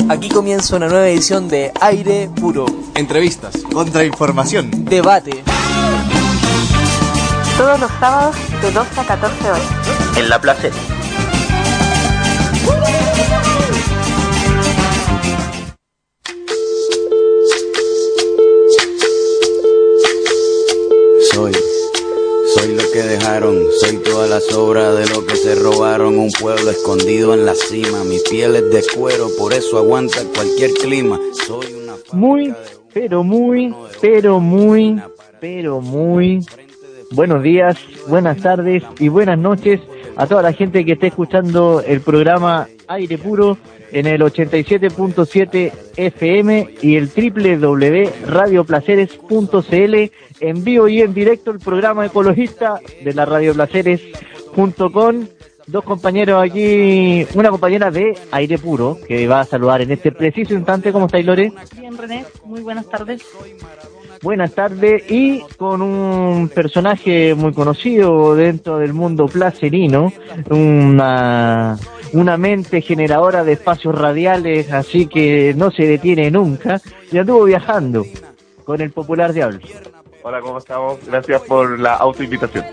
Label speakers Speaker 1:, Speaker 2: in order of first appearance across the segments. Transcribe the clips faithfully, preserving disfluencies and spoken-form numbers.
Speaker 1: Aquí comienza una nueva edición de Aire Puro.
Speaker 2: Entrevistas, contrainformación,
Speaker 1: debate.
Speaker 3: Todos los sábados de doce a catorce horas.
Speaker 4: En La Placera.
Speaker 5: Soy, soy lo que dejaron, soy toda la sobra de lo que se robaron. Un pueblo escondido en la cima, mi piel es de cuero, por eso aguanta cualquier clima. Soy una
Speaker 6: muy, pero muy, pero muy, pero muy buenos días, buenas tardes y buenas noches a toda la gente que esté escuchando el programa Aire Puro en el ochenta y siete punto siete F M y el doble u doble u doble u punto radio placeres punto c l, en vivo y en directo el programa ecologista de la radio placeres punto com. Dos compañeros aquí, una compañera de Aire Puro que va a saludar en este preciso instante. ¿Cómo estáis, Lore?
Speaker 3: Bien, René, muy buenas tardes.
Speaker 6: Buenas tardes, y con un personaje muy conocido dentro del mundo placerino, una, una mente generadora de espacios radiales, así que no se detiene nunca, y anduvo viajando con el popular Diablo.
Speaker 7: Hola, ¿cómo estamos? Gracias por la autoinvitación.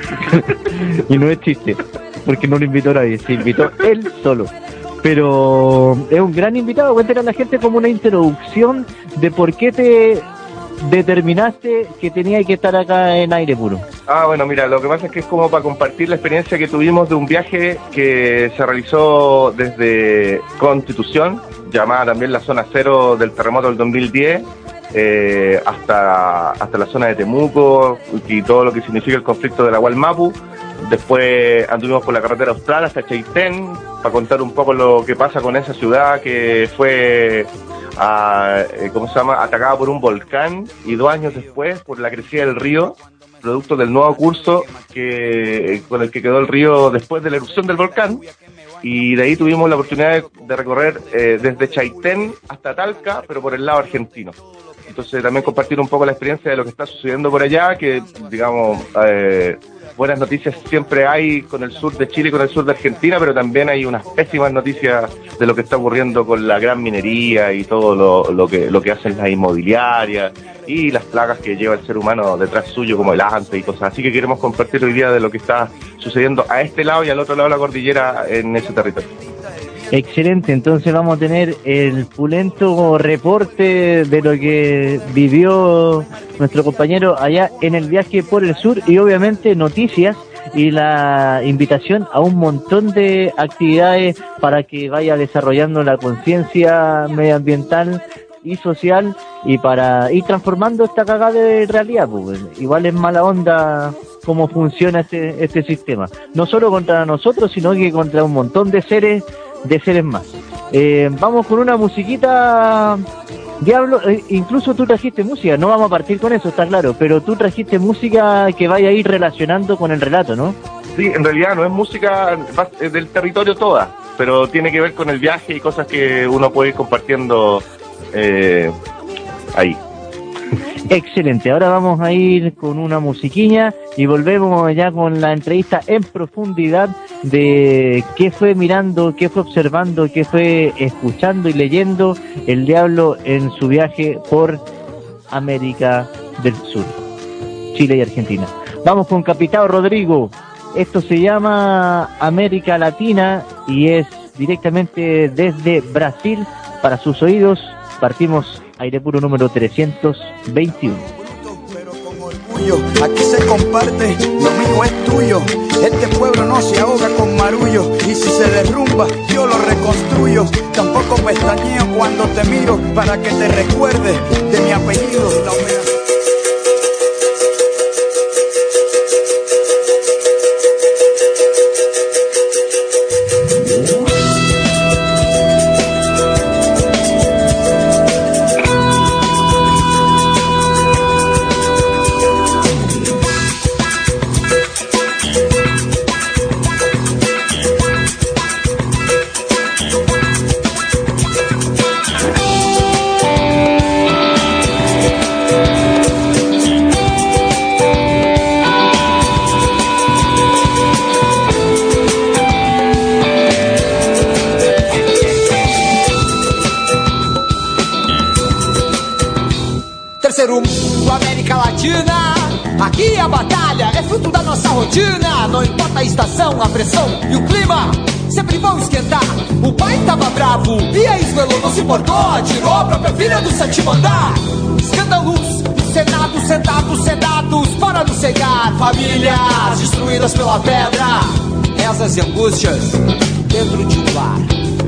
Speaker 6: Y no es chiste, porque no lo invitó nadie, se invitó él solo. Pero es un gran invitado. Cuéntale a la gente como una introducción de por qué te determinaste que tenía que estar acá en Aire Puro.
Speaker 7: Ah, bueno, mira, lo que pasa es que es como para compartir la experiencia que tuvimos de un viaje que se realizó desde Constitución, llamada también la zona cero del terremoto del dos mil diez, eh, hasta, hasta la zona de Temuco y todo lo que significa el conflicto de la Gualmapu. Después anduvimos por la carretera austral hasta Chaitén para contar un poco lo que pasa con esa ciudad que fue a, ¿cómo se llama? atacada por un volcán, y dos años después por la crecida del río, producto del nuevo curso que con el que quedó el río después de la erupción del volcán. Y de ahí tuvimos la oportunidad de, de recorrer eh, desde Chaitén hasta Talca, pero por el lado argentino. Entonces también compartir un poco la experiencia de lo que está sucediendo por allá, que digamos, eh, buenas noticias siempre hay con el sur de Chile y con el sur de Argentina, pero también hay unas pésimas noticias de lo que está ocurriendo con la gran minería y todo lo, lo que lo que hacen las inmobiliarias y las plagas que lleva el ser humano detrás suyo, como el hambre y cosas. Así que queremos compartir hoy día de lo que está sucediendo a este lado y al otro lado de la cordillera en ese territorio.
Speaker 6: Excelente, entonces vamos a tener el pulento reporte de lo que vivió nuestro compañero allá en el viaje por el sur, y obviamente noticias y la invitación a un montón de actividades para que vaya desarrollando la conciencia medioambiental y social, y para ir transformando esta cagada de realidad, pues. Igual es mala onda cómo funciona este, este sistema, no solo contra nosotros, sino que contra un montón de seres de seres más. Eh, vamos con una musiquita, Diablo. Eh, incluso tú trajiste música, no vamos a partir con eso, está claro, pero tú trajiste música que vaya a ir relacionando con el relato, ¿no?
Speaker 7: Sí, en realidad no es música del territorio toda, pero tiene que ver con el viaje y cosas que uno puede ir compartiendo eh, ahí.
Speaker 6: Excelente, ahora vamos a ir con una musiquiña y volvemos ya con la entrevista en profundidad de qué fue mirando, qué fue observando, qué fue escuchando y leyendo el Diablo en su viaje por América del Sur, Chile y Argentina. Vamos con Capitao Rodrigo. Esto se llama América Latina y es directamente desde Brasil para sus oídos. Partimos Aire Puro número trescientos veintiuno.
Speaker 8: Pero con orgullo, aquí se comparte, lo mío es tuyo. Este pueblo no se ahoga con marullo, y si se derrumba, yo lo reconstruyo. Tampoco pestañeo cuando te miro, para que te recuerdes de mi apellido. La
Speaker 4: Terceiro mundo, América Latina. Aqui a batalha é fruto da nossa rotina. Não importa a estação, a pressão e o clima, sempre vão esquentar. O pai tava bravo e a esvelou, não se importou. Atirou a própria filha do sétimo andar. Escândalos, Senado, sentados, sedados, fora do cegar. Famílias destruídas pela pedra. Rezas e angústias dentro de um lar.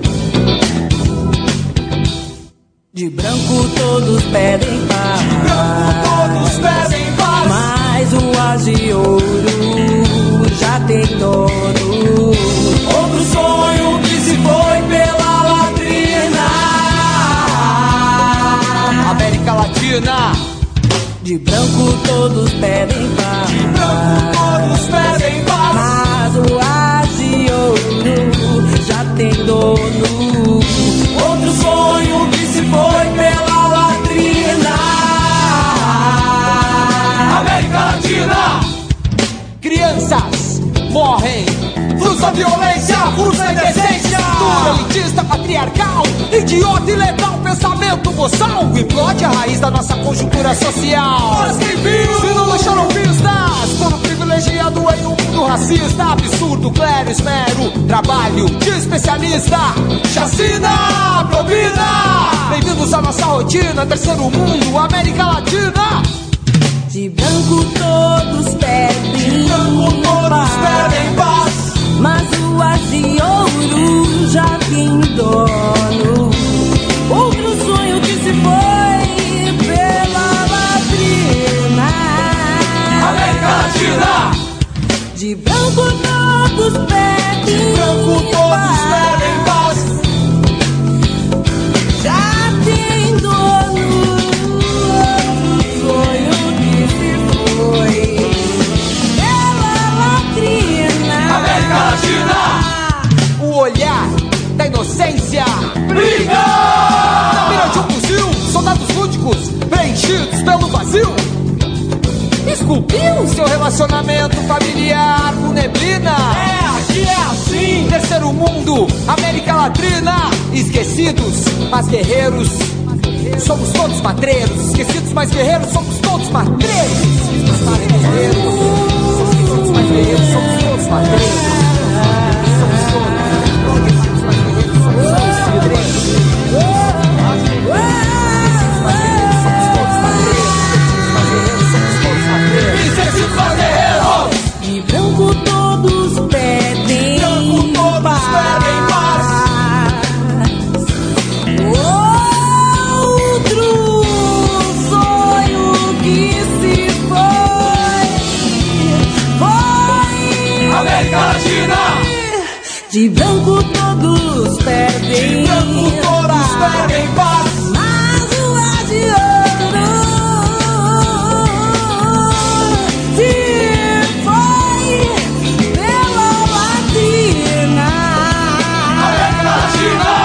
Speaker 9: De branco todos pedem paz.
Speaker 4: De branco todos pedem paz.
Speaker 9: Mas o ar de ouro já tem dono.
Speaker 4: Outro sonho que se foi pela latrina. América Latina.
Speaker 9: De branco todos pedem paz.
Speaker 4: De branco todos pedem paz.
Speaker 9: Mas o ar de ouro já tem dono.
Speaker 4: Outro sonho que se foi pela latrina. América Latina. Crianças morrem, frutos da violência, frutos da indecência. Cultura elitista, patriarcal, idiota e letal, pensamento boçal. Implode a raiz da nossa conjuntura social. Mas quem viu, se não deixaram vistas, todo privilegiado em um mundo racista. Absurdo, clero, esmero, trabalho de especialista. Chacina, propina. Bem-vindos à nossa rotina, terceiro mundo, América Latina.
Speaker 9: De branco todos pedem,
Speaker 4: de branco todos pedem paz.
Speaker 9: Mas o ar de ouro já tem dono. Outro sonho que se foi pela latrina.
Speaker 4: América Latina.
Speaker 9: De branco todos pedem,
Speaker 4: de branco todos pedem paz.
Speaker 9: Já tem dono.
Speaker 4: O olhar da inocência briga na mira de um fuzil. Soldados lúdicos preenchidos pelo vazio. Esculpiu seu relacionamento familiar com neblina. É, aqui é assim. Terceiro mundo, América Latina. Esquecidos, mas guerreiros. Somos todos matreiros. Esquecidos, mas guerreiros. Somos todos matreiros. Esquecidos, mas guerreiros. Esquecidos, mas guerreiros. Somos todos matreiros.
Speaker 9: De branco todos pedem,
Speaker 4: branco todos pedem paz.
Speaker 9: Outro sonho que se foi, foi
Speaker 4: América Latina.
Speaker 9: De branco todos pedem,
Speaker 4: de branco todos pedem paz.
Speaker 9: Mas o ar de ouro se foi pela latrina.
Speaker 4: América Latina.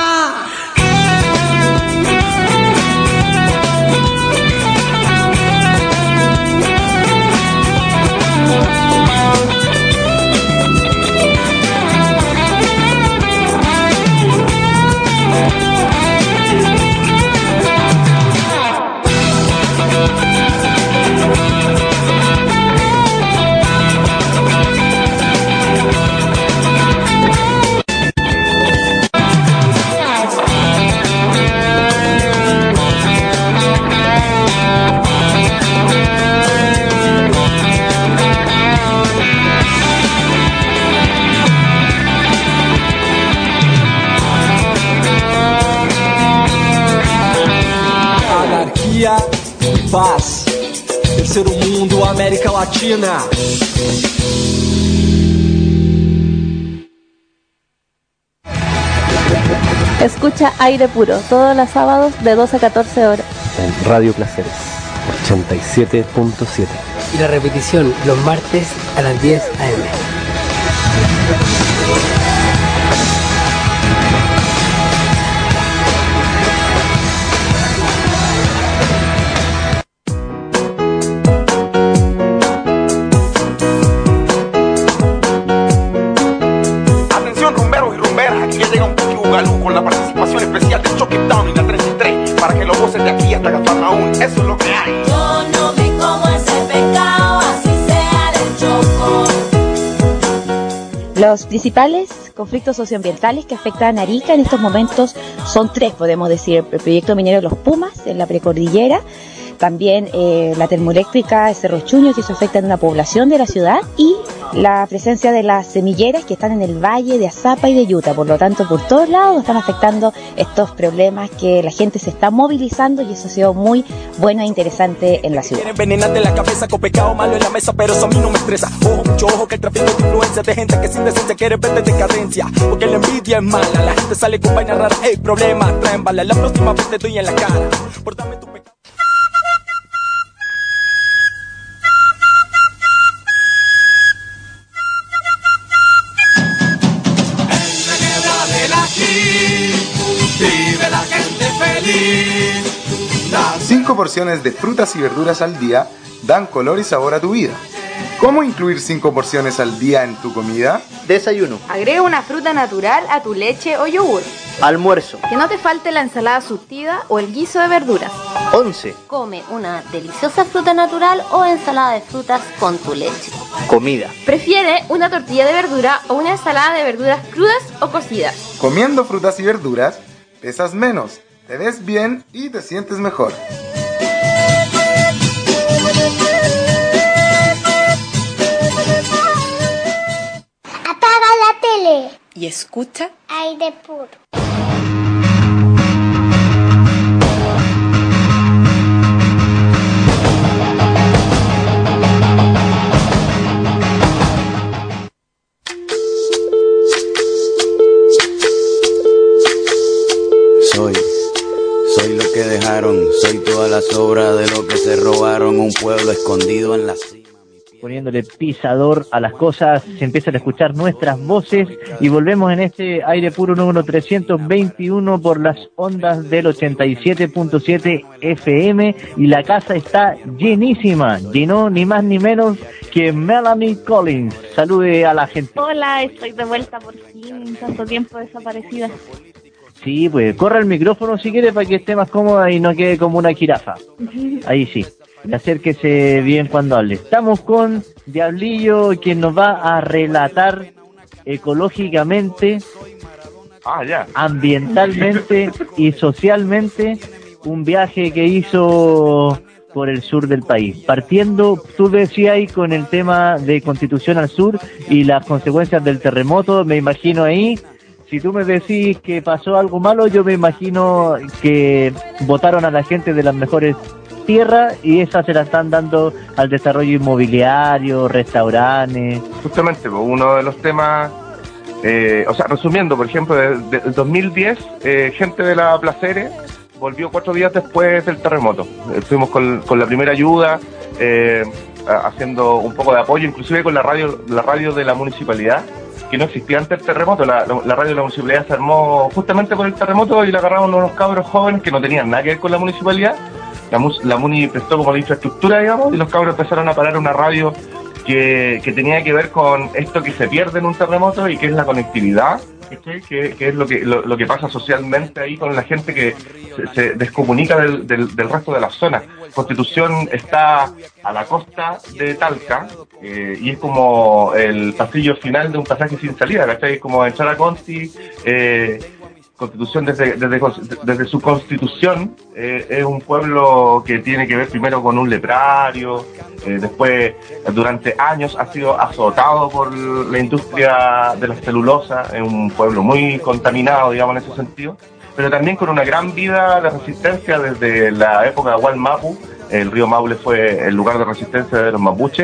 Speaker 10: Paz, terceiro mundo, América Latina.
Speaker 11: Escucha Aire Puro todos los sábados de doce a catorce horas
Speaker 12: en Radio Placeres ochenta y siete punto siete
Speaker 13: y la repetición los martes a las diez a eme.
Speaker 14: Con la participación especial de Choque Down y la treinta y tres, para que lo gocen de aquí hasta Cafarnaúm. Eso es lo que hay. los principales conflictos socioambientales que afectan a Arica en estos momentos son tres, podemos decir: el proyecto minero de los Pumas en la precordillera, también eh, la termoeléctrica de Cerro Chuño, que eso afecta a una población de la ciudad, y la presencia de las semilleras que están en el valle de Azapa y de Yuta. Por lo tanto, por todos lados están afectando estos problemas que la gente se está movilizando, y eso ha sido muy bueno e interesante en la ciudad.
Speaker 4: Quieren envenenarte la cabeza con pecado malo en la mesa, pero eso a mí no me estresa. Ojo, mucho ojo, que el tráfico de influencia de gente que sin decencia quiere verte de cadencia, porque la envidia es mala, la gente sale con vainas raras, hey, problemas traen bala, la próxima vez te doy en la cara por darme tu pecado.
Speaker 15: Vive la gente feliz. Cinco porciones de frutas y verduras al día dan color y sabor a tu vida. ¿Cómo incluir cinco porciones al día en tu comida?
Speaker 16: Desayuno.
Speaker 17: Agrega una fruta natural a tu leche o yogur.
Speaker 16: Almuerzo.
Speaker 17: Que no te falte la ensalada surtida o el guiso de verduras.
Speaker 16: Once.
Speaker 18: Come una deliciosa fruta natural o ensalada de frutas con tu leche.
Speaker 16: Comida.
Speaker 17: Prefiere una tortilla de verdura o una ensalada de verduras crudas o cocidas.
Speaker 15: Comiendo frutas y verduras, pesas menos, te ves bien y te sientes mejor.
Speaker 19: Apaga la tele
Speaker 20: y escucha
Speaker 19: Aire Puro.
Speaker 5: Soy, soy lo que dejaron, soy toda la sobra de lo que se robaron, un pueblo escondido en la cima.
Speaker 6: Poniéndole pisador a las cosas, se empiezan a escuchar nuestras voces y volvemos en este Aire Puro número trescientos veintiuno por las ondas del ochenta y siete punto siete F M, y la casa está llenísima, llenó ni más ni menos que Melanie Collins. Salude a la gente.
Speaker 3: Hola, estoy de vuelta por fin, tanto tiempo desaparecida.
Speaker 6: Sí, pues corra el micrófono si quiere para que esté más cómoda y no quede como una jirafa. Ahí sí. Acérquese bien cuando hable. Estamos con Diablillo, quien nos va a relatar ecológicamente,
Speaker 7: ah, ya.
Speaker 6: ambientalmente y socialmente un viaje que hizo por el sur del país. Partiendo, tú decías ahí con el tema de Constitución al sur y las consecuencias del terremoto, me imagino ahí. Si tú me decís que pasó algo malo, yo me imagino que votaron a la gente de las mejores tierras y esas se la están dando al desarrollo inmobiliario, restaurantes.
Speaker 7: Justamente, uno de los temas, eh, o sea, resumiendo, por ejemplo, desde el dos mil diez, eh, gente de la Placeres volvió cuatro días después del terremoto. Eh, fuimos con, con la primera ayuda, eh, haciendo un poco de apoyo, inclusive con la radio, la radio de la municipalidad, que no existía antes del terremoto. La, la, la radio de la municipalidad se armó justamente por el terremoto y la agarraron unos cabros jóvenes que no tenían nada que ver con la municipalidad. La, la Muni prestó como la infraestructura, digamos, y los cabros empezaron a parar una radio que, que tenía que ver con esto que se pierde en un terremoto y que es la conectividad, que, que es lo que lo, lo que pasa socialmente ahí con la gente que se, se descomunica del, del, del resto de la zona. Constitución está a la costa de Talca, eh, y es como el pasillo final de un pasaje sin salida, ¿cachai? Es como entrar a Conti. eh, Constitución desde, desde, desde su constitución eh, es un pueblo que tiene que ver primero con un leprario, eh, después durante años ha sido azotado por la industria de la celulosa, es un pueblo muy contaminado, digamos, en ese sentido, pero también con una gran vida de resistencia desde la época de Hualmapu. El río Maule fue el lugar de resistencia de los mapuches,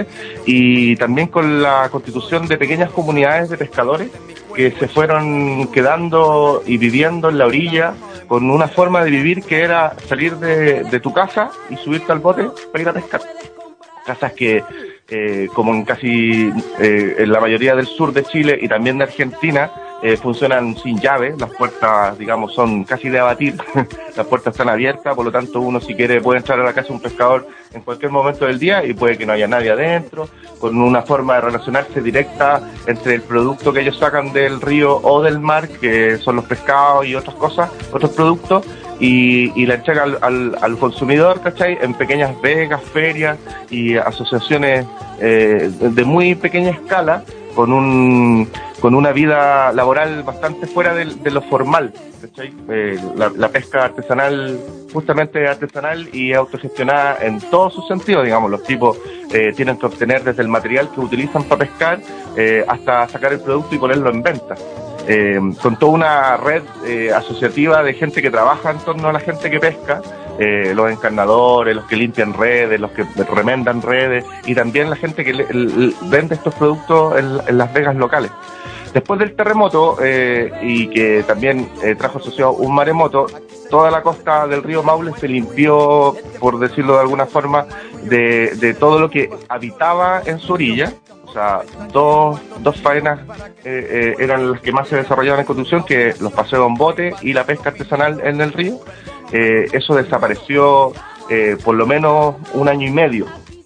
Speaker 7: y también con la constitución de pequeñas comunidades de pescadores que se fueron quedando y viviendo en la orilla con una forma de vivir que era salir de, de tu casa y subirte al bote para ir a pescar. Casas que, eh, como en casi eh, en la mayoría del sur de Chile y también de Argentina, Eh, funcionan sin llave, las puertas, digamos, son casi de abatir, las puertas están abiertas, por lo tanto uno, si quiere, puede entrar a la casa de un pescador en cualquier momento del día y puede que no haya nadie adentro, con una forma de relacionarse directa entre el producto que ellos sacan del río o del mar, que son los pescados y otras cosas, otros productos, y, y la entrega al, al, al consumidor, ¿cachai? En pequeñas vegas, ferias y asociaciones eh, de muy pequeña escala, con un con una vida laboral bastante fuera de, de lo formal, ¿cachai? Eh, la, la pesca artesanal, justamente artesanal y autogestionada en todos sus sentidos, digamos, los tipos eh, tienen que obtener desde el material que utilizan para pescar eh, hasta sacar el producto y ponerlo en venta. Eh, con toda una red eh, asociativa de gente que trabaja en torno a la gente que pesca, eh, los encarnadores, los que limpian redes, los que remendan redes y también la gente que le, le, vende estos productos en, en las vegas locales. Después del terremoto eh, y que también eh, trajo asociado un maremoto, toda la costa del río Maule se limpió, por decirlo de alguna forma, de, de todo lo que habitaba en su orilla. O sea, dos, dos faenas eh, eh, eran las que más se desarrollaban en Constitución, que los paseos en bote y la pesca artesanal en el río. Eh, eso desapareció eh, por lo menos un año y medio.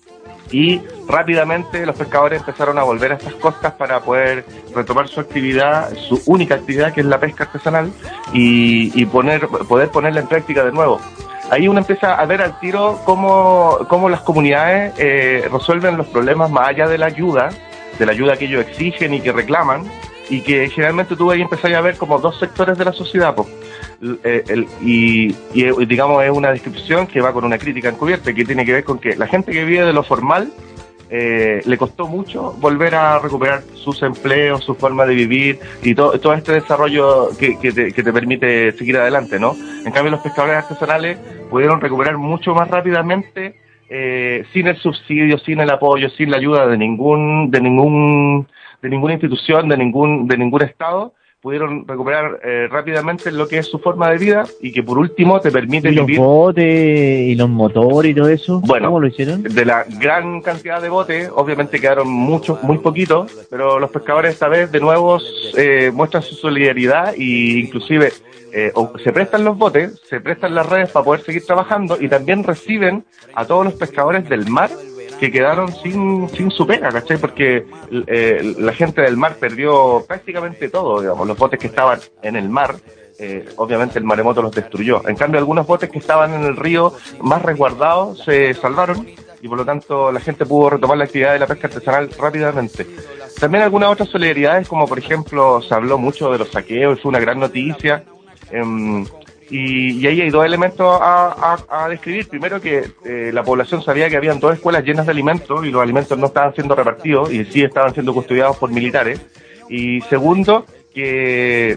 Speaker 7: Y rápidamente los pescadores empezaron a volver a estas costas para poder retomar su actividad, su única actividad, que es la pesca artesanal, y, y poner, poder ponerla en práctica de nuevo. Ahí uno empieza a ver al tiro cómo, cómo las comunidades eh, resuelven los problemas más allá de la ayuda, de la ayuda que ellos exigen y que reclaman, y que generalmente tú ahí empezás a ver como dos sectores de la sociedad, pues. El, el, y, y digamos es una descripción que va con una crítica encubierta, que tiene que ver con que la gente que vive de lo formal eh, le costó mucho volver a recuperar sus empleos, su forma de vivir y todo, todo este desarrollo que, que, te, que te permite seguir adelante, ¿no? En cambio los pescadores artesanales pudieron recuperar mucho más rápidamente eh, sin el subsidio, sin el apoyo, sin la ayuda de ningún de ningún de ninguna institución, de ningún de ningún estado. Pudieron recuperar eh, rápidamente lo que es su forma de vida y que por último te permite
Speaker 6: ¿Y
Speaker 7: vivir...
Speaker 6: los botes y los motores y todo eso?
Speaker 7: Bueno,
Speaker 6: ¿cómo lo hicieron?
Speaker 7: De la gran cantidad de botes, obviamente quedaron muchos, muy poquitos, pero los pescadores esta vez de nuevo eh, muestran su solidaridad e inclusive eh, o se prestan los botes, se prestan las redes para poder seguir trabajando y también reciben a todos los pescadores del mar que quedaron sin sin su pega, ¿cachai? Porque eh, la gente del mar perdió prácticamente todo, digamos, los botes que estaban en el mar, eh, obviamente el maremoto los destruyó. En cambio, algunos botes que estaban en el río más resguardados se salvaron y por lo tanto la gente pudo retomar la actividad de la pesca artesanal rápidamente. También algunas otras solidaridades, como por ejemplo, se habló mucho de los saqueos, fue una gran noticia. Eh, Y, y ahí hay dos elementos a, a, a describir. Primero, que eh, la población sabía que habían dos escuelas llenas de alimentos y los alimentos no estaban siendo repartidos y sí estaban siendo custodiados por militares. Y segundo, que...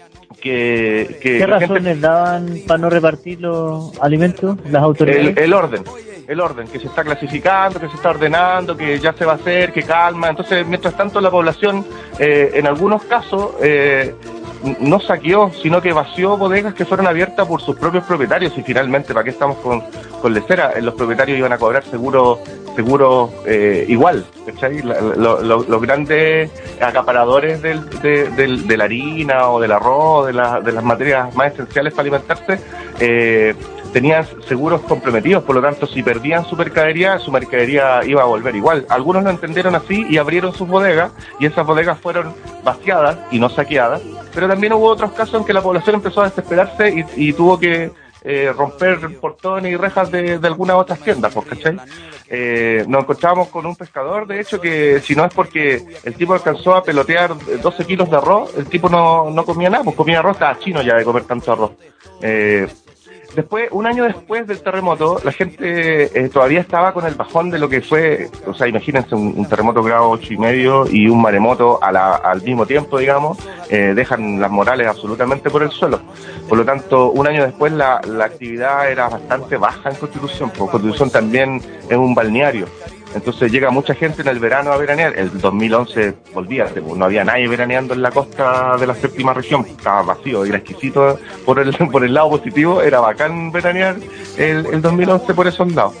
Speaker 7: que, que
Speaker 6: ¿Qué
Speaker 7: la
Speaker 6: razones
Speaker 7: gente...
Speaker 6: daban para no repartir los alimentos, las autoridades?
Speaker 7: El, el orden, el orden, que se está clasificando, que se está ordenando, que ya se va a hacer, que calma. Entonces, mientras tanto, la población, eh, en algunos casos... Eh, no saqueó, sino que vació bodegas que fueron abiertas por sus propios propietarios y finalmente, ¿para qué estamos con, con lecera? Los propietarios iban a cobrar seguro, seguro eh, igual, ¿cachai? La, lo, lo, los grandes acaparadores del, de, del, de la harina o del arroz, de, la, de las materias más esenciales para alimentarse, eh, tenían seguros comprometidos, por lo tanto, si perdían su mercadería, su mercadería iba a volver igual. Algunos lo entendieron así y abrieron sus bodegas, y esas bodegas fueron vaciadas y no saqueadas, pero también hubo otros casos en que la población empezó a desesperarse y, y tuvo que eh, romper portones y rejas de, de algunas otras tiendas, ¿cachai? Eh, nos encontrábamos con un pescador, de hecho, que si no es porque el tipo alcanzó a pelotear doce kilos de arroz, el tipo no, no comía nada, pues comía arroz, estaba chino ya de comer tanto arroz. Eh, Después, un año después del terremoto, la gente eh, todavía estaba con el bajón de lo que fue, o sea, imagínense un, un terremoto grado ocho y medio y un maremoto a la, al mismo tiempo, digamos, eh, dejan las morales absolutamente por el suelo. Por lo tanto, un año después la, la actividad era bastante baja en Constitución, porque Constitución también es un balneario. Entonces llega mucha gente en el verano a veranear. El dos mil once, olvídate, no había nadie veraneando en la costa de la séptima región, estaba vacío, era exquisito por el por el lado positivo, era bacán veranear el, el dos mil once por esos lados.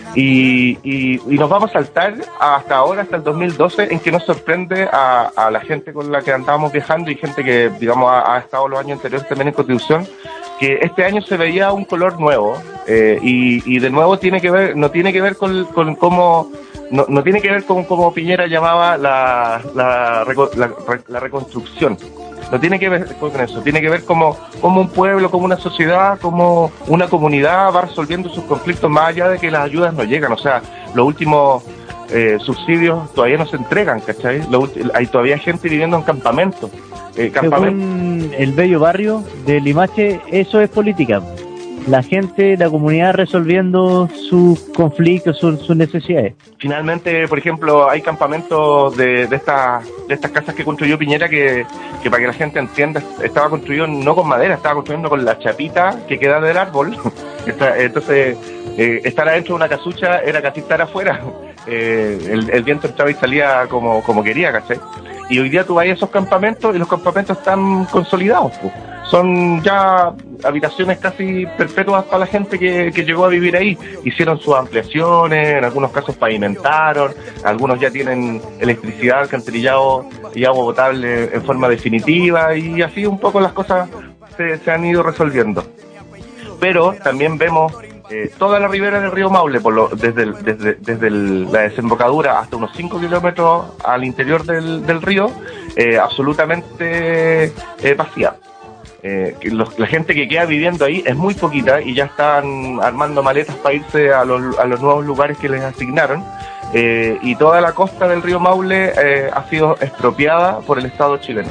Speaker 7: Y, y, y nos vamos a saltar hasta ahora, hasta el dos mil doce, en que nos sorprende a, a la gente con la que andábamos viajando y gente que, digamos, ha, ha estado los años anteriores también en Constitución, que este año se veía un color nuevo, eh, y, y de nuevo tiene que ver, no tiene que ver con, con cómo, no, no tiene que ver con cómo Piñera llamaba la, la, la, la reconstrucción. No tiene que ver con eso, tiene que ver como, como un pueblo, como una sociedad, como una comunidad va resolviendo sus conflictos más allá de que las ayudas no llegan. O sea, los últimos eh, subsidios todavía no se entregan, ¿cachai? Lo, hay todavía gente viviendo en campamentos. Eh, campamentos.
Speaker 6: Según el bello barrio de Limache, eso es política. La gente, la comunidad resolviendo sus conflictos, sus, sus necesidades.
Speaker 7: Finalmente, por ejemplo, hay campamentos de, de, estas, de estas casas que construyó Piñera que, que, para que la gente entienda, estaba construido no con madera, estaba construyendo con la chapita que queda del árbol. Entonces, eh, estar adentro de una casucha era casi estar afuera. Eh, el, el viento entraba y salía como, como quería, ¿cachai? Y hoy día tú vas a esos campamentos y los campamentos están consolidados, pues. Son ya habitaciones casi perpetuas para la gente que, que llegó a vivir ahí. Hicieron sus ampliaciones, en algunos casos pavimentaron, algunos ya tienen electricidad, alcantarillado y agua potable en forma definitiva, y así un poco las cosas se, se han ido resolviendo. Pero también vemos eh, toda la ribera del río Maule, por lo, desde, el, desde, desde el, la desembocadura hasta unos cinco kilómetros al interior del, del río, eh, absolutamente eh, vacía. Eh, que los, la gente que queda viviendo ahí es muy poquita y ya están armando maletas para irse a los, a los nuevos lugares que les asignaron, eh, y toda la costa del río Maule eh, ha sido expropiada por el Estado chileno.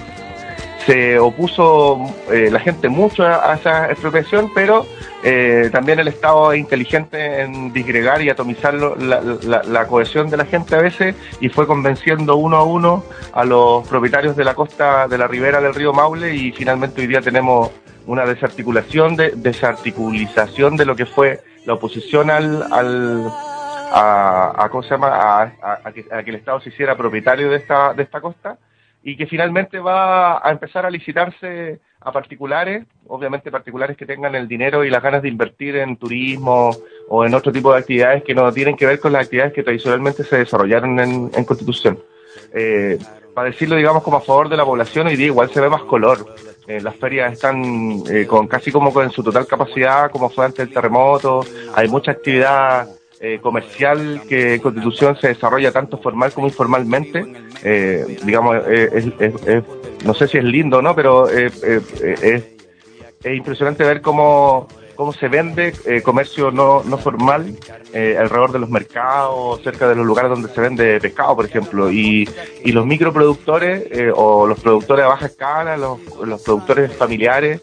Speaker 7: Se opuso eh, la gente mucho a, a esa expropiación, pero eh, también el Estado es inteligente en disgregar y atomizar lo, la, la, la cohesión de la gente a veces, y fue convenciendo uno a uno a los propietarios de la costa de la ribera del río Maule, y finalmente hoy día tenemos una desarticulación de desarticulización de lo que fue la oposición al, al a, a ¿cómo se llama? A, a, a, que, a que el Estado se hiciera propietario de esta de esta costa, y que finalmente va a empezar a licitarse a particulares, obviamente particulares que tengan el dinero y las ganas de invertir en turismo o en otro tipo de actividades que no tienen que ver con las actividades que tradicionalmente se desarrollaron en, en Constitución. Eh, para decirlo, digamos, como a favor de la población, hoy día igual se ve más color. Eh, las ferias están eh, con casi como con su total capacidad, como fue antes del terremoto. Hay mucha actividad Eh, comercial que en Constitución se desarrolla tanto formal como informalmente. Eh, digamos, eh, es, es, es, no sé si es lindo o no, pero eh, eh, es, es impresionante ver cómo, cómo se vende eh, comercio no, no formal eh, alrededor de los mercados, cerca de los lugares donde se vende pescado, por ejemplo, y, y los microproductores eh, o los productores a baja escala, los, los productores familiares,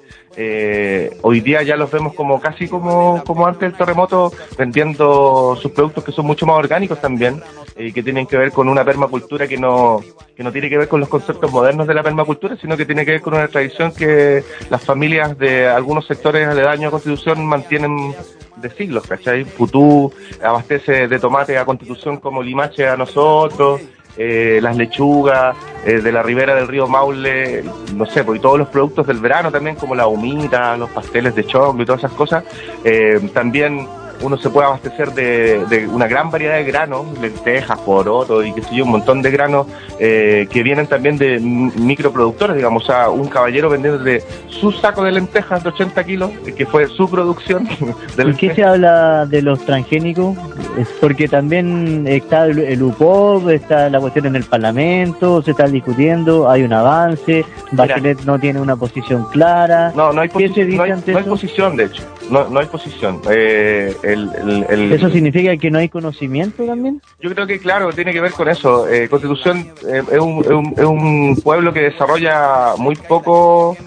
Speaker 7: Eh, hoy día ya los vemos como casi como, como antes del terremoto, vendiendo sus productos que son mucho más orgánicos también, y eh, que tienen que ver con una permacultura que no que no tiene que ver con los conceptos modernos de la permacultura, sino que tiene que ver con una tradición que las familias de algunos sectores aledaños a Constitución mantienen de siglos, ¿cachai? Putú abastece de tomate a Constitución como Limache a nosotros. Eh, las lechugas eh, de la ribera del río Maule, no sé, pues, y todos los productos del verano también, como la humita, los pasteles de choclo y todas esas cosas. Eh, también uno se puede abastecer de, de una gran variedad de granos, lentejas, porotos y qué sé yo, un montón de granos eh, que vienen también de microproductores, digamos, o sea, un caballero vendiendo de su saco de lentejas de ochenta kilos, que fue su producción.
Speaker 6: ¿Por qué se habla de los transgénicos? Es porque también está el, el U P O P, está la cuestión en el Parlamento, se está discutiendo, hay un avance, Bachelet no tiene una posición clara.
Speaker 7: No, no hay, posi
Speaker 6: ¿Qué se dice
Speaker 7: no hay,
Speaker 6: ante
Speaker 7: no hay
Speaker 6: eso?
Speaker 7: posición, de hecho, no, no hay posición. Eh, el, el, el...
Speaker 6: ¿Eso significa que no hay conocimiento también?
Speaker 7: Yo creo que, claro, tiene que ver con eso. Eh, Constitución eh, es, un, es, un, es un pueblo que desarrolla muy poco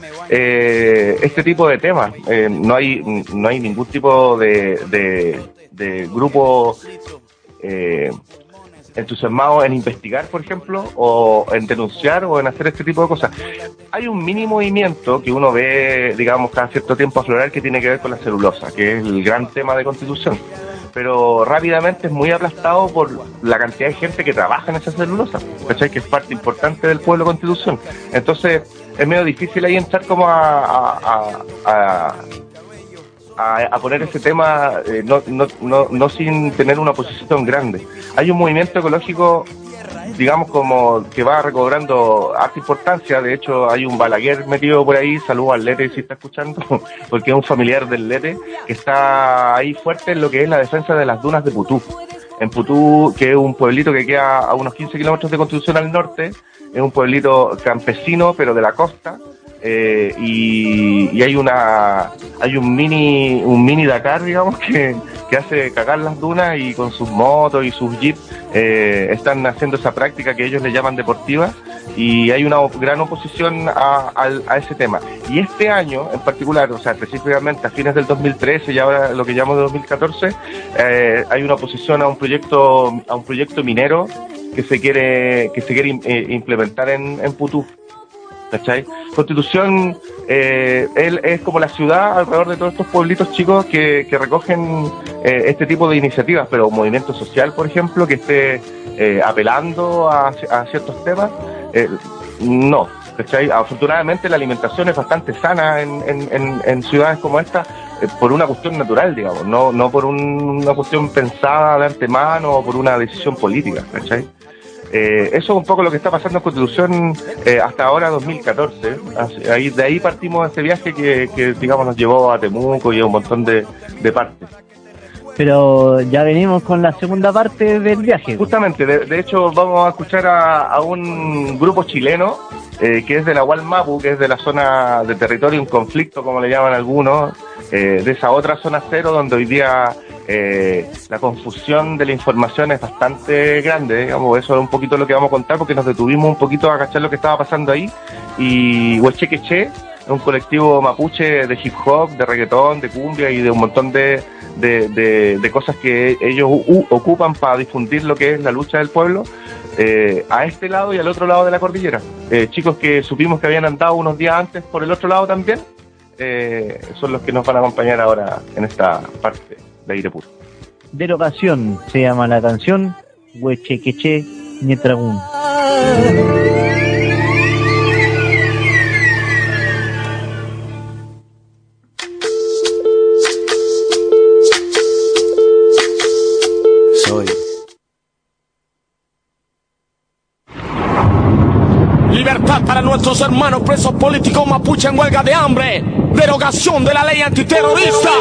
Speaker 7: eh, este tipo de temas. Eh, no hay no hay ningún tipo de, de, de grupo eh, entusiasmado en investigar, por ejemplo, o en denunciar o en hacer este tipo de cosas. Hay un mini movimiento que uno ve, digamos, cada cierto tiempo aflorar, que tiene que ver con la celulosa, que es el gran tema de Constitución, pero rápidamente es muy aplastado por la cantidad de gente que trabaja en esa celulosa, ¿cachai? Que es parte importante del pueblo de Constitución. Entonces es medio difícil ahí entrar como a, a, a, a, a poner ese tema eh, no, no, no, no sin tener una posición grande. Hay un movimiento ecológico, digamos, como que va recobrando harta importancia. De hecho, hay un Balaguer metido por ahí, saludo al Lete si está escuchando, porque es un familiar del Lete, que está ahí fuerte en lo que es la defensa de las dunas de Putú. En Putú, que es un pueblito que queda a unos quince kilómetros de Constitución al norte, es un pueblito campesino, pero de la costa, eh, y, y hay una hay un mini un mini Dakar, digamos, que, que hace cagar las dunas, y con sus motos y sus jeeps eh, están haciendo esa práctica que ellos le llaman deportiva, y hay una op- gran oposición a, a, a ese tema. Y este año en particular, o sea, específicamente a fines del dos mil trece y ahora lo que llamo de dos mil catorce, eh, hay una oposición a un proyecto a un proyecto minero que se quiere que se quiere eh, implementar en, en Putú. ¿Cachai? Constitución eh, él es como la ciudad alrededor de todos estos pueblitos chicos que, que recogen eh, este tipo de iniciativas, pero un movimiento social, por ejemplo, que esté eh, apelando a, a ciertos temas, eh, no, ¿cachai? Afortunadamente la alimentación es bastante sana en, en, en, en ciudades como esta, eh, por una cuestión natural, digamos, no, no por un, una cuestión pensada de antemano o por una decisión política, ¿cachai? Eh, eso es un poco lo que está pasando en Constitución eh, hasta ahora, dos mil catorce. Así, ahí, de ahí partimos este viaje que, que, digamos, nos llevó a Temuco y a un montón de, de partes.
Speaker 6: Pero ya venimos con la segunda parte del viaje.
Speaker 7: Justamente, de, de hecho, vamos a escuchar a, a un grupo chileno eh, que es de la Hualmapu, que es de la zona de territorio en conflicto, como le llaman algunos, eh, de esa otra zona cero donde hoy día Eh, la confusión de la información es bastante grande, digamos. Eso es un poquito lo que vamos a contar, porque nos detuvimos un poquito a cachar lo que estaba pasando ahí. Y Huechequeche es un colectivo mapuche de hip hop, de reggaetón, de cumbia y de un montón de, de, de, de cosas que ellos u, ocupan para difundir lo que es la lucha del pueblo, eh, a este lado y al otro lado de la cordillera. Eh, chicos que supimos que habían andado unos días antes por el otro lado también, eh, son los que nos van a acompañar ahora en esta parte de Aire Puro.
Speaker 6: Derogación se llama la canción, Huechequeche Ñetragún.
Speaker 5: Soy
Speaker 4: libertad para nuestros hermanos presos políticos mapuche en huelga de hambre. Derogación de la ley antiterrorista.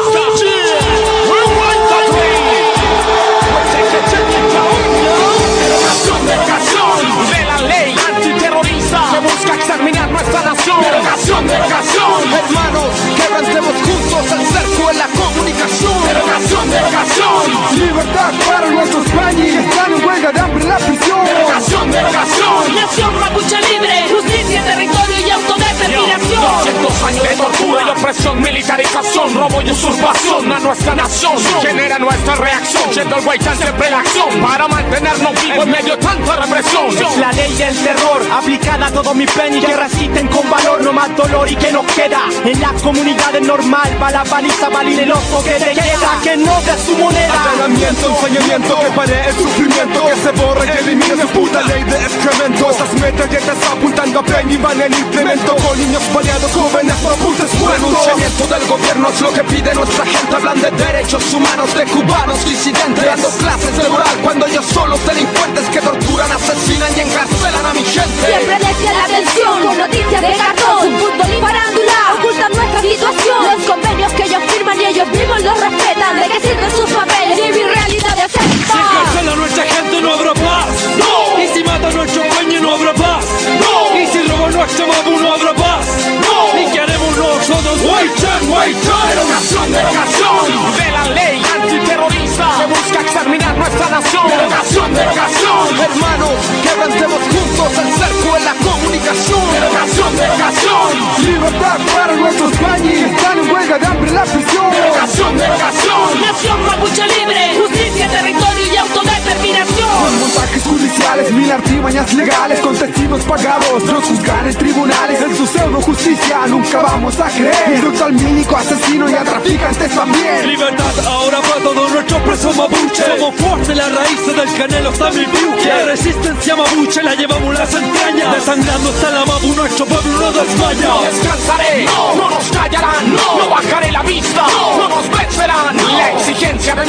Speaker 4: Derogación, derogación de la ley antiterrorista que busca exterminar nuestra nación. Derogación, derogación. Hermanos, quebrantemos juntos el cerco en la comunicación. Derogación, derogación. Libertad para nuestros pañis que están en huelga de hambre en la prisión. Derogación, derogación.
Speaker 16: Nación mapuche libre, justicia, territorio y autodeterminación.
Speaker 4: doscientos años de tortura y opresión, militarización, robo y usurpación a nuestra nación. Genera nuestra reacción, siendo el Huaychán siempre la acción para mantenernos vivos en medio de tanta represión.
Speaker 10: Es la ley del terror aplicada a todos mis peñis que resisten con valor, no más dolor y que nos queda. En las comunidades normal, va la paliza, valide el ojo que te queda, que no de su moneda.
Speaker 4: Allanamiento, ensañamiento, que pare el sufrimiento, que se borre y elimine su puta ley de excremento. Estas metralletas apuntando a peña y van en implemento, con niños baleados, jóvenes mapuches muertos. Pronunciamiento del gobierno es lo que pide nuestra gente. Hablan de derechos humanos de cubanos disidentes, dando clases de moral cuando ellos son los delincuentes que torturan, asesinan y encarcelan a mi gente.
Speaker 16: Siempre desde la atención con noticias de cartón, fútbol y farándula ocultan nuestra situación. Los convenios que ellos firman y ellos mismos los respetan. ¿De qué sirven sus papeles y mi realidad de
Speaker 10: Si encarcela a nuestra gente no habrá paz. No. Y si mata a nuestro peña no habrá paz. No. Y si roba nuestra mapu no habrá paz. No. ¿Y qué haremos nosotros?
Speaker 4: Huaychán, Huaychán. Derogación, derogación de la ley antiterrorista que busca exterminar nuestra nación. Derogación, derogación. Hermanos, quebrantemos juntos el cerco en la comunicación. Derogación, derogación. Libertad para nuestros pañis que están en huelga de hambre en la prisión. Derogación, derogación.
Speaker 16: Nación mapuche libre, justicia, territorio y autodeterminación.
Speaker 4: Con montajes judiciales, mil artimañas legales, con testigos pagados, nos juzgan en tribunales. En su pseudo justicia nunca vamos a creer. Insulto al mínico asesino y a traficantes también.
Speaker 10: Libertad ahora para todos nuestros presos mapuche. Somos fuertes, las raíces del canelo está mi buque. La resistencia mapuche la llevamos las entrañas. Desangrando hasta la mapu, nuestro pueblo no desmaya.
Speaker 4: No descansaré, no, no nos callarán, no, no bajaré la vista, no, no nos vencerán. La exigencia de mi pueblo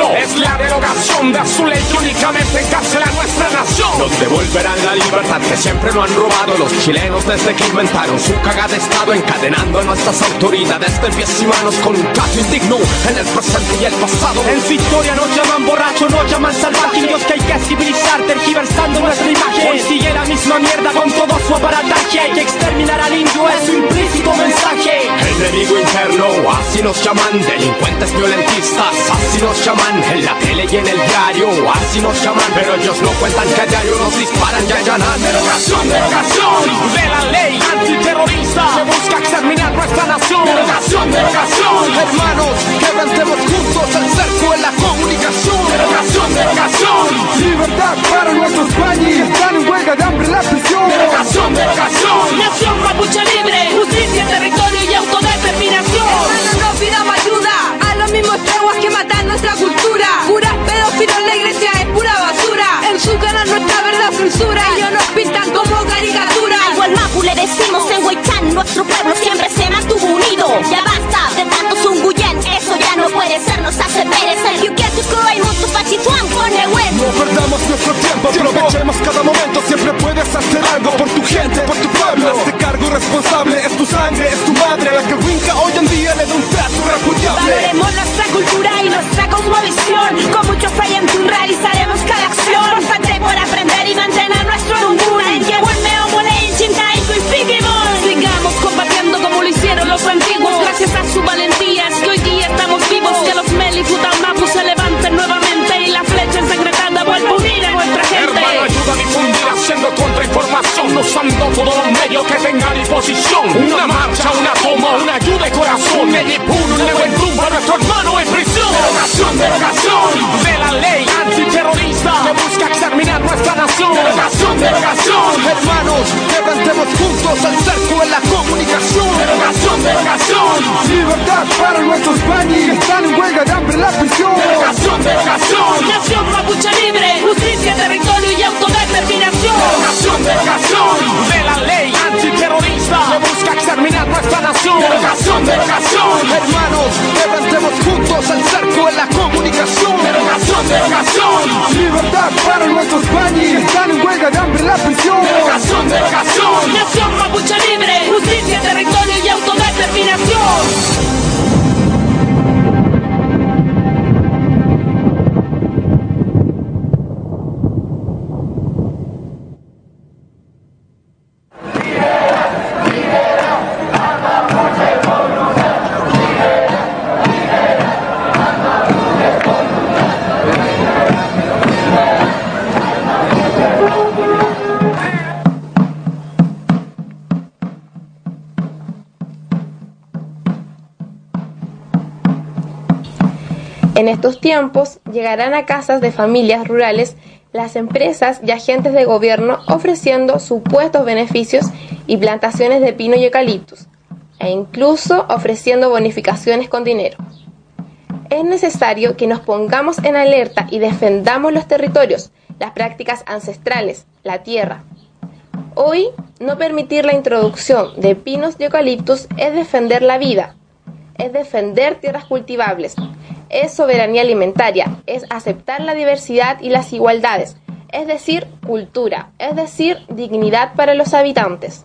Speaker 4: es la derogación de su ley que únicamente encarcela a nuestra nación. Nos devolverán la libertad que siempre nos han robado los chilenos desde que inventaron su cagada de estado, encadenando a nuestras autoridades de pies y manos con un trato indigno en el presente y el pasado.
Speaker 10: En su historia nos llaman borracho, nos llaman salvaje, Dios que hay que civilizar, tergiversando nuestra imagen. Hoy sigue la misma mierda con todo su aparataje. Hay que exterminar al indio, es su implícito mensaje.
Speaker 4: Enemigo interno, así nos llaman, delincuentes violentistas, así nos llaman, en la tele y en el diario, así nos llaman, pero ellos no cuentan que a diario nos disparan y allanan. Derogación, derogación de la ley antiterrorista que busca exterminar nuestra nación. Derogación, derogación, hermanos, quebrantemos juntos el cerco en la comunicación. Derogación, derogación,
Speaker 20: libertad para nuestros pañis que están en huelga de hambre en la prisión.
Speaker 4: Derogación, derogación,
Speaker 16: nación mapuche libre, justicia, territorio y autodeterminación.
Speaker 21: Hermanos, no pidamos ayuda a los mismos treguas que matan nuestra cultura. Curas pedófilos, la iglesia es pura basura. En su canal nuestra verdad censura. Ellos nos pintan como caricatura.
Speaker 16: Algo al Mapu le decimos en Huaychán, nuestro pueblo siempre se mantuvo unido. Ya basta de tanto zunguyen, eso ya no puede ser, nos hace perecer. You get to go y mucho pachituán con el web.
Speaker 20: No perdamos nuestro tiempo, aprovechemos cada momento. Siempre puedes hacer algo por tu gente, por tu pueblo. Este cargo responsable es tu sangre, es tu madre, la que Winca hoy en día le da un trato repudiable.
Speaker 21: Valoremos nuestra cultura y nuestra cosmovisión. Con mucho fe y en tu realizaremos cada acción. Esforzate por aprender y mantener nuestro orgullo. En que vuelve o mole en chinta y sigamos combatiendo como lo hicieron los antiguos. Gracias a su valentía es que hoy día estamos vivos. Que los Meli Mapu se levanten nuevamente y la flecha ensangrentada vuelva a unir a nuestra gente.
Speaker 4: Hermano, ayuda a difundir haciendo contrainformación, usando todos los medios que tenga a disposición. Una marcha, una toma, una ayuda de corazón. Medipuro, un nuevo rumbo a nuestro hermano en prisión. Derogación, derogación de la ley antiterrorista que busca exterminar nuestra nación. Derogación, derogación, hermanos, levantemos juntos el cerco en la comunicación. Derogación, derogación,
Speaker 20: libertad para nuestros pañis que están en huelga de hambre en la prisión.
Speaker 4: Derogación, derogación,
Speaker 21: nación mapuche libre, justicia, territorio y autodeterminación.
Speaker 4: Derogación, derogación de la ley antiterrorista que busca exterminar nuestra nación. Derogación, derogación, hermanos, levantemos juntos el cerco en la comunicación. Derogación, derogación,
Speaker 20: libertad para nuestros pañis que están en huelga de hambre en la prisión.
Speaker 4: Derogación, derogación,
Speaker 21: nación mapuche libre, justicia, territorio y autodeterminación.
Speaker 17: En estos tiempos llegarán a casas de familias rurales las empresas y agentes de gobierno ofreciendo supuestos beneficios y plantaciones de pino y eucaliptus, e incluso ofreciendo bonificaciones con dinero. Es necesario que nos pongamos en alerta y defendamos los territorios, las prácticas ancestrales, la tierra. Hoy, no permitir la introducción de pinos y eucaliptus es defender la vida, es defender tierras cultivables, es soberanía alimentaria, es aceptar la diversidad y las igualdades, es decir, cultura, es decir, dignidad para los habitantes.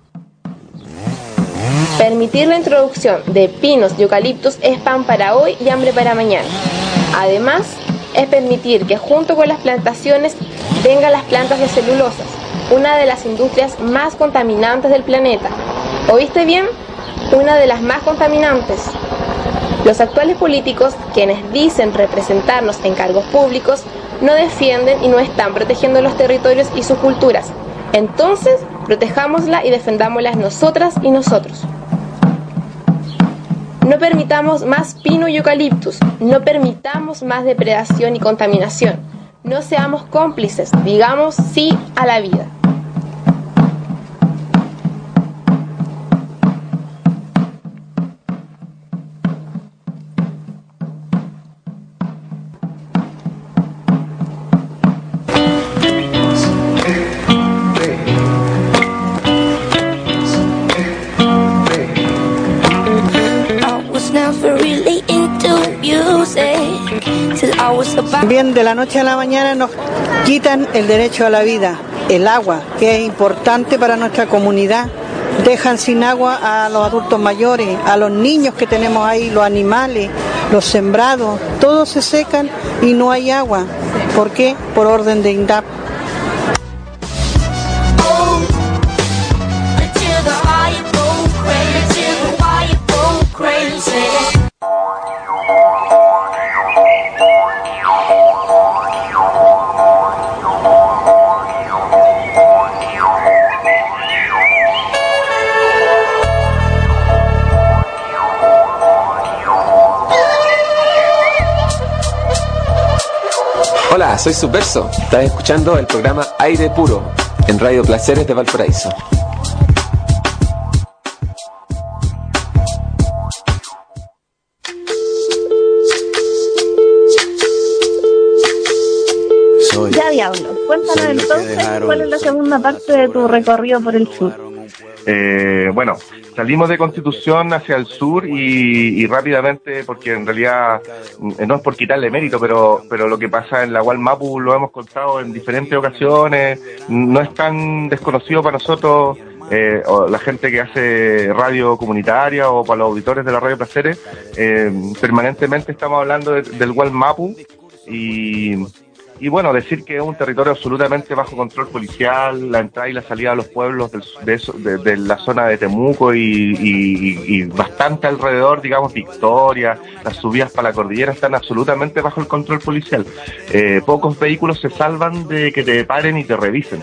Speaker 17: Permitir la introducción de pinos y eucaliptus es pan para hoy y hambre para mañana. Además, es permitir que junto con las plantaciones vengan las plantas de celulosas, una de las industrias más contaminantes del planeta. ¿Oíste bien? Una de las más contaminantes. Los actuales políticos, quienes dicen representarnos en cargos públicos, no defienden y no están protegiendo los territorios y sus culturas. Entonces, protejámosla y defendámoslas nosotras y nosotros. No permitamos más pino y eucaliptus, no permitamos más depredación y contaminación. No seamos cómplices, digamos sí a la vida.
Speaker 16: Till I was about
Speaker 2: También de la noche a la mañana nos quitan el derecho a la vida, el agua, que es importante para nuestra comunidad. Dejan sin agua a los adultos mayores, a los niños que tenemos ahí, los animales, los sembrados, todos se secan y no hay agua. ¿Por qué? Por orden de INDAP.
Speaker 22: Hola, soy Subverso. Estás escuchando el programa Aire Puro en Radio Placeres de Valparaíso.
Speaker 3: Soy, ya, Diablo. Cuéntanos entonces cuál es la segunda parte de tu recorrido por el sur.
Speaker 7: Eh, bueno, salimos de Constitución hacia el sur y, y rápidamente, porque en realidad no es por quitarle mérito, pero pero lo que pasa en la Gual Mapu lo hemos contado en diferentes ocasiones, no es tan desconocido para nosotros, eh, o la gente que hace radio comunitaria o para los auditores de la Radio Placeres, eh, permanentemente estamos hablando de, del Gual Mapu y... Y bueno, decir que es un territorio absolutamente bajo control policial, la entrada y la salida de los pueblos del, de, eso, de, de la zona de Temuco y, y, y bastante alrededor, digamos, Victoria, las subidas para la cordillera están absolutamente bajo el control policial. Eh, pocos vehículos se salvan de que te paren y te revisen.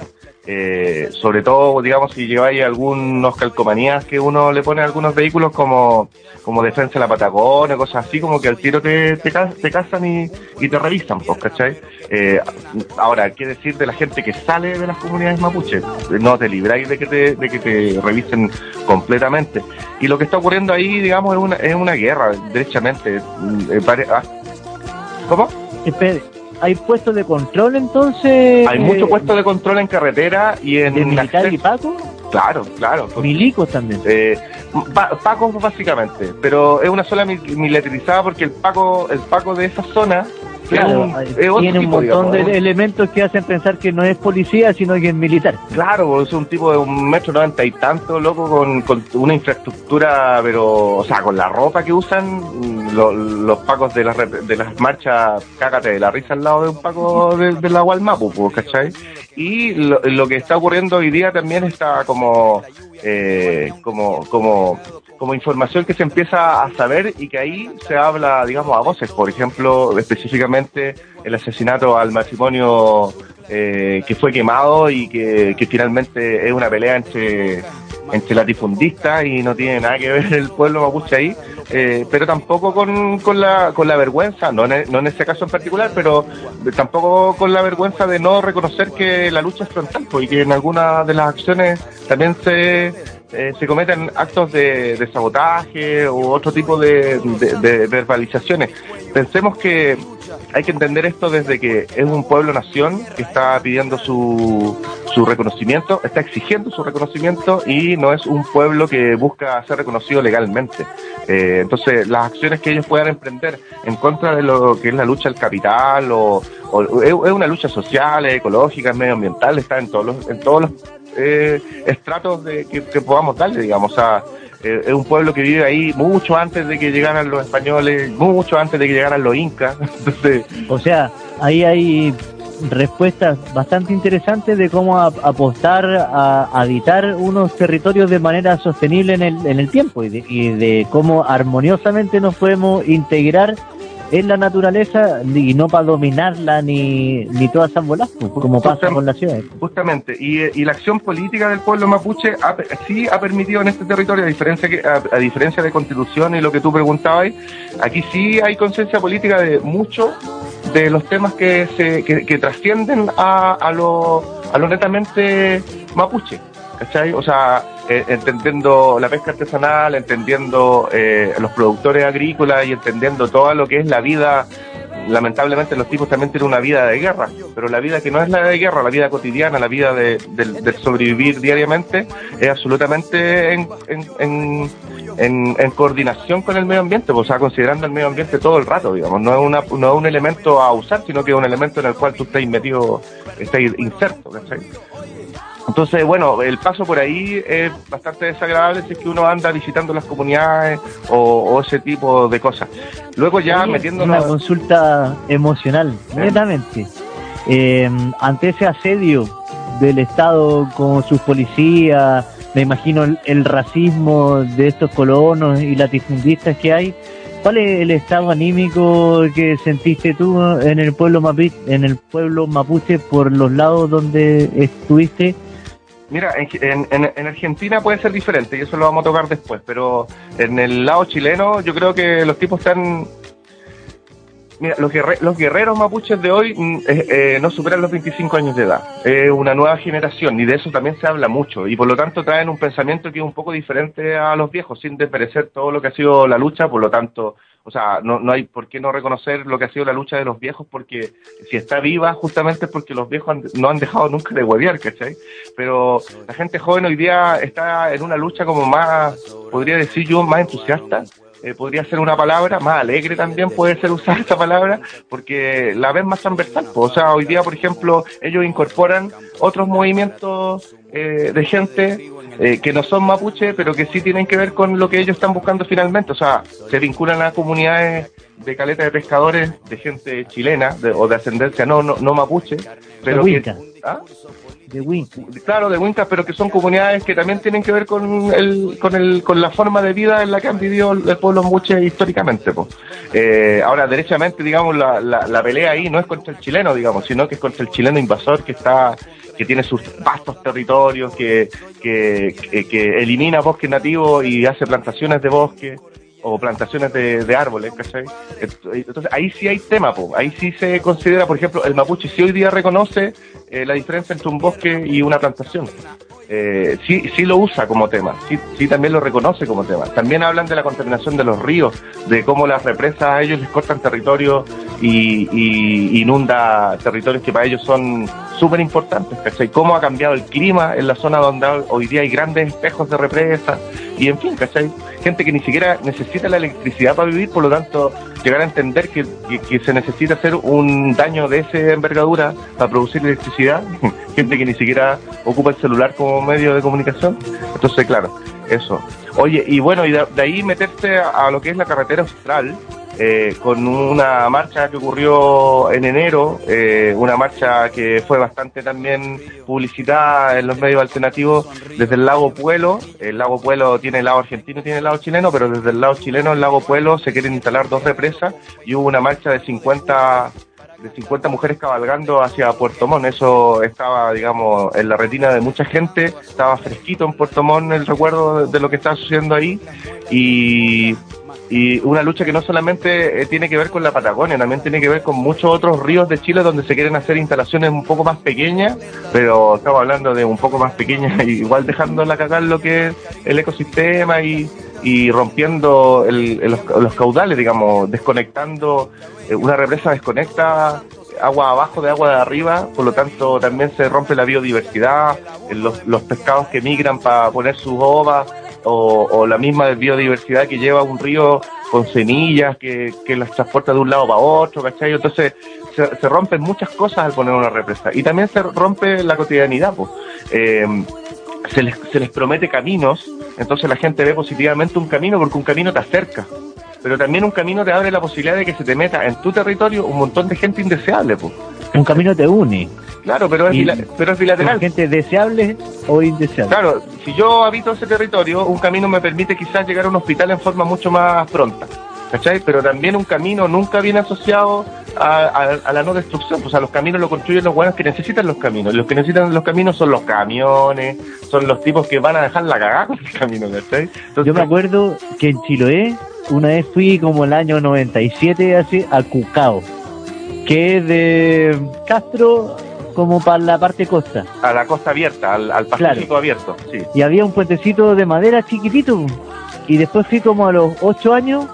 Speaker 7: Eh, sobre todo, digamos, si lleváis algunos calcomanías que uno le pone a algunos vehículos como, como Defensa de la Patagonia, cosas así, como que al tiro te, te, te cazan y, y te revisan, pues, ¿cachai? Eh, ahora, ¿qué decir de la gente que sale de las comunidades mapuches? No te libráis de que te, de que te revisen completamente. Y lo que está ocurriendo ahí, digamos, es una, es una guerra, derechamente. Eh, pare... ah. ¿Cómo?
Speaker 6: Espere. ¿Hay puestos de control entonces?
Speaker 7: Hay muchos puestos de control en carretera y en...
Speaker 6: ¿De militar y Paco?
Speaker 7: Claro, claro.
Speaker 6: ¿Milicos también?
Speaker 7: Eh, pa Paco básicamente, pero es una zona militarizada porque el Paco, el Paco de esa zona...
Speaker 6: Claro, un, tiene un tipo, montón digamos, de elementos que hacen pensar que no es policía, sino que es militar.
Speaker 7: Claro, es un tipo de un metro noventa y tanto, loco, con, con una infraestructura, pero, o sea, con la ropa que usan, lo, los pacos de las de las marchas, cágate de la risa al lado de un paco de, de la Gualmapu, ¿cachai? Y lo, lo que está ocurriendo hoy día también está como, eh, como, como, como información que se empieza a saber y que ahí se habla, digamos, a voces. Por ejemplo, específicamente el asesinato al matrimonio eh, que fue quemado y que, que finalmente es una pelea entre, entre latifundistas y no tiene nada que ver el pueblo mapuche ahí, eh, pero tampoco con, con, la, con la vergüenza, no en, no en ese caso en particular, pero tampoco con la vergüenza de no reconocer que la lucha es frontal, pues, y que en algunas de las acciones también se... Eh, se cometen actos de, de sabotaje u otro tipo de, de, de verbalizaciones. Pensemos que hay que entender esto desde que es un pueblo-nación que está pidiendo su, su reconocimiento, está exigiendo su reconocimiento y no es un pueblo que busca ser reconocido legalmente. Eh, entonces, las acciones que ellos puedan emprender en contra de lo que es la lucha al capital o, o es, es una lucha social, ecológica, medioambiental, está en todos los, en todos los Eh, estratos de, que, que podamos darle, digamos. O sea, eh, es un pueblo que vive ahí mucho antes de que llegaran los españoles, mucho antes de que llegaran los incas. Entonces,
Speaker 6: o sea, ahí hay respuestas bastante interesantes de cómo a, apostar a, a habitar unos territorios de manera sostenible en el, en el tiempo y de, y de cómo armoniosamente nos podemos integrar en la naturaleza y no para dominarla ni, ni todas esas bolas, como pasa con las ciudades.
Speaker 7: Justamente, y, y la acción política del pueblo mapuche ha, sí ha permitido en este territorio, a diferencia que a, a diferencia de Constitución y lo que tú preguntabas, aquí sí hay conciencia política de muchos de los temas que se que, que trascienden a, a lo a lo netamente mapuche, ¿cachai? O sea, eh, entendiendo la pesca artesanal, entendiendo eh, los productores agrícolas y entendiendo todo lo que es la vida lamentablemente los tipos también tienen una vida de guerra, pero la vida que no es la de guerra, la vida cotidiana, la vida de, de, de sobrevivir diariamente, es absolutamente en, en, en, en, en coordinación con el medio ambiente, pues, o sea, considerando el medio ambiente todo el rato, digamos, no es, una, no es un elemento a usar, sino que es un elemento en el cual tú estás metido, estás inserto, ¿cachai? Entonces, bueno, el paso por ahí es bastante desagradable si es que uno anda visitando las comunidades o, o ese tipo de cosas. Luego ya
Speaker 6: Oye,
Speaker 7: metiéndonos...
Speaker 6: Una consulta emocional, netamente. Eh, ante ese asedio del Estado con sus policías, me imagino el, el racismo de estos colonos y latifundistas que hay, ¿cuál es el estado anímico que sentiste tú en el pueblo mapuche, en el pueblo mapuche por los lados donde estuviste?
Speaker 7: Mira, en, en, en Argentina puede ser diferente y eso lo vamos a tocar después, pero en el lado chileno yo creo que los tipos están... Mira, los, guerre, los guerreros mapuches de hoy eh, eh, no superan los veinticinco años de edad. Es eh, una nueva generación y de eso también se habla mucho y por lo tanto traen un pensamiento que es un poco diferente a los viejos, sin desmerecer todo lo que ha sido la lucha, por lo tanto... O sea, no, no hay por qué no reconocer lo que ha sido la lucha de los viejos, porque si está viva justamente es porque los viejos han, no han dejado nunca de huevear, ¿cachai? Pero la gente joven hoy día está en una lucha como más, podría decir yo, más entusiasta. Eh, podría ser una palabra, más alegre también puede ser usar esa palabra, porque la ven más transversal. Pues. O sea, hoy día, por ejemplo, ellos incorporan otros movimientos eh, de gente eh, que no son mapuche, pero que sí tienen que ver con lo que ellos están buscando finalmente. O sea, se vinculan a comunidades de caleta de pescadores, de gente chilena, de, o de ascendencia no no, no mapuche, pero
Speaker 6: de
Speaker 7: que... ¿Ah?
Speaker 6: De Winca.
Speaker 7: Claro, de Winca, pero que son comunidades que también tienen que ver con el, con el, con la forma de vida en la que han vivido el pueblo mapuche históricamente, pues. Eh, ahora, derechamente, digamos, la, la, la pelea ahí no es contra el chileno, digamos, sino que es contra el chileno invasor que está, que tiene sus vastos territorios, que, que, que, que elimina bosques nativos y hace plantaciones de bosque o plantaciones de, de árboles, ¿cachai? Entonces ahí sí hay tema, po. Ahí sí se considera, por ejemplo, el mapuche sí hoy día reconoce eh, la diferencia entre un bosque y una plantación. Eh, sí, sí lo usa como tema, sí, sí también lo reconoce como tema. También hablan de la contaminación de los ríos, de cómo las represas a ellos les cortan territorio y, y inunda territorios que para ellos son súper importantes, ¿cachai? Cómo ha cambiado el clima en la zona donde hoy día hay grandes espejos de represas y en fin, ¿cachai? Gente que ni siquiera necesita la electricidad para vivir, por lo tanto llegar a entender que, que, que se necesita hacer un daño de esa envergadura para producir electricidad, gente que ni siquiera ocupa el celular como medio de comunicación. Entonces, claro, eso. Oye, y bueno, y de, de ahí meterse a, a lo que es la carretera austral, eh, con una marcha que ocurrió en enero, eh, una marcha que fue bastante también publicitada en los medios alternativos desde el lago Puelo. El lago Puelo tiene el lado argentino y tiene el lado chileno, pero desde el lado chileno, el lago Puelo, se quieren instalar dos represas y hubo una marcha de cincuenta de cincuenta mujeres cabalgando hacia Puerto Montt. Eso estaba, digamos, en la retina de mucha gente, estaba fresquito en Puerto Montt el recuerdo de, de lo que estaba sucediendo ahí, y, y una lucha que no solamente eh, tiene que ver con la Patagonia, también tiene que ver con muchos otros ríos de Chile donde se quieren hacer instalaciones un poco más pequeñas, pero estamos hablando de un poco más pequeñas, igual dejando la cagar lo que es el ecosistema y y rompiendo el, el, los, los caudales, digamos, desconectando, eh, una represa desconecta agua abajo de agua de arriba, por lo tanto también se rompe la biodiversidad, eh, los, los pescados que migran para poner sus ovas, o, o la misma biodiversidad que lleva un río con semillas que, que las transporta de un lado para otro, ¿cachai? Entonces se, se rompen muchas cosas al poner una represa, y también se rompe la cotidianidad, pues. Eh, se les, se les promete caminos, entonces la gente ve positivamente un camino porque un camino te acerca, pero también un camino te abre la posibilidad de que se te meta en tu territorio un montón de gente indeseable, pues.
Speaker 6: Un camino te une.
Speaker 7: Claro, pero es, bila, pero es bilateral.
Speaker 6: Gente deseable o indeseable.
Speaker 7: Claro, si yo habito ese territorio, un camino me permite quizás llegar a un hospital en forma mucho más pronta, ¿cachai? Pero también un camino nunca viene asociado a, a, a la no destrucción. Pues a los caminos lo construyen los buenos que necesitan los caminos. Los que necesitan los caminos son los camiones, son los tipos que van a dejar la cagada con el camino, ¿cachai? Entonces,
Speaker 6: yo me acuerdo que en Chiloé una vez fui como el año noventa y siete así a Cucao, que es de Castro como para la parte costa.
Speaker 7: A la costa abierta, al, al Pacífico, claro, abierto, sí.
Speaker 6: Y había un puentecito de madera chiquitito. Y después fui como a los ocho años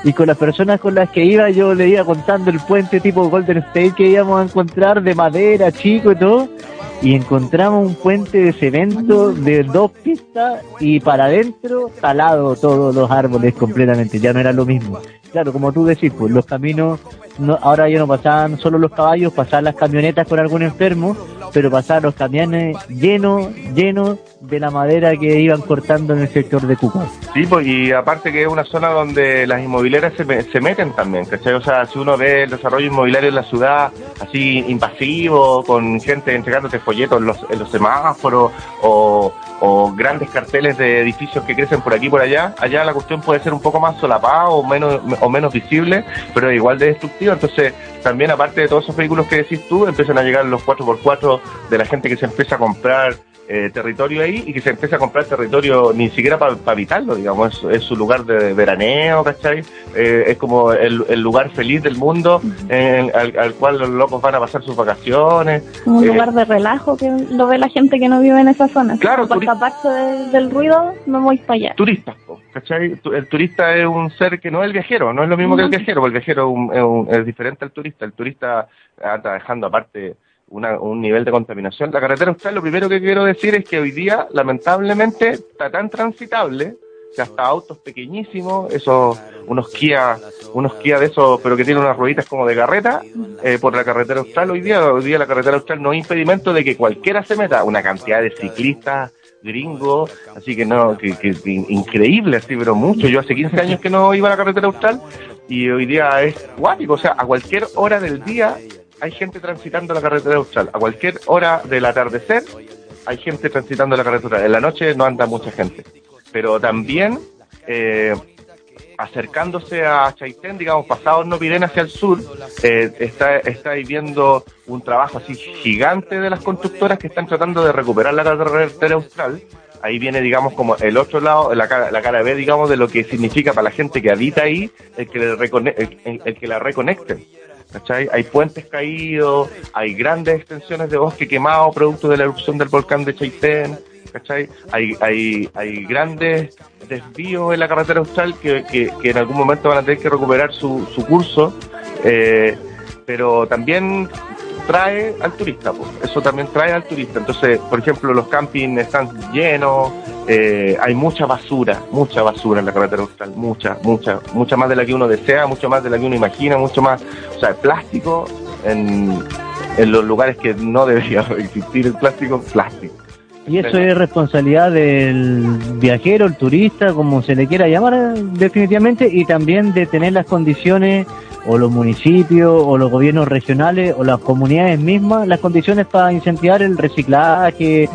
Speaker 6: y con las personas con las que iba yo le iba contando el puente tipo Golden State que íbamos a encontrar de madera, chico y todo, y encontramos un puente de cemento de dos pistas y para adentro talado todos los árboles completamente, ya no era lo mismo. Claro, como tú decís, pues los caminos, no, ahora ya no pasaban solo los caballos, pasaban las camionetas con algún enfermo, pero pasaban los camiones llenos, llenos de la madera que iban cortando en el sector de Cuca.
Speaker 7: Sí, pues, y aparte que es una zona donde las inmobiliarias se, se meten también, ¿cachai? O sea, si uno ve el desarrollo inmobiliario en la ciudad, así invasivo, con gente entregándote folletos en los, en los semáforos, o, o grandes carteles de edificios que crecen por aquí y por allá, allá la cuestión puede ser un poco más solapada o menos, o menos visible, pero igual de destructiva. Entonces, también aparte de todos esos vehículos que decís tú, empiezan a llegar los cuatro por cuatro de la gente que se empieza a comprar Eh, territorio ahí y que se empieza a comprar territorio ni siquiera para pa habitarlo, digamos, es, es su lugar de veraneo, ¿cachai? Eh, es como el, el lugar feliz del mundo eh, al, al cual los locos van a pasar sus vacaciones.
Speaker 3: Un
Speaker 7: eh,
Speaker 3: lugar de relajo que lo ve la gente que no vive en esa zona.
Speaker 7: Claro,
Speaker 3: por esta parte de, del ruido no voy para allá.
Speaker 7: Turistas, ¿cachai? El turista es un ser que no es el viajero, no es lo mismo uh-huh. que el viajero, porque el viajero es, un, es, un, es diferente al turista. El turista anda dejando aparte Una, un nivel de contaminación. La carretera austral, lo primero que quiero decir es que hoy día, lamentablemente, está tan transitable que hasta autos pequeñísimos, esos, unos Kia, unos Kia de esos, pero que tienen unas rueditas como de carreta, eh, por la carretera austral hoy día, hoy día la carretera austral no es impedimento de que cualquiera se meta, una cantidad de ciclistas gringos, así que no, que, que, que increíble, así, pero mucho. Yo hace quince años que no iba a la carretera austral y hoy día es guático, o sea, a cualquier hora del día hay gente transitando la carretera austral. A cualquier hora del atardecer hay gente transitando la carretera austral. En la noche no anda mucha gente. Pero también eh, acercándose a Chaitén, digamos, pasado Hornopirén hacia el sur, eh, está, está viendo un trabajo así gigante de las constructoras que están tratando de recuperar la carretera austral. Ahí viene, digamos, como el otro lado, la cara, la cara B, digamos, de lo que significa para la gente que habita ahí, el que, le recone- el, el, el que la reconecten. ¿Cachai? Hay puentes caídos, hay grandes extensiones de bosque quemado producto de la erupción del volcán de Chaitén, ¿cachai? Hay, hay, hay grandes desvíos en la carretera austral que, que, que en algún momento van a tener que recuperar su, su curso, eh, pero también trae al turista, pues. Eso también trae al turista. Entonces, por ejemplo, los campings están llenos, eh, hay mucha basura, mucha basura en la carretera austral, mucha, mucha, mucha más de la que uno desea, mucho más de la que uno imagina, mucho más, o sea, el plástico en, en los lugares que no debería existir el plástico, plástico.
Speaker 6: Y eso es responsabilidad del viajero, el turista, como se le quiera llamar, definitivamente, y también de tener las condiciones, o los municipios, o los gobiernos regionales, o las comunidades mismas, las condiciones para incentivar el reciclaje,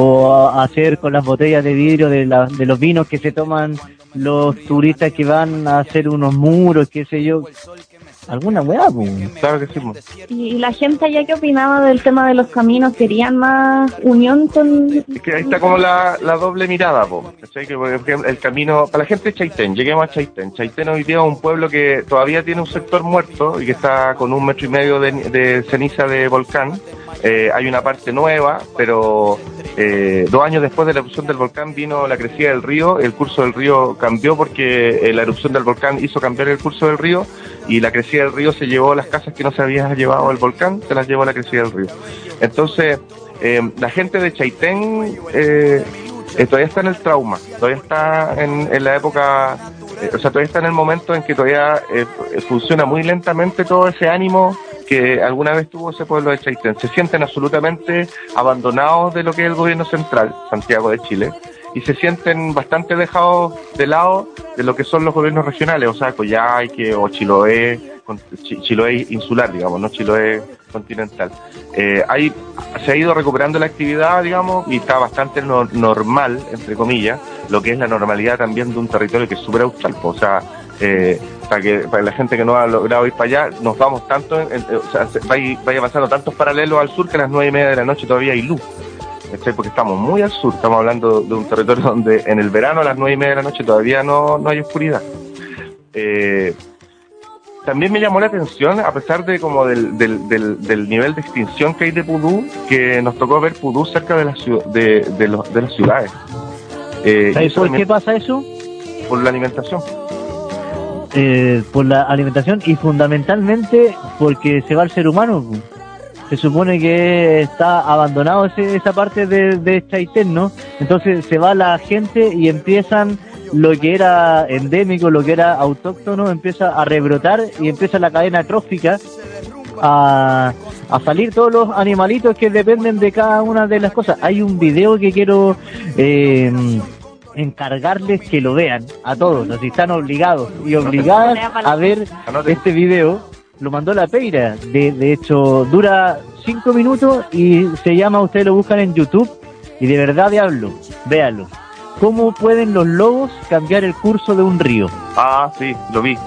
Speaker 6: o hacer con las botellas de vidrio de, la, de los vinos que se toman los turistas que van a hacer unos muros, qué sé yo. Alguna weá, pues.
Speaker 7: Claro que sí.
Speaker 3: ¿Y, ¿Y la gente allá qué opinaba del tema de los caminos? ¿Querían más unión con...?
Speaker 7: Es que ahí está como la, la doble mirada, po. ¿Cachai? Que porque el camino, para la gente de Chaitén, lleguemos a Chaitén. Chaitén hoy día es un pueblo que todavía tiene un sector muerto y que está con un metro y medio de, de ceniza de volcán. Eh, hay una parte nueva, pero eh, dos años después de la erupción del volcán vino la crecida del río, el curso del río cambió porque eh, la erupción del volcán hizo cambiar el curso del río y la crecida del río se llevó las casas que no se había llevado el volcán, se las llevó la crecida del río. Entonces, eh, la gente de Chaitén eh, eh, todavía está en el trauma, todavía está en, en la época, eh, o sea, todavía está en el momento en que todavía eh, funciona muy lentamente todo ese ánimo que alguna vez tuvo ese pueblo de Chaitén. Se sienten absolutamente abandonados de lo que es el gobierno central, Santiago de Chile, y se sienten bastante dejados de lado de lo que son los gobiernos regionales, o sea, Coyhaique o Chiloé, Chiloé insular, digamos, no Chiloé continental. Eh, hay, se ha ido recuperando la actividad, digamos, y está bastante no, normal, entre comillas, lo que es la normalidad también de un territorio que es súper austral, o sea, eh, para que para la gente que no ha logrado ir para allá, nos vamos tanto, en, en, o sea, vaya, vaya avanzando tantos paralelos al sur que a las nueve y media de la noche todavía hay luz. Porque estamos muy al sur, estamos hablando de un territorio donde en el verano a las nueve y media de la noche todavía no, no hay oscuridad. Eh, también me llamó la atención, a pesar de como del, del, del, del nivel de extinción que hay de pudú, que nos tocó ver pudú cerca de, la ciu- de, de, los, de las ciudades. Eh,
Speaker 6: ¿Sabes por qué pasa eso?
Speaker 7: Por la alimentación.
Speaker 6: eh, por la alimentación y fundamentalmente porque se va el ser humano. Se supone que está abandonado ese, esa parte de, de Chaitén, ¿no? Entonces se va la gente y empiezan lo que era endémico, lo que era autóctono, empieza a rebrotar y empieza la cadena trófica a, a salir todos los animalitos que dependen de cada una de las cosas. Hay un video que quiero eh, encargarles que lo vean a todos, así están obligados y obligadas a ver este video. Lo mandó la Peira, de, de hecho dura cinco minutos y se llama, ustedes lo buscan en YouTube y de verdad diablo, véanlo. ¿Cómo pueden los lobos cambiar el curso de un río?
Speaker 7: Ah, sí, lo vi.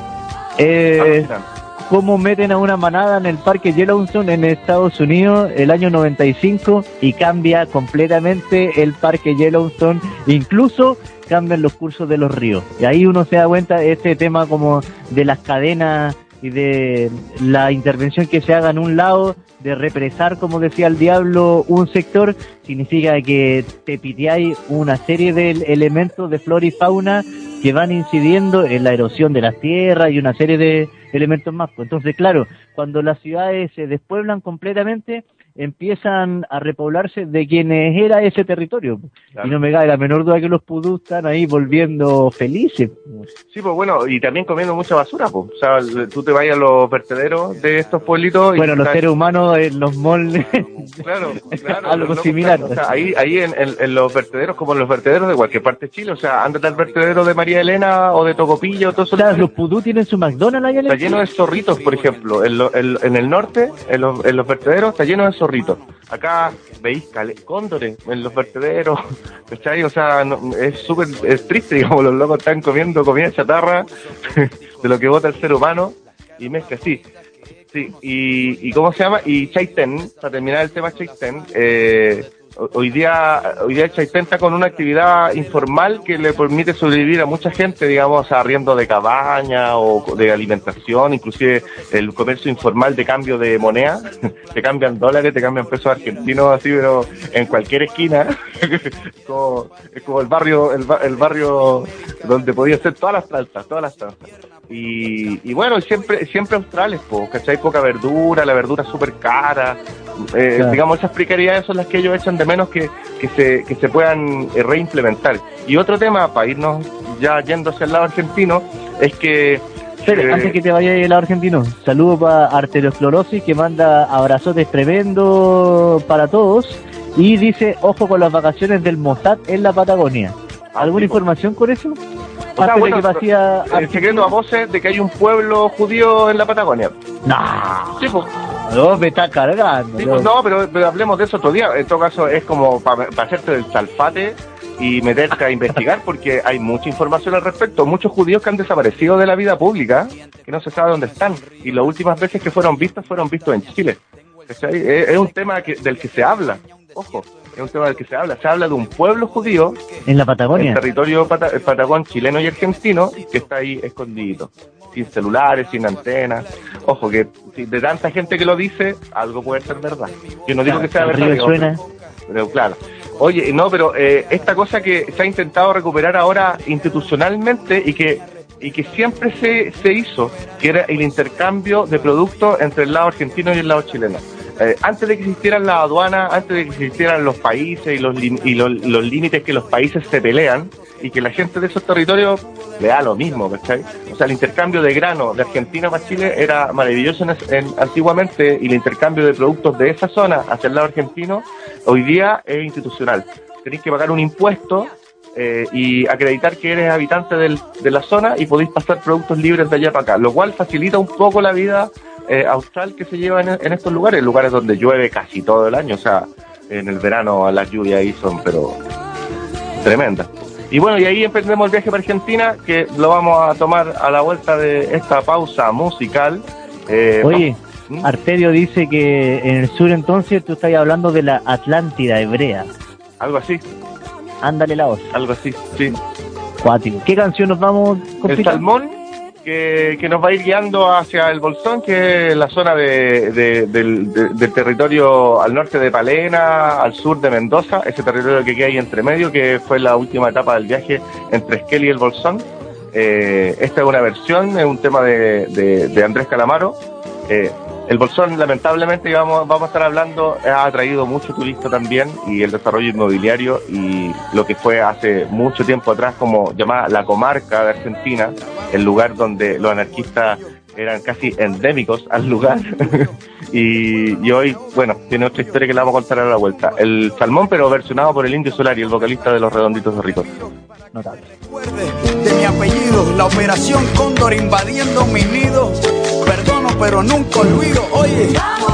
Speaker 6: Eh, ¿Cómo meten a una manada en el parque Yellowstone en Estados Unidos el año noventa y cinco y cambia completamente el parque Yellowstone? Incluso cambian los cursos de los ríos. Y ahí uno se da cuenta de este tema como de las cadenas y de la intervención que se haga en un lado, de represar, como decía el diablo, un sector, significa que te piteáis una serie de elementos de flora y fauna que van incidiendo en la erosión de las tierras y una serie de elementos más. Entonces, claro, cuando las ciudades se despueblan completamente, empiezan a repoblarse de quienes era ese territorio. Claro. Y no me cabe la menor duda que los pudús están ahí volviendo felices.
Speaker 7: Sí, pues bueno, y también comiendo mucha basura, pues. O sea, tú te vayas a los vertederos de estos pueblitos.
Speaker 6: Bueno,
Speaker 7: y
Speaker 6: los
Speaker 7: están...
Speaker 6: seres humanos en los malls.
Speaker 7: Claro, claro.
Speaker 6: Algo similar.
Speaker 7: O sea, ahí, ahí en, en, en los vertederos, como en los vertederos de cualquier parte de Chile. O sea, ándate al vertedero de María Elena o de Tocopilla o todo eso.
Speaker 6: O sea, los pudús tienen su McDonald's allá en el...
Speaker 7: Está lleno de zorritos, por ejemplo. En, lo, en, en el norte, en los, en los vertederos, está lleno de zorritos. Acá veis cale, cóndores en los vertederos, ¿cachai? O sea, no, es súper es triste, digamos, los locos están comiendo comida chatarra de lo que bota el ser humano y mezcla así. Sí, y, y ¿cómo se llama? Y Chaitén, para terminar el tema Chaitén, eh, hoy día hoy día Chaitén está con una actividad informal que le permite sobrevivir a mucha gente, digamos, arriendo de cabaña o de alimentación, inclusive el comercio informal de cambio de moneda, te cambian dólares, te cambian pesos argentinos, así, pero en cualquier esquina, como, es como el barrio el, el barrio donde podía hacer todas las tranzas, todas las tranzas. Y, y bueno, siempre siempre australes, po, ¿cachai? Poca verdura, la verdura súper cara, eh, claro. Digamos, esas precariedades son las que ellos echan de menos que, que se que se puedan eh, reimplementar. Y otro tema, para irnos ya yendo hacia el lado argentino, es que...
Speaker 6: Pero, eh, antes que te vayas al lado argentino, saludo para Arteriosclerosis, que manda abrazotes tremendos para todos, y dice, ojo con las vacaciones del Mossad en la Patagonia. ¿Alguna sí, información con eso?
Speaker 7: O sea, bueno, hacía... el secreto a voces de que hay un pueblo judío en la Patagonia.
Speaker 6: No.
Speaker 7: Sí, pues.
Speaker 6: No, me está cargando.
Speaker 7: Sí, pues, no, pero, pero hablemos de eso otro día. En todo caso, es como para pa hacerte el salfate y meterte a investigar, porque hay mucha información al respecto. Muchos judíos que han desaparecido de la vida pública, que no se sabe dónde están. Y las últimas veces que fueron vistos, fueron vistos en Chile. Es, es un tema que, del que se habla. Ojo. Es un tema del que se habla. Se habla de un pueblo judío
Speaker 6: en la Patagonia,
Speaker 7: en territorio pata patagón chileno y argentino, que está ahí escondido, sin celulares, sin antenas. Ojo, que de tanta gente que lo dice, algo puede ser verdad. Yo no digo claro, que sea verdad, que,
Speaker 6: suena.
Speaker 7: Pero claro. Oye, no, pero eh, esta cosa que se ha intentado recuperar ahora institucionalmente y que y que siempre se, se hizo, que era el intercambio de productos entre el lado argentino y el lado chileno. Eh, antes de que existieran las aduanas, antes de que existieran los países y los y los, los límites que los países se pelean y que la gente de esos territorios le da lo mismo, ¿cachai? O sea, el intercambio de grano de Argentina para Chile era maravilloso en, en, antiguamente, y el intercambio de productos de esa zona hacia el lado argentino hoy día es institucional. Tenéis que pagar un impuesto eh, y acreditar que eres habitante del, de la zona y podéis pasar productos libres de allá para acá, lo cual facilita un poco la vida Eh, austral que se lleva en, en estos lugares, lugares donde llueve casi todo el año. O sea, en el verano las lluvias ahí son pero tremendas. Y bueno, y ahí emprendemos el viaje para Argentina, que lo vamos a tomar a la vuelta de esta pausa musical.
Speaker 6: Eh, Oye, ¿Mm? Arterio dice que en el sur entonces tú estás hablando de la Atlántida hebrea.
Speaker 7: Algo así.
Speaker 6: Ándale la voz.
Speaker 7: Algo así, sí.
Speaker 6: Cuático. ¿Qué canción nos vamos a
Speaker 7: El Salmón. Que, que nos va a ir guiando hacia el Bolsón, que es la zona de, de, del, de, del territorio al norte de Palena, al sur de Mendoza, ese territorio que queda ahí entre medio, que fue la última etapa del viaje entre Esquel y el Bolsón. Eh, esta es una versión, es un tema de, de, de Andrés Calamaro. Eh, el Bolsón, lamentablemente, vamos, vamos a estar hablando, ha atraído mucho turista también, y el desarrollo inmobiliario, y lo que fue hace mucho tiempo atrás como llamada la comarca de Argentina, el lugar donde los anarquistas eran casi endémicos al lugar. y, y hoy, bueno, tiene otra historia que la vamos a contar a la vuelta. El Salmón, pero versionado por el Indio Solari, el vocalista de Los Redonditos de Ricot.
Speaker 1: Notable. De mi apellido, la operación Cóndor invadiendo mi nido. Perdono, pero nunca olvido. Oye,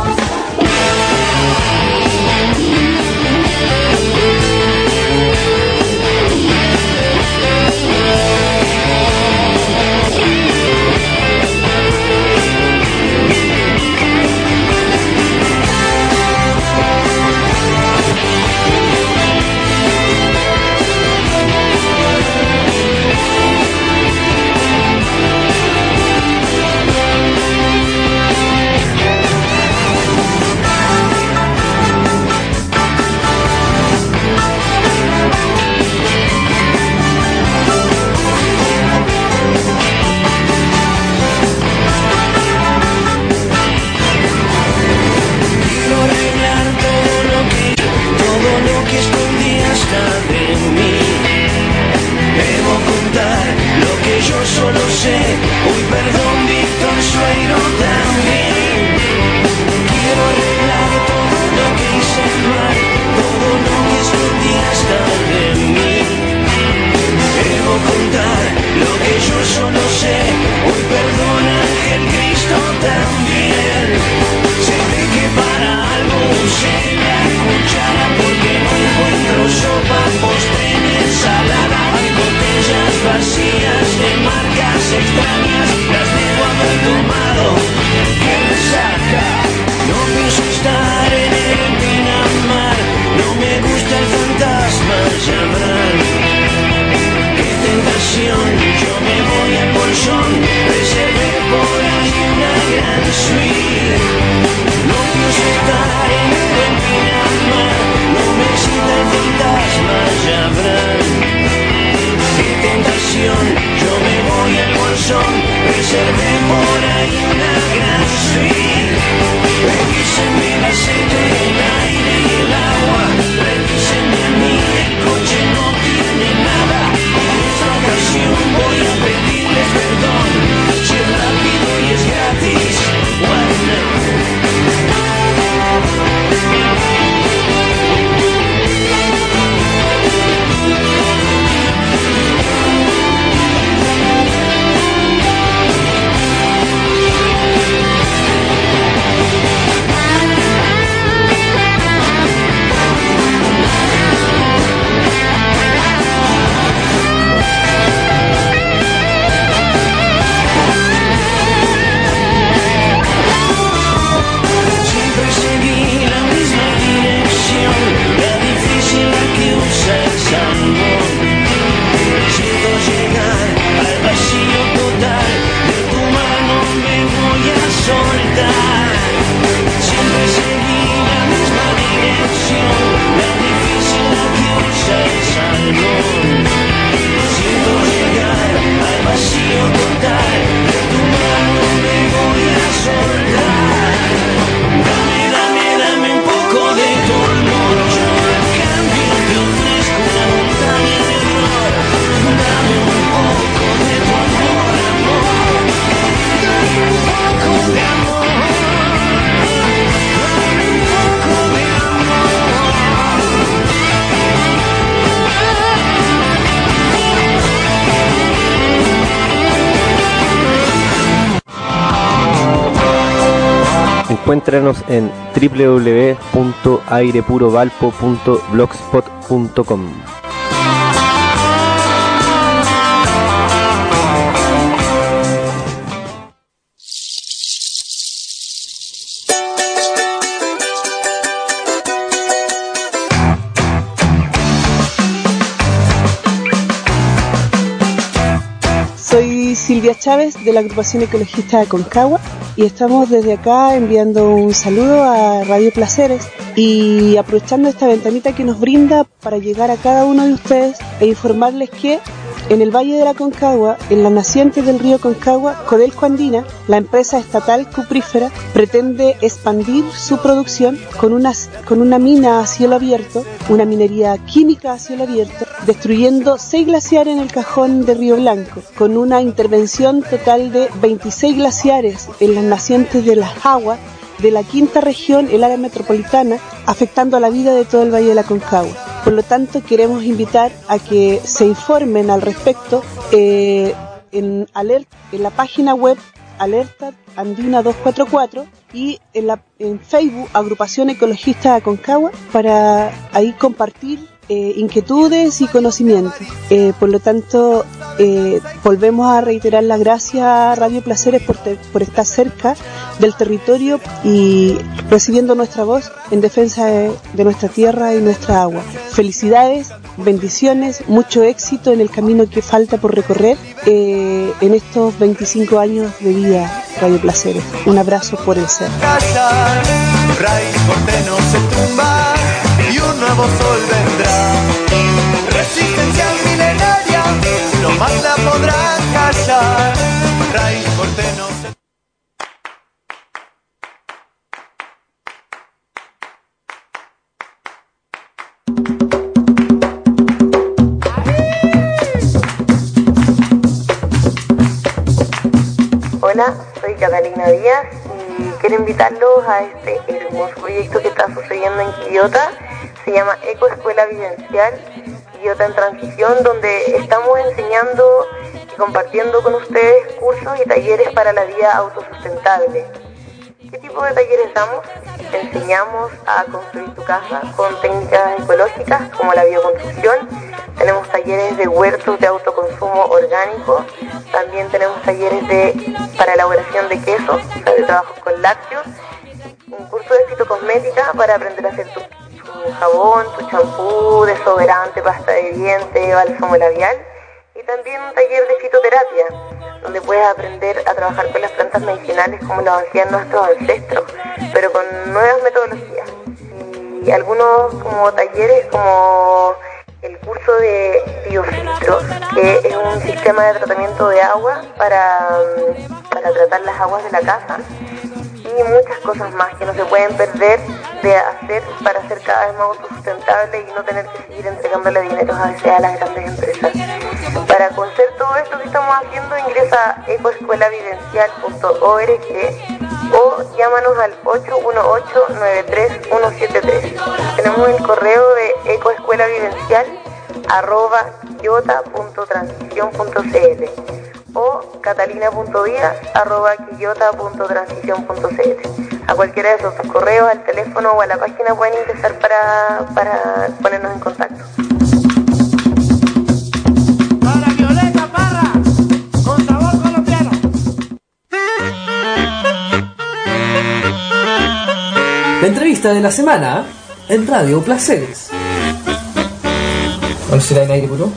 Speaker 12: encuéntranos en doble u doble u doble u punto aire puro valpo punto blogspot punto com.
Speaker 8: Soy Silvia Chávez de la agrupación ecologista de Concagua y estamos desde acá enviando un saludo a Radio Placeres y aprovechando esta ventanita que nos brinda para llegar a cada uno de ustedes e informarles que En el Valle de la Concagua, en las nacientes del río Concagua, Codelco Andina, la empresa estatal cuprífera, pretende expandir su producción con una, con una mina a cielo abierto, una minería química a cielo abierto, destruyendo seis glaciares en el cajón de Río Blanco, con una intervención total de veintiséis glaciares en las nacientes de las aguas de la quinta región, el área metropolitana, afectando a la vida de todo el Valle de la Concagua. Por lo tanto, queremos invitar a que se informen al respecto eh, en, alert, en la página web Alerta Andina doscientos cuarenta y cuatro y en, la, en Facebook Agrupación Ecologista Aconcagua para ahí compartir eh, inquietudes y conocimientos. Eh, por lo tanto, eh, volvemos a reiterar las gracias a Radio Placeres por, te, por estar cerca del territorio y recibiendo nuestra voz en defensa de, de nuestra tierra y nuestra agua. Felicidades, bendiciones, mucho éxito en el camino que falta por recorrer eh, en estos veinticinco años de vida Radio Placeres. Un abrazo por el ser.
Speaker 4: Callar, raíz fuerte no se tumba y un nuevo sol vendrá. Resistencia milenaria, no más la podrán callar. Raíz fuerte no se
Speaker 9: Hola, soy Catalina Díaz y quiero invitarlos a este hermoso proyecto que está sucediendo en Quillota. Se llama Ecoescuela Vivencial Quillota en Transición, donde estamos enseñando y compartiendo con ustedes cursos y talleres para la vida autosustentable. ¿Qué tipo de talleres damos? Te enseñamos a construir tu casa con técnicas ecológicas como la bioconstrucción. Tenemos talleres de huertos de autoconsumo orgánico. También tenemos talleres de para elaboración de quesos, o sea, de trabajos con lácteos. Un curso de fitocosmética para aprender a hacer tu, tu jabón, tu champú, desodorante, pasta de dientes, bálsamo labial. Y también un taller de fitoterapia, donde puedes aprender a trabajar con las plantas medicinales como lo hacían nuestros ancestros, pero con nuevas metodologías. Y algunos como talleres como el curso de biofiltros, que es un sistema de tratamiento de agua para, para tratar las aguas de la casa, y muchas cosas más que no se pueden perder de hacer para ser cada vez más autosustentable y no tener que seguir entregándole dinero a veces a las grandes empresas. Para conocer todo esto que estamos haciendo, ingresa a ecoescuela vivencial punto org o llámanos al ocho uno ocho, nueve tres uno siete tres. Tenemos el correo de ecoescuelavivencial arroba quillota punto transición punto cl o catalina.díaz arroba quillota punto transición punto cl. A cualquiera de esos correos, al teléfono o a la página pueden ingresar para, para ponernos en contacto.
Speaker 4: Para Violeta Parra, con sabor colombiano.
Speaker 11: La entrevista de la semana en Radio Placeres. ¿Cuál será el aire puro?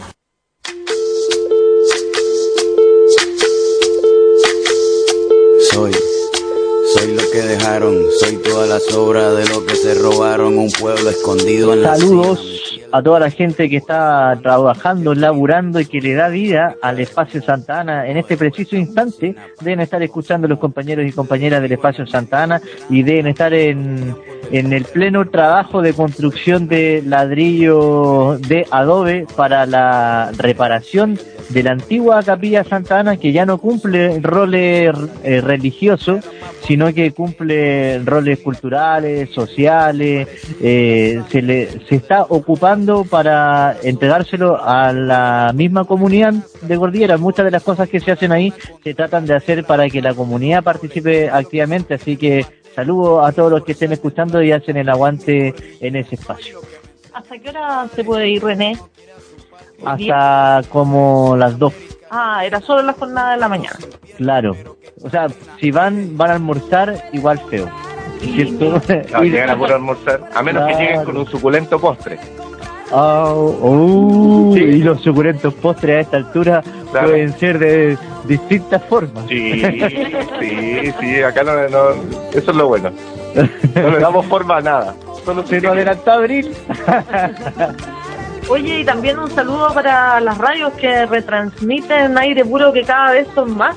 Speaker 5: Soy, soy lo que dejaron, soy toda la sobra de lo que se robaron, un pueblo escondido en la
Speaker 6: Saludos a toda la gente que está trabajando, laburando y que le da vida al Espacio Santa Ana. En este preciso instante deben estar escuchando los compañeros y compañeras del Espacio Santa Ana y deben estar en, en el pleno trabajo de construcción de ladrillo de adobe para la reparación de la antigua Capilla Santa Ana, que ya no cumple roles eh, religiosos, sino que cumple roles culturales, sociales. eh, se le se está ocupando para entregárselo a la misma comunidad de Cordillera. Muchas de las cosas que se hacen ahí se tratan de hacer para que la comunidad participe activamente, así que saludo a todos los que estén escuchando y hacen el aguante en ese espacio.
Speaker 3: ¿Hasta qué hora se puede ir, René?
Speaker 6: Hasta como las dos.
Speaker 3: Ah, era solo la jornada de la mañana.
Speaker 6: Claro. O sea, si van van a almorzar, igual feo. ¿Cierto?
Speaker 7: No, llegan a puro almorzar, a menos claro. que lleguen con un suculento postre.
Speaker 6: Oh, oh, sí. Y los suculentos postres a esta altura claro. pueden ser de distintas formas.
Speaker 7: Sí, sí, sí, acá no, no eso es lo bueno. No le damos forma a nada.
Speaker 6: Solo se nos adelantó abril.
Speaker 13: Oye, y también un saludo para las radios que retransmiten aire puro, que cada vez son más.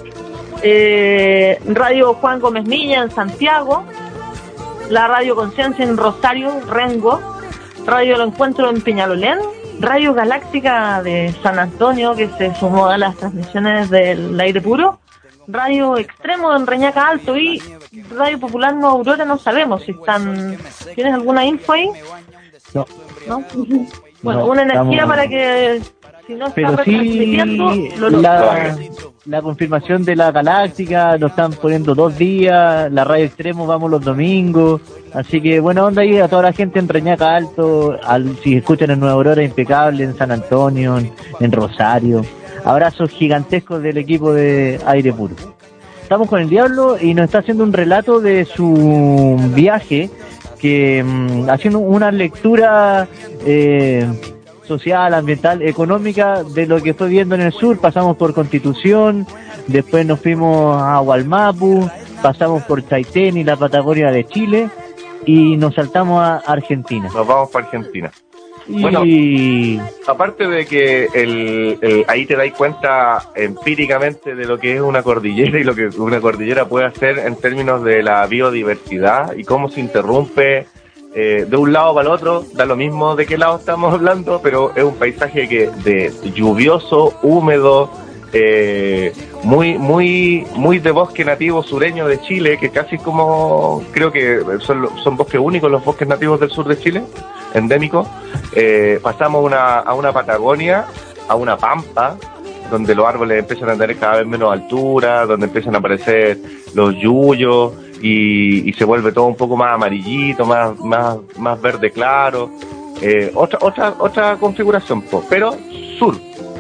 Speaker 13: Eh, Radio Juan Gómez Milla en Santiago, la Radio Conciencia en Rosario, Rengo, Radio El Encuentro en Peñalolén, Radio Galáctica de San Antonio, que se sumó a las transmisiones del aire puro, Radio Extremo en Reñaca Alto y Radio Popular Nueva Aurora. No sabemos si están... ¿Tienes alguna info ahí?
Speaker 6: No.
Speaker 13: ¿No? Bueno,
Speaker 6: No,
Speaker 13: una energía
Speaker 6: estamos...
Speaker 13: para que... Si no está
Speaker 6: Pero sí,
Speaker 13: lo
Speaker 6: la, la confirmación de la Galáctica, nos están poniendo dos días, la Radio Extremo vamos los domingos, así que buena onda ahí a toda la gente en Reñaca Alto, al, si escuchan en Nueva Aurora, impecable, en San Antonio, en, en Rosario. Abrazos gigantescos del equipo de Aire Puro. Estamos con el Diablo y nos está haciendo un relato de su viaje, que mmm, haciendo una lectura... Eh, social, ambiental, económica de lo que fue viendo en el sur. Pasamos por Constitución, después nos fuimos a Hualmapu, pasamos por Chaitén y la Patagonia de Chile y nos saltamos a Argentina.
Speaker 7: Nos vamos para Argentina.
Speaker 6: Y...
Speaker 7: Bueno, aparte de que el, el, ahí te dais cuenta empíricamente de lo que es una cordillera y lo que una cordillera puede hacer en términos de la biodiversidad y cómo se interrumpe Eh, de un lado para el otro, da lo mismo de qué lado estamos hablando, pero es un paisaje que de lluvioso, húmedo, eh, muy muy muy de bosque nativo sureño de Chile, que casi como creo que son, son bosques únicos los bosques nativos del sur de Chile, endémicos. Eh, pasamos una, a una Patagonia, a una pampa, donde los árboles empiezan a tener cada vez menos altura, donde empiezan a aparecer los yuyos, y, y se vuelve todo un poco más amarillito, más más más verde claro, eh, otra otra otra configuración, po. Pero sur,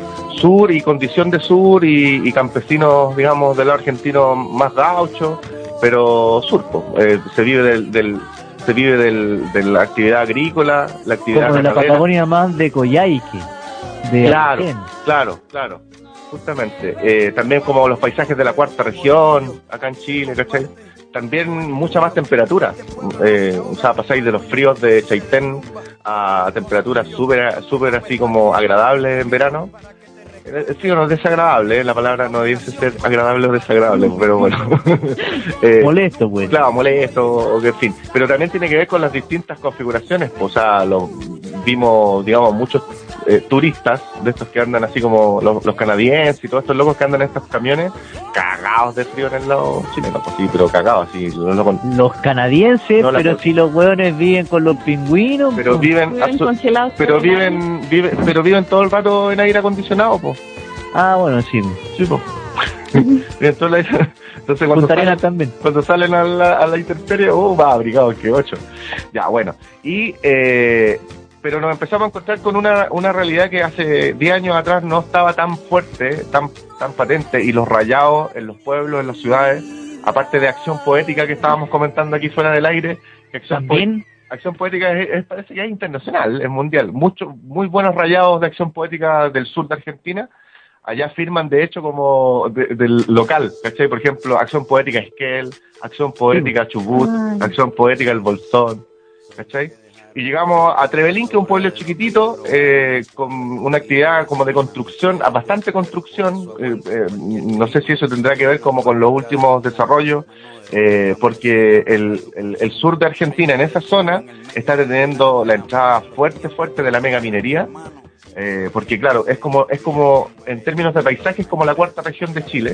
Speaker 7: sur y condición de sur y, y campesinos, digamos, del lado argentino más gaucho, pero sur, po. Eh, se vive del, del se vive del, de la actividad agrícola, la actividad
Speaker 6: como de la
Speaker 7: ganadera.
Speaker 6: Patagonia más de Coyhaique, de
Speaker 7: Claro,
Speaker 6: Aysén.
Speaker 7: claro, claro, justamente. Eh, también como los paisajes de la cuarta región, acá en Chile, ¿cachai? También mucha más temperatura, eh, o sea, pasáis de los fríos de Chaitén a temperaturas súper súper así como agradables en verano. El frío no es desagradable, ¿eh? La palabra no debe ser agradable o desagradable, pero bueno. eh,
Speaker 6: molesto, pues.
Speaker 7: Claro, molesto, o que en fin. Pero también tiene que ver con las distintas configuraciones, pues, o sea, lo, vimos, digamos, muchos eh, turistas de estos que andan así como los, los canadienses y todos estos locos que andan en estos camiones, cagados de frío en el lado chileno, pues sí, pero cagados, así. No, no,
Speaker 6: los canadienses,
Speaker 7: no,
Speaker 6: pero
Speaker 7: la,
Speaker 6: si los hueones viven con los pingüinos,
Speaker 7: pero
Speaker 6: pues,
Speaker 7: viven,
Speaker 13: viven congelados,
Speaker 7: pero viven, viven, pero viven todo el rato en aire acondicionado, pues.
Speaker 6: Ah, bueno, sí.
Speaker 7: Sí, pues. Entonces, entonces cuando, salen,
Speaker 6: también.
Speaker 7: cuando salen a la, a la intemperie, oh, va abrigado, que ocho. Ya, bueno. Y, eh, pero nos empezamos a encontrar con una, una realidad que hace diez años atrás no estaba tan fuerte, tan, tan patente, y los rayados en los pueblos, en las ciudades, aparte de acción poética que estábamos comentando aquí fuera del aire, que acción
Speaker 6: también.
Speaker 7: Acción poética es, es, parece que es internacional, es mundial. Muchos, muy buenos rayados de acción poética del sur de Argentina. Allá firman, de hecho, como de, del local, ¿cachai? Por ejemplo, Acción Poética Esquel, Acción Poética Chubut, Ay. Acción Poética El Bolsón, ¿cachai? Y llegamos a Trevelín, que es un pueblo chiquitito, eh, con una actividad como de construcción, bastante construcción, eh, eh, no sé si eso tendrá que ver como con los últimos desarrollos, eh, porque el, el, el sur de Argentina, en esa zona, está teniendo la entrada fuerte, fuerte de la mega minería. Eh, porque claro, es como, es como, en términos de paisaje, es como la cuarta región de Chile,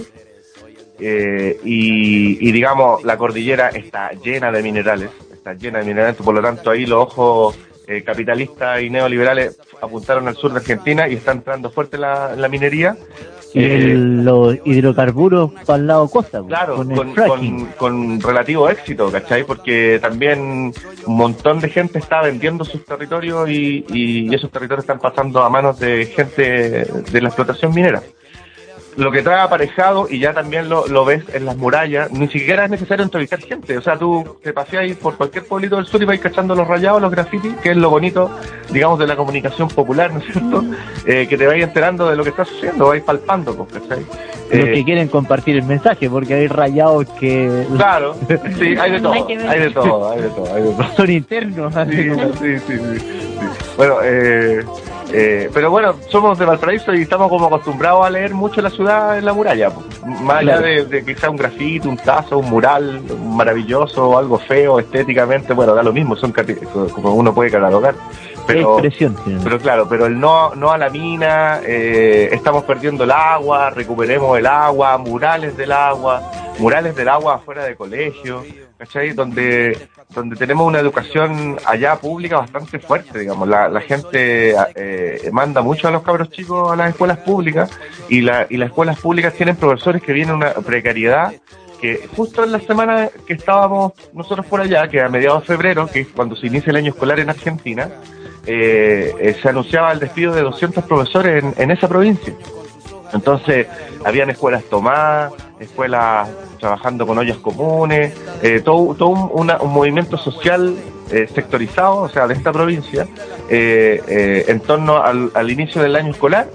Speaker 7: eh, y, y digamos, la cordillera está llena de minerales, está llena de minerales, por lo tanto ahí los ojos eh, capitalistas y neoliberales apuntaron al sur de Argentina y está entrando fuerte la, la minería.
Speaker 6: Y eh, el, los hidrocarburos para el lado costa,
Speaker 7: claro,
Speaker 6: con,
Speaker 7: con, con, con relativo éxito, ¿cachai? Porque también un montón de gente está vendiendo sus territorios y, y, y esos territorios están pasando a manos de gente de la explotación minera. Lo que trae aparejado, y ya también lo, lo ves en las murallas, ni siquiera es necesario entrevistar gente. O sea, tú te paseas por cualquier pueblito del sur y vas cachando los rayados, los grafitis, que es lo bonito, digamos, de la comunicación popular, ¿no es cierto? Eh, que te vais enterando de lo que está sucediendo, vais palpando, ¿cachai?
Speaker 6: Los eh, que quieren compartir el mensaje, porque hay rayados que...
Speaker 7: Claro, sí, hay de todo, hay de todo, hay de todo, hay de todo.
Speaker 6: Son internos.
Speaker 7: Sí, sí, sí, sí, sí. Bueno, eh... Eh, pero bueno, somos de Valparaíso y estamos como acostumbrados a leer mucho la ciudad en la muralla, pues. Más allá de, de quizá un grafito, un tazo, un mural maravilloso, algo feo estéticamente, bueno, da lo mismo, son como uno puede catalogar. Pero, pero claro, pero el no no a la mina, eh, estamos perdiendo el agua, recuperemos el agua, murales del agua, murales del agua afuera de colegios, ¿cachai? Donde donde tenemos una educación allá pública bastante fuerte, digamos. La, la gente eh, manda mucho a los cabros chicos a las escuelas públicas y, la, y las escuelas públicas tienen profesores que vienen una precariedad que justo en la semana que estábamos nosotros por allá, que a mediados de febrero, que es cuando se inicia el año escolar en Argentina, eh, eh, se anunciaba el despido de doscientos profesores en, en esa provincia. Entonces, habían escuelas tomadas, escuelas trabajando con ollas comunes, eh, todo, todo un, una, un movimiento social eh, sectorizado, o sea, de esta provincia, eh, eh, en torno al, al inicio del año escolar,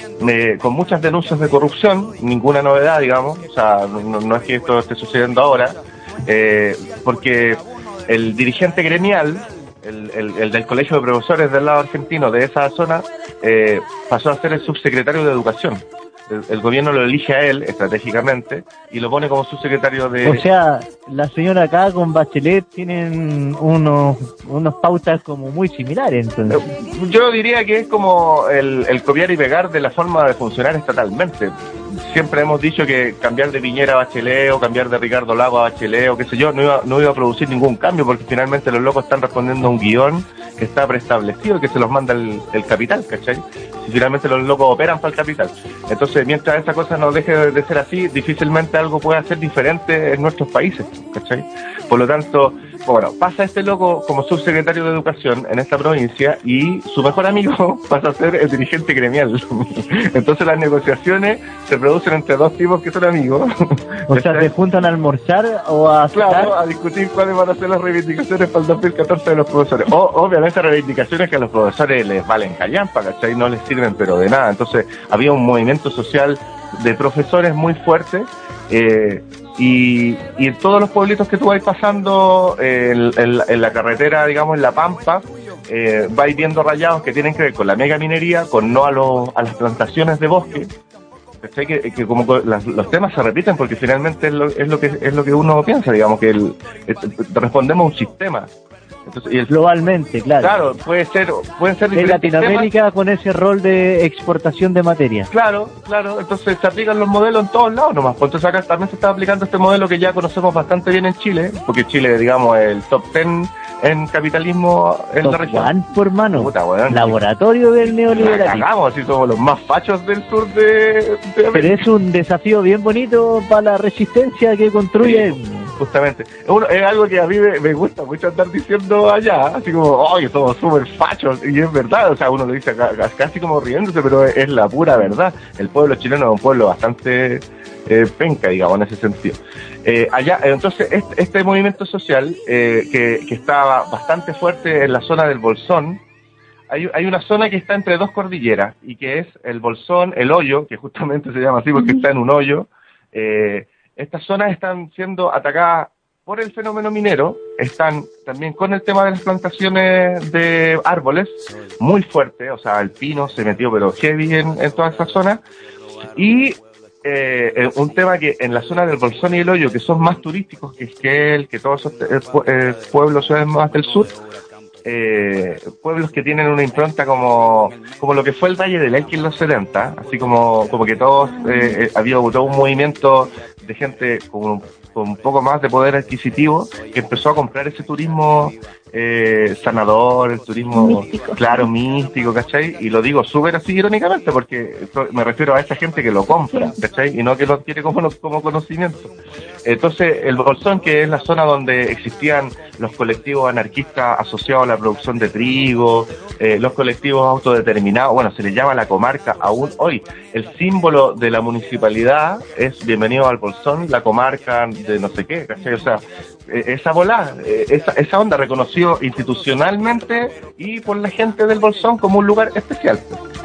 Speaker 7: eh, con muchas denuncias de corrupción, ninguna novedad, digamos, o sea, no, no es que esto esté sucediendo ahora, eh, porque el dirigente gremial, el, el, el del Colegio de Profesores del lado argentino de esa zona, eh, pasó a ser el subsecretario de Educación. El, el gobierno lo elige a él estratégicamente y lo pone como subsecretario de...
Speaker 6: O sea, la señora acá con Bachelet tienen unos unos pautas como muy similares, entonces.
Speaker 7: Yo diría que es como el, el copiar y pegar de la forma de funcionar estatalmente. Siempre hemos dicho que cambiar de Piñera a Bachelet o cambiar de Ricardo Lagos a Bachelet o qué sé yo, no iba, no iba a producir ningún cambio porque finalmente los locos están respondiendo a un guión que está preestablecido, que se los manda el, el capital, ¿cachai? Si finalmente los locos operan para el capital. Entonces, mientras esa cosa no deje de, de ser así, difícilmente algo pueda ser diferente en nuestros países, ¿cachai? Por lo tanto, bueno, pasa este loco como subsecretario de Educación en esta provincia y su mejor amigo pasa a ser el dirigente gremial. Entonces las negociaciones se producen entre dos tipos que son amigos.
Speaker 6: O sea, se juntan a almorzar o a...
Speaker 7: Claro, a discutir cuáles van a ser las reivindicaciones para el dos mil catorce de los profesores. O, obviamente reivindicaciones que a los profesores les valen callampa, ¿cachai? No les sirven pero de nada. Entonces había un movimiento social de profesores muy fuerte, eh, y, y en todos los pueblitos que tú vas pasando eh, en, en, en la carretera, digamos, en La Pampa, eh, vais viendo rayados que tienen que ver con la mega minería, con no a, los, a las plantaciones de bosque. Que, que como las, los temas se repiten porque finalmente es lo, es lo que es lo que uno piensa, digamos, que el, el, respondemos a un sistema. Entonces, y el,
Speaker 6: globalmente, claro.
Speaker 7: Claro, puede ser, pueden ser
Speaker 6: en Latinoamérica temas, con ese rol de exportación de materia.
Speaker 7: Claro, claro, entonces se aplican los modelos en todos lados nomás. Entonces acá también se está aplicando este modelo que ya conocemos bastante bien en Chile, porque Chile, digamos, es el top ten en capitalismo en
Speaker 6: top
Speaker 7: la región.
Speaker 6: One, por mano.
Speaker 7: Puta, bueno,
Speaker 6: laboratorio del neoliberalismo.
Speaker 7: Cagamos, así somos los más fachos del sur de, de
Speaker 6: Pero es un desafío bien bonito para la resistencia que construye.
Speaker 7: Sí. Justamente, Uno, es algo que a mí me, me gusta mucho andar diciendo allá, así como, oye, somos súper fachos, y es verdad, o sea, uno lo dice casi como riéndose, pero es, es la pura verdad. El pueblo chileno es un pueblo bastante eh, penca, digamos, en ese sentido. Eh, allá, entonces, este, este movimiento social, eh, que, que está bastante fuerte en la zona del Bolsón, hay, hay una zona que está entre dos cordilleras, y que es el Bolsón, el hoyo, que justamente se llama así porque está en un hoyo. eh, Estas zonas están siendo atacadas por el fenómeno minero, están también con el tema de las plantaciones de árboles, muy fuerte, o sea, el pino se metió pero heavy en, en toda esa zona, y eh, un tema que en la zona del Bolsón y el Hoyo, que son más turísticos que Esquel, que todos esos eh, pueblos, ciudades más del sur, Eh, pueblos que tienen una impronta como como lo que fue el Valle del Elqui en los setenta, así como como que todos eh, eh, había todo un movimiento de gente con un, con un poco más de poder adquisitivo que empezó a comprar ese turismo eh, sanador, el turismo místico. Claro, místico, ¿cachai? Y lo digo súper así irónicamente porque me refiero a esa gente que lo compra, ¿cachai? Y no que lo quiere como, como conocimiento. Entonces, el Bolsón, que es la zona donde existían los colectivos anarquistas asociados a la producción de trigo, eh, los colectivos autodeterminados, bueno, se les llama la comarca aún hoy. El símbolo de la municipalidad es bienvenido al Bolsón, la comarca de no sé qué, ¿cachai? O sea, esa bola, esa, esa onda reconoció institucionalmente y por la gente del Bolsón como un lugar especial.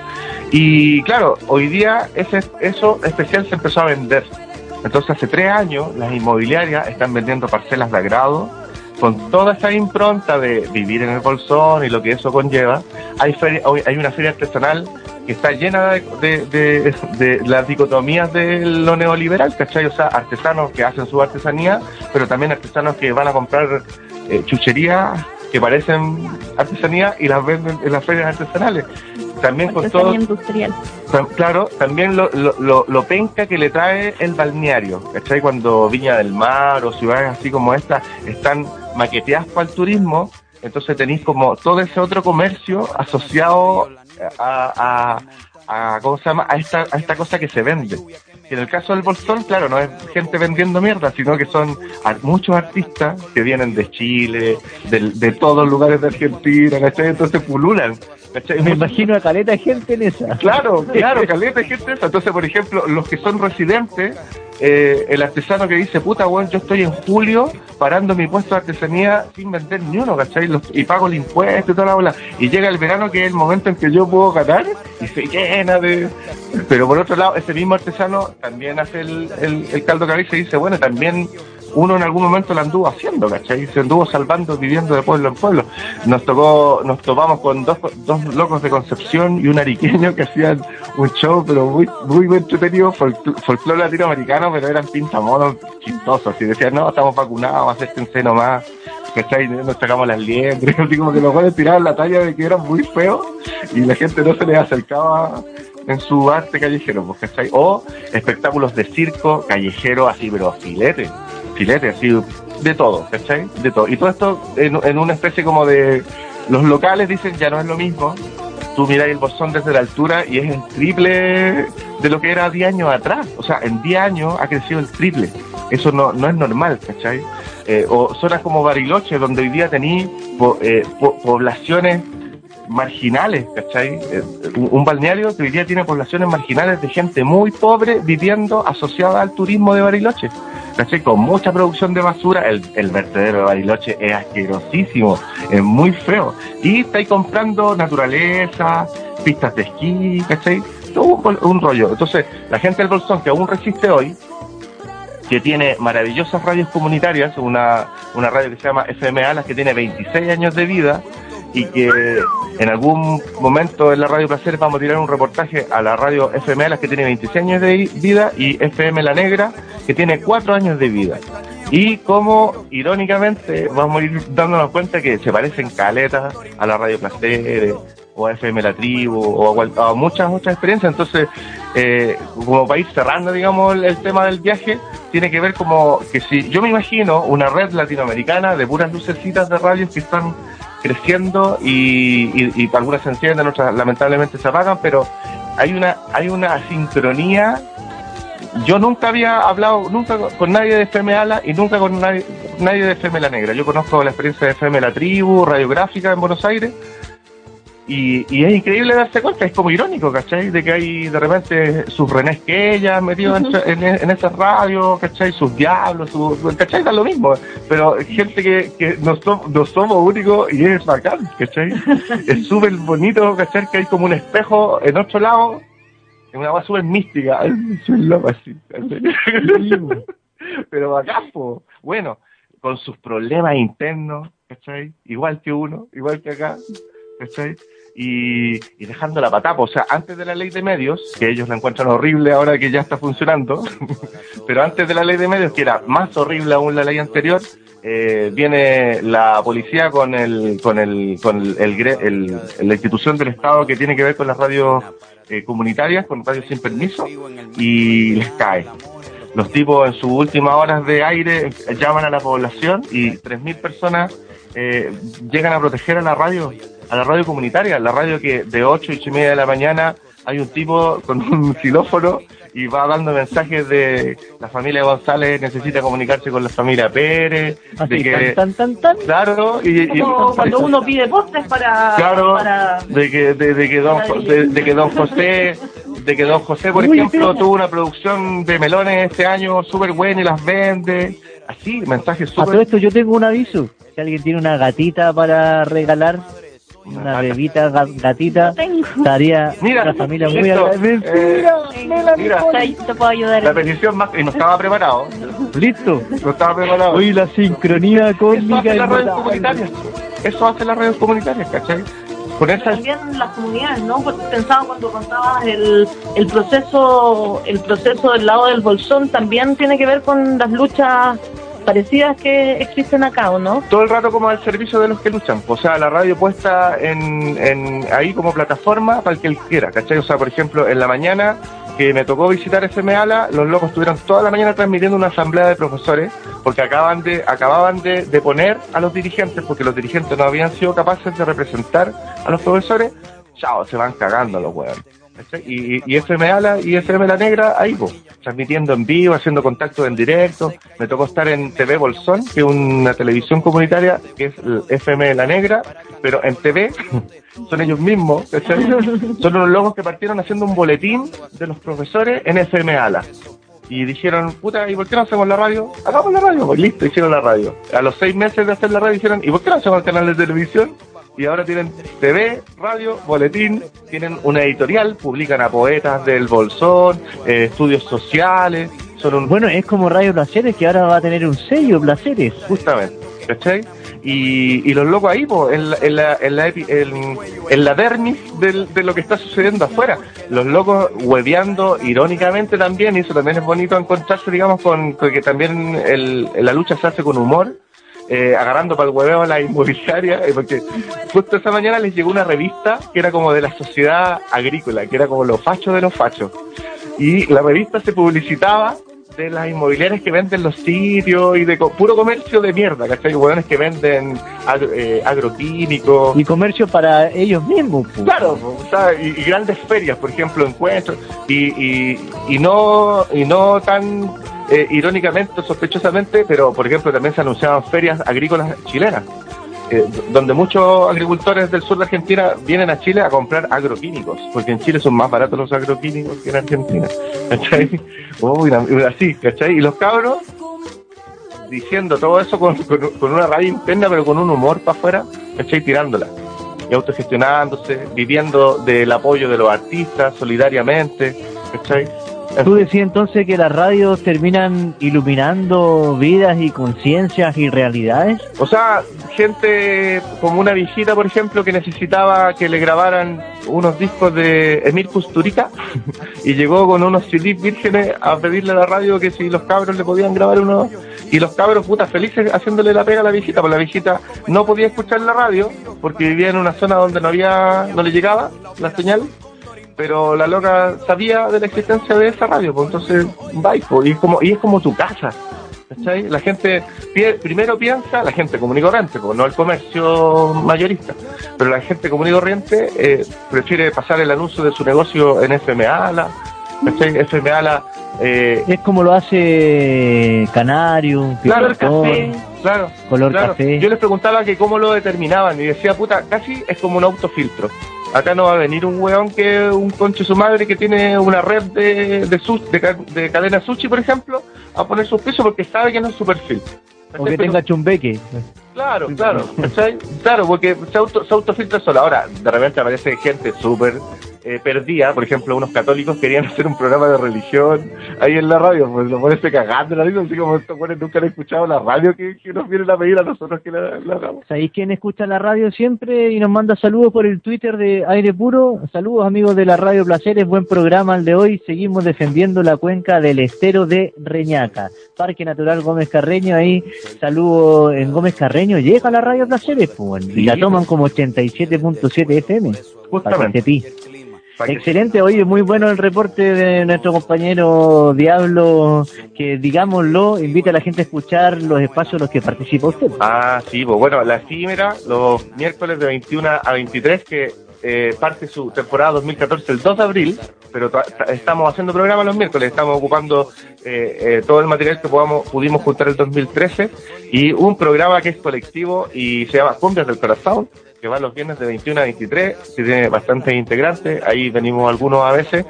Speaker 7: Y claro, hoy día ese, eso especial se empezó a vender. Entonces hace tres años las inmobiliarias están vendiendo parcelas de agrado con toda esa impronta de vivir en el bolsón y lo que eso conlleva, hay, feria, hay una feria artesanal que está llena de, de, de, de las dicotomías de lo neoliberal, ¿cachai? O sea, artesanos que hacen su artesanía, pero también artesanos que van a comprar eh, chucherías que parecen artesanía y las venden en las ferias artesanales. También con todo
Speaker 3: industrial.
Speaker 7: Claro, también lo, lo, lo, lo penca que le trae el balneario, ¿cachai? Cuando Viña del Mar o ciudades así como esta están maqueteadas para el turismo, entonces tenéis como todo ese otro comercio asociado a, a, a ¿cómo se llama? A esta, a esta cosa que se vende. Y en el caso del bolsón, claro, no es gente vendiendo mierda, sino que son a, muchos artistas que vienen de Chile, de, de todos los lugares de Argentina, ¿cachai? Entonces pululan. ¿Cachai?
Speaker 6: Me imagino a caleta de gente en esa.
Speaker 7: Claro, claro, caleta de gente en esa. Entonces, por ejemplo, los que son residentes, eh, el artesano que dice, puta, weón, yo estoy en julio parando mi puesto de artesanía sin vender ni uno, ¿cachai? Los, y pago el impuesto y toda la bola. Y llega el verano, que es el momento en que yo puedo ganar, y se llena de... Pero por otro lado, ese mismo artesano también hace el, el, el caldo cabeza y dice, bueno, también... uno en algún momento lo anduvo haciendo, ¿cachai? Se anduvo salvando, viviendo de pueblo en pueblo. Nos tocó, nos topamos con dos, dos locos de Concepción y un ariqueño que hacían un show, pero muy, muy entretenido, folk, folclore latinoamericano, pero eran pintamonos chistosos. Y decían, no, estamos vacunados, acérquense nomás, ¿cachai? Nos sacamos las liendres, así como que los jóvenes tiraban la talla de que eran muy feos y la gente no se les acercaba en su arte callejero, pues, ¿cachai? O espectáculos de circo callejero, así, pero filete. filete, así, de todo, ¿cachai? De todo. Y todo esto en, en una especie como de... Los locales dicen, ya no es lo mismo. Tú miras el bolsón desde la altura y es el triple de lo que era diez años atrás. O sea, en diez años ha crecido el triple. Eso no, no es normal, ¿cachai? Eh, o zonas como Bariloche, donde hoy día tení po, eh, po, poblaciones marginales, ¿cachai? Eh, un, un balneario que hoy día tiene poblaciones marginales de gente muy pobre viviendo asociada al turismo de Bariloche, ¿cachai? Con mucha producción de basura. El, el vertedero de Bariloche es asquerosísimo, es muy feo. Y estáis comprando naturaleza, pistas de esquí, ¿cachai? Todo un, un rollo. Entonces, la gente del Bolsón, que aún resiste hoy, que tiene maravillosas radios comunitarias, una, una radio que se llama F M A, las que tiene veintiséis años de vida, y que en algún momento en la Radio Placer vamos a tirar un reportaje a la radio F M A, las que tiene veintiséis años de vida, y F M La Negra, que tiene cuatro años de vida. Y como, irónicamente, vamos a ir dándonos cuenta que se parecen caletas a la Radio Placer, o a F M La Tribu, o a, a muchas otras experiencias. Entonces, eh, como para ir cerrando, digamos, el, el tema del viaje, tiene que ver como que si yo me imagino una red latinoamericana de puras lucecitas de radios que están creciendo y, y, y algunas se encienden, otras lamentablemente se apagan, pero hay una hay una sincronía. Yo nunca había hablado nunca con nadie de F M Ala y nunca con nadie, nadie de F M La Negra. Yo conozco la experiencia de F M La Tribu, radiográfica en Buenos Aires, y, y es increíble darse cuenta, es como irónico, ¿cachai? De que hay de repente sus René Esquella metidos uh-huh. en, en, en esas radios, ¿cachai? Sus diablos, sus, ¿cachai? Da lo mismo, pero gente que, que no, so, no somos únicos y es bacán, ¿cachai? Es súper bonito, ¿cachai? Que hay como un espejo en otro lado, es una cosa súper mística, es loco así, pero bacán, po. Bueno, con sus problemas internos, ¿cachai? Igual que uno, igual que acá, ¿cachai? Y, y dejando la patapa, o sea, antes de la ley de medios, que ellos la encuentran horrible ahora que ya está funcionando, pero antes de la ley de medios, que era más horrible aún la ley anterior, eh, viene la policía con el con el con el, el, el, el la institución del Estado que tiene que ver con las radios eh, comunitarias, con radios sin permiso, y les cae. Los tipos en sus últimas horas de aire llaman a la población y tres mil personas eh, llegan a proteger a la radio, a la radio comunitaria, la radio que de ocho, ocho y media de la mañana hay un tipo con un xilófono y va dando mensajes de la familia González necesita comunicarse con la familia Pérez, así, de que
Speaker 6: tan, tan, tan, tan.
Speaker 7: Claro, y, y
Speaker 13: cuando uno pide postres para
Speaker 7: claro,
Speaker 13: para,
Speaker 7: de que de, de que don de, de que don José de que don José por Uy, ejemplo pero... tuvo una producción de melones este año súper buena y las vende, así, mensajes súper.
Speaker 6: A todo esto yo tengo un aviso, si alguien tiene una gatita para regalar, una bebita gatita, estaría
Speaker 7: mira,
Speaker 6: la familia muy
Speaker 7: esto,
Speaker 6: agradecida.
Speaker 7: Eh, mira,
Speaker 3: te puedo ayudar.
Speaker 7: La petición más, y no estaba preparado,
Speaker 6: Listo.
Speaker 7: No estaba preparado.
Speaker 6: Hoy la sincronía cósmica.
Speaker 7: Eso hace las radios comunitarias. Eso hace las radios comunitarias, ¿cachai? Con esa...
Speaker 13: También las comunidades, ¿no? Porque pensaba cuando contabas el, el proceso, el proceso del lado del Bolsón también tiene que ver con las luchas parecidas que existen acá, ¿o no?
Speaker 7: Todo el rato como al servicio de los que luchan. O sea, la radio puesta en, en ahí como plataforma para el que él quiera, ¿cachai? O sea, por ejemplo, en la mañana que me tocó visitar F M ALA, los locos estuvieron toda la mañana transmitiendo una asamblea de profesores porque acaban de acababan de, de poner a los dirigentes, porque los dirigentes no habían sido capaces de representar a los profesores. Chao, se van cagando los huevos. Y, y F M ALA y F M La Negra ahí, pues, transmitiendo en vivo, haciendo contacto en directo. Me tocó estar en T V Bolsón, que es una televisión comunitaria, que es el F M La Negra, pero en T V son ellos mismos, ¿cachai? Son unos locos que partieron haciendo un boletín de los profesores en F M ALA. Y dijeron, puta, ¿y por qué no hacemos la radio? Hagamos la radio, pues listo, hicieron la radio. A los seis meses de hacer la radio dijeron, ¿y por qué no hacemos el canal de televisión? Y ahora tienen T V, radio, boletín, tienen una editorial, publican a poetas del Bolsón, eh, estudios sociales, son un...
Speaker 6: Bueno, es como Radio Placeres, que ahora va a tener un sello, Placeres.
Speaker 7: Justamente, ¿cachai? Y, y los locos ahí, pues, en la, en la, en la, epi, en, en la dermis del, de lo que está sucediendo afuera. Los locos hueveando irónicamente también, y eso también es bonito encontrarse, digamos, con, con que también el, la lucha se hace con humor. Eh, agarrando para el hueveo a la inmobiliaria, eh, porque justo esa mañana les llegó una revista que era como de la sociedad agrícola, que era como los fachos de los fachos, y la revista se publicitaba de las inmobiliarias que venden los sitios y de co puro comercio de mierda, ¿cachai? Hueones que venden agro, eh, agroquímicos.
Speaker 6: Y comercio para ellos mismos, pues.
Speaker 7: Claro, o sea, y, y grandes ferias, por ejemplo, encuentros, y, y, y no y no tan eh, irónicamente, sospechosamente, pero por ejemplo también se anunciaban ferias agrícolas chilenas, eh, donde muchos agricultores del sur de Argentina vienen a Chile a comprar agroquímicos, porque en Chile son más baratos los agroquímicos que en Argentina, ¿cachai? Oh, así, ¿cachai? Y los cabros diciendo todo eso con, con, con una rabia interna, pero con un humor para afuera, ¿cachai? Tirándola y autogestionándose, viviendo del apoyo de los artistas solidariamente, ¿cachai?
Speaker 6: ¿Tú decías entonces que las radios terminan iluminando vidas y conciencias y realidades?
Speaker 7: O sea, gente como una viejita, por ejemplo, que necesitaba que le grabaran unos discos de Emir Kusturica y llegó con unos C Ds vírgenes a pedirle a la radio que si los cabros le podían grabar unos, y los cabros putas felices haciéndole la pega a la viejita, porque la viejita no podía escuchar la radio porque vivía en una zona donde no había, no le llegaba la señal. Pero la loca sabía de la existencia de esa radio, pues entonces va, y es como, y es como tu casa, ¿cachai? La gente pie, primero piensa, la gente común y corriente, pues no el comercio mayorista, pero la gente común y corriente eh, prefiere pasar el anuncio de su negocio en F M ALA, ¿cachai? F M ALA eh,
Speaker 6: es como lo hace Canario,
Speaker 7: claro, el café, claro,
Speaker 6: color
Speaker 7: claro.
Speaker 6: Café.
Speaker 7: Yo les preguntaba que cómo lo determinaban y decía, puta, casi es como un autofiltro. Acá no va a venir un weón que un conche su madre que tiene una red de de, su, de, de cadena sushi, por ejemplo, a poner sus pisos porque sabe que no es su perfil.
Speaker 6: O que tenga chumbeque.
Speaker 7: Claro, claro, ¿cachai? Claro, porque se, auto, se autofiltra sola. Ahora, de repente aparece gente súper eh, perdida, por ejemplo, unos católicos querían hacer un programa de religión ahí en la radio, pues lo pones cagando la vida, así como estos buenos nunca han escuchado la radio que, que nos vienen a pedir a nosotros que la, la hagamos.
Speaker 6: ¿Sabéis quién escucha la radio siempre y nos manda saludos por el Twitter de Aire Puro? Saludos amigos de la Radio Placeres, buen programa el de hoy, seguimos defendiendo la cuenca del estero de Reñaca, Parque Natural Gómez Carreño, ahí saludos en Gómez Carreño, llega la Radio Placeres, pues, y la toman como ochenta y siete punto siete F M.
Speaker 7: Justamente.
Speaker 6: Excelente, oye, muy bueno el reporte de nuestro compañero Diablo, que digámoslo, invita a la gente a escuchar los espacios en los que participa usted.
Speaker 7: Ah, sí, pues bueno, la efímera, los miércoles de veintiuno a veintitrés, que eh, parte su temporada dos mil catorce el dos de abril, pero estamos haciendo programas los miércoles, estamos ocupando eh, eh, todo el material que podamos, pudimos juntar el dos mil trece, y un programa que es colectivo y se llama Cumbias del Corazón, que va los viernes de veintiuno a veintitrés, que tiene bastantes integrantes, ahí venimos algunos a veces,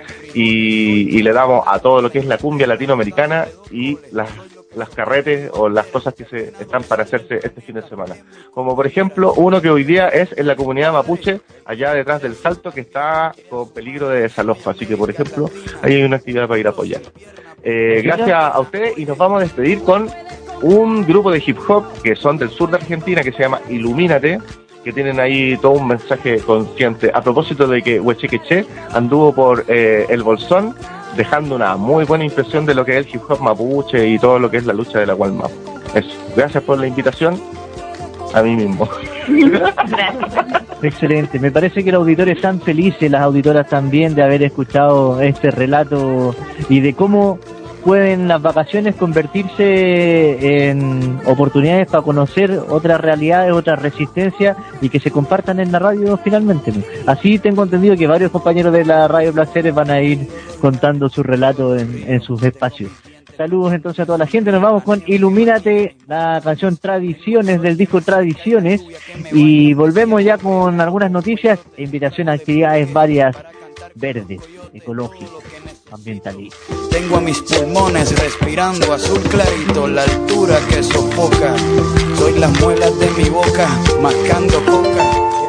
Speaker 7: y, y le damos a todo lo que es la cumbia latinoamericana y las, las carretes o las cosas que se están para hacerse este fin de semana. Como por ejemplo, uno que hoy día es en la comunidad mapuche, allá detrás del Salto, que está con peligro de desalojo, así que por ejemplo, ahí hay una actividad para ir a apoyar. Eh, gracias a ustedes y nos vamos a despedir con un grupo de hip hop que son del sur de Argentina que se llama Ilumínate, que tienen ahí todo un mensaje consciente a propósito de que Huechequeche anduvo por eh, el Bolsón, dejando una muy buena impresión de lo que es el hip hop mapuche y todo lo que es la lucha de la Gualmap. Eso, gracias por la invitación, a mí mismo.
Speaker 6: Excelente, me parece que los auditores están felices, las auditoras también, de haber escuchado este relato y de cómo pueden las vacaciones convertirse en oportunidades para conocer otras realidades, otras resistencias y que se compartan en la radio finalmente. Así tengo entendido que varios compañeros de la Radio Placeres van a ir contando sus relatos en, en sus espacios. Saludos entonces a toda la gente, nos vamos con Ilumínate, la canción Tradiciones del disco Tradiciones, y volvemos ya con algunas noticias e invitación a actividades varias verdes, ecológicas, ambientalistas.
Speaker 1: Tengo a mis pulmones respirando azul clarito, la altura que sofoca. Soy las muelas de mi boca mascando coca.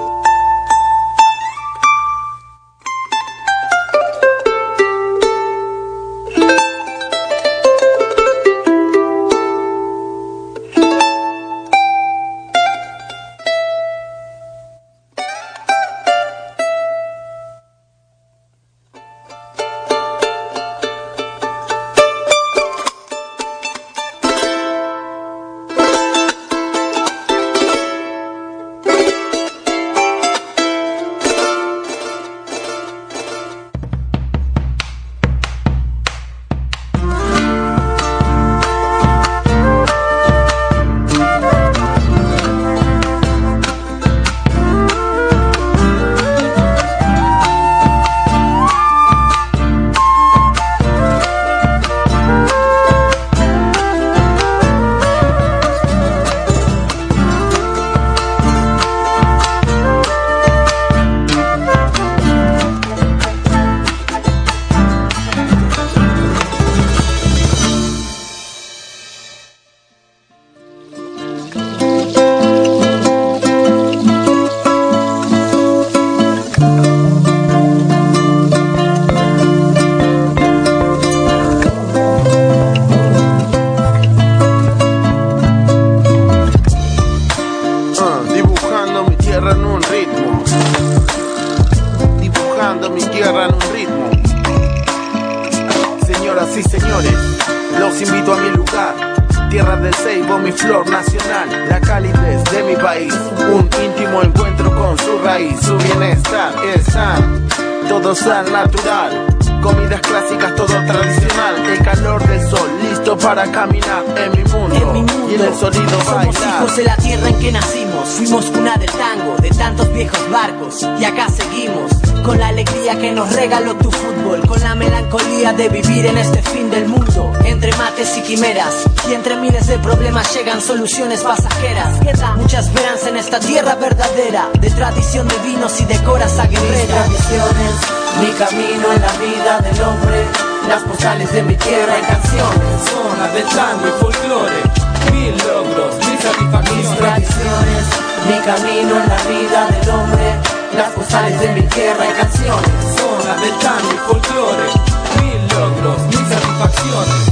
Speaker 14: Y acá seguimos, con la alegría que nos regaló tu fútbol, con la melancolía de vivir en este fin del mundo. Entre mates y quimeras, y entre miles de problemas llegan soluciones pasajeras. Queda mucha esperanza en esta tierra verdadera, de tradición de vinos y de coraza guerrera. Mis tradiciones, mi camino en la vida del hombre, las postales de mi tierra y canciones,
Speaker 4: zonas del tango y folclore, mil logros, mil satisfacciones.
Speaker 14: Mis tradiciones, mi camino en la vida del hombre, las postales de mi tierra y canciones,
Speaker 4: zonas del tango y folclore, mil logros, mil satisfacciones.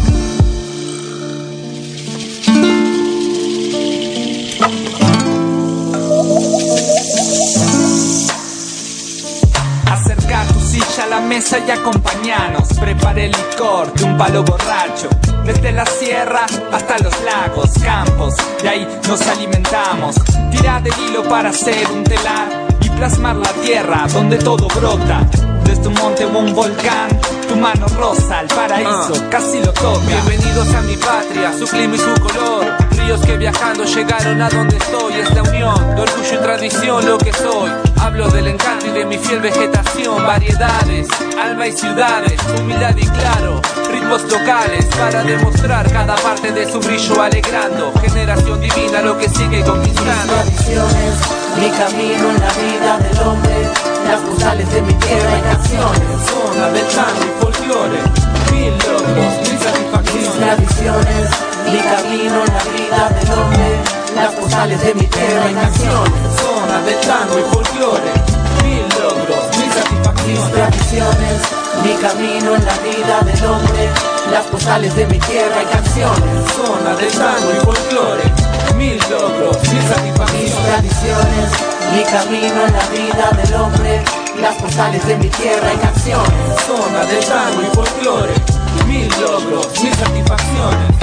Speaker 4: Acerca tu silla a la mesa y acompañanos. Prepare el licor de un palo borracho. Desde la sierra hasta los lagos, campos, de ahí nos alimentamos. Tira del hilo para hacer un telar y plasmar la tierra donde todo brota. Desde un monte o un volcán, tu mano rosa el paraíso, uh, casi lo toca. Bienvenidos a mi patria, su clima y su color. Ríos que viajando llegaron a donde estoy. Es la unión de orgullo y tradición lo que soy. Hablo del encanto y de mi fiel vegetación. Variedades, alma y ciudades, humildad y claro, ritmos locales para demostrar cada parte de su brillo alegrando. Generación divina lo que sigue conquistando.
Speaker 14: Mis tradiciones, mi camino en la vida del hombre, las postales de mi tierra y canciones,
Speaker 4: zona del tango y folclore, mil logros, mil satisfacciones.
Speaker 14: Mis tradiciones, mi camino en la vida del hombre, las postales de mi tierra y canciones,
Speaker 4: zona del tango y folclore, mil logros, mil satisfacciones.
Speaker 14: Mis tradiciones, mi camino en la vida del hombre, las postales de mi tierra y canciones.
Speaker 4: Zona de tango y folclore, mil logros, mil satisfacciones.
Speaker 14: Mis tradiciones, mi camino en la vida del hombre, las postales de mi tierra y canciones.
Speaker 4: Zona de tango y folclore, mil logros, mil satisfacciones.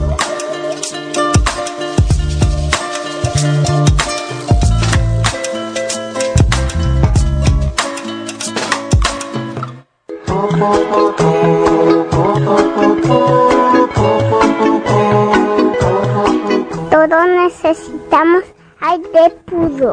Speaker 19: Todos necesitamos aire puro.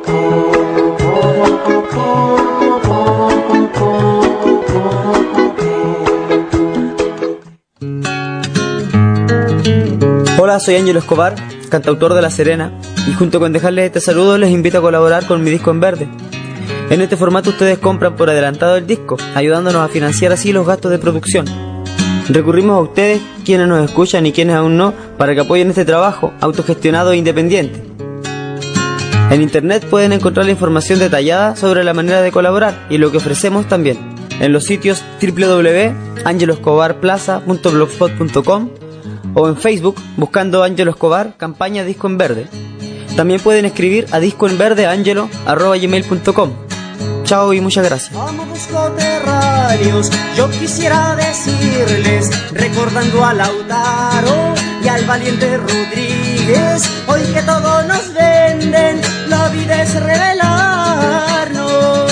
Speaker 15: Hola, soy Ángelo Escobar, cantautor de La Serena, y junto con dejarles este saludo les invito a colaborar con mi disco en verde. En este formato ustedes compran por adelantado el disco, ayudándonos a financiar así los gastos de producción. Recurrimos a ustedes, quienes nos escuchan y quienes aún no, para que apoyen este trabajo autogestionado e independiente. En internet pueden encontrar la información detallada sobre la manera de colaborar y lo que ofrecemos también en los sitios doble u doble u doble u punto angelo escobar plaza punto blogspot punto com o en Facebook buscando Ángelo Escobar campaña Disco en Verde. También pueden escribir a discoenverdeangelo arroba gmail punto com. Chao y muchas gracias.
Speaker 14: Amados coterráneos, yo quisiera decirles, recordando a Lautaro y al valiente Rodríguez, hoy que todo nos venden, la vida es revelarnos.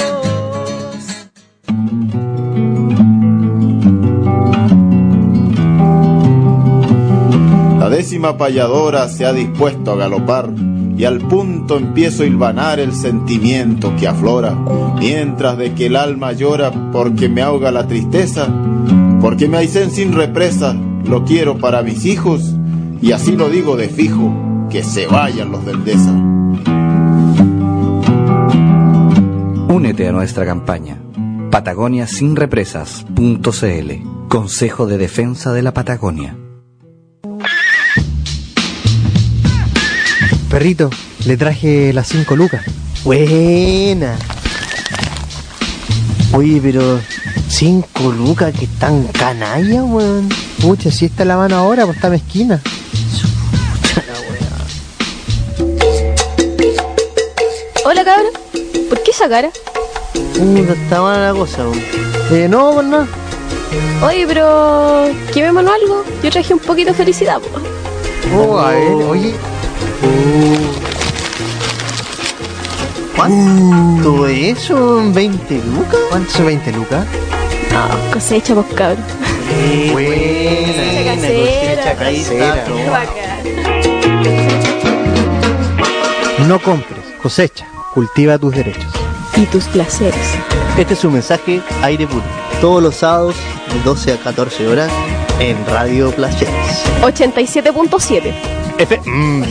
Speaker 18: La décima payadora se ha dispuesto a galopar, y al punto empiezo a hilvanar el sentimiento que aflora, mientras de que el alma llora porque me ahoga la tristeza, porque me aicen sin represa, lo quiero para mis hijos, y así lo digo de fijo, que se vayan los de Endesa.
Speaker 23: Únete a nuestra campaña, patagonia sin represas punto c l, Consejo de Defensa de la Patagonia.
Speaker 24: Perrito, le traje las cinco lucas. Buena. Oye, pero cinco lucas que tan canalla, weón. Pucha, si esta la van ahora, pues está mezquina. Chucha la weá.
Speaker 25: Hola, cabrón. ¿Por qué esa cara?
Speaker 24: Puta, está mala la cosa, weón. Eh, no, pues nada.
Speaker 25: Oye, pero quemémonos algo. Yo traje un poquito de felicidad, pues.
Speaker 24: Oh, a ver, oye. ¿Cuánto es eso? ¿veinte lucas? ¿Cuánto son veinte lucas?
Speaker 25: No, cosecha, pues, cabrón.
Speaker 24: Eh, buena, cosecha casera. No compres, cosecha, cultiva tus derechos.
Speaker 25: Y tus placeres.
Speaker 24: Este es un mensaje aire puro. Todos los sábados, de doce a catorce horas, en Radio Placeres.
Speaker 25: ochenta y siete punto siete.
Speaker 24: F. Mm.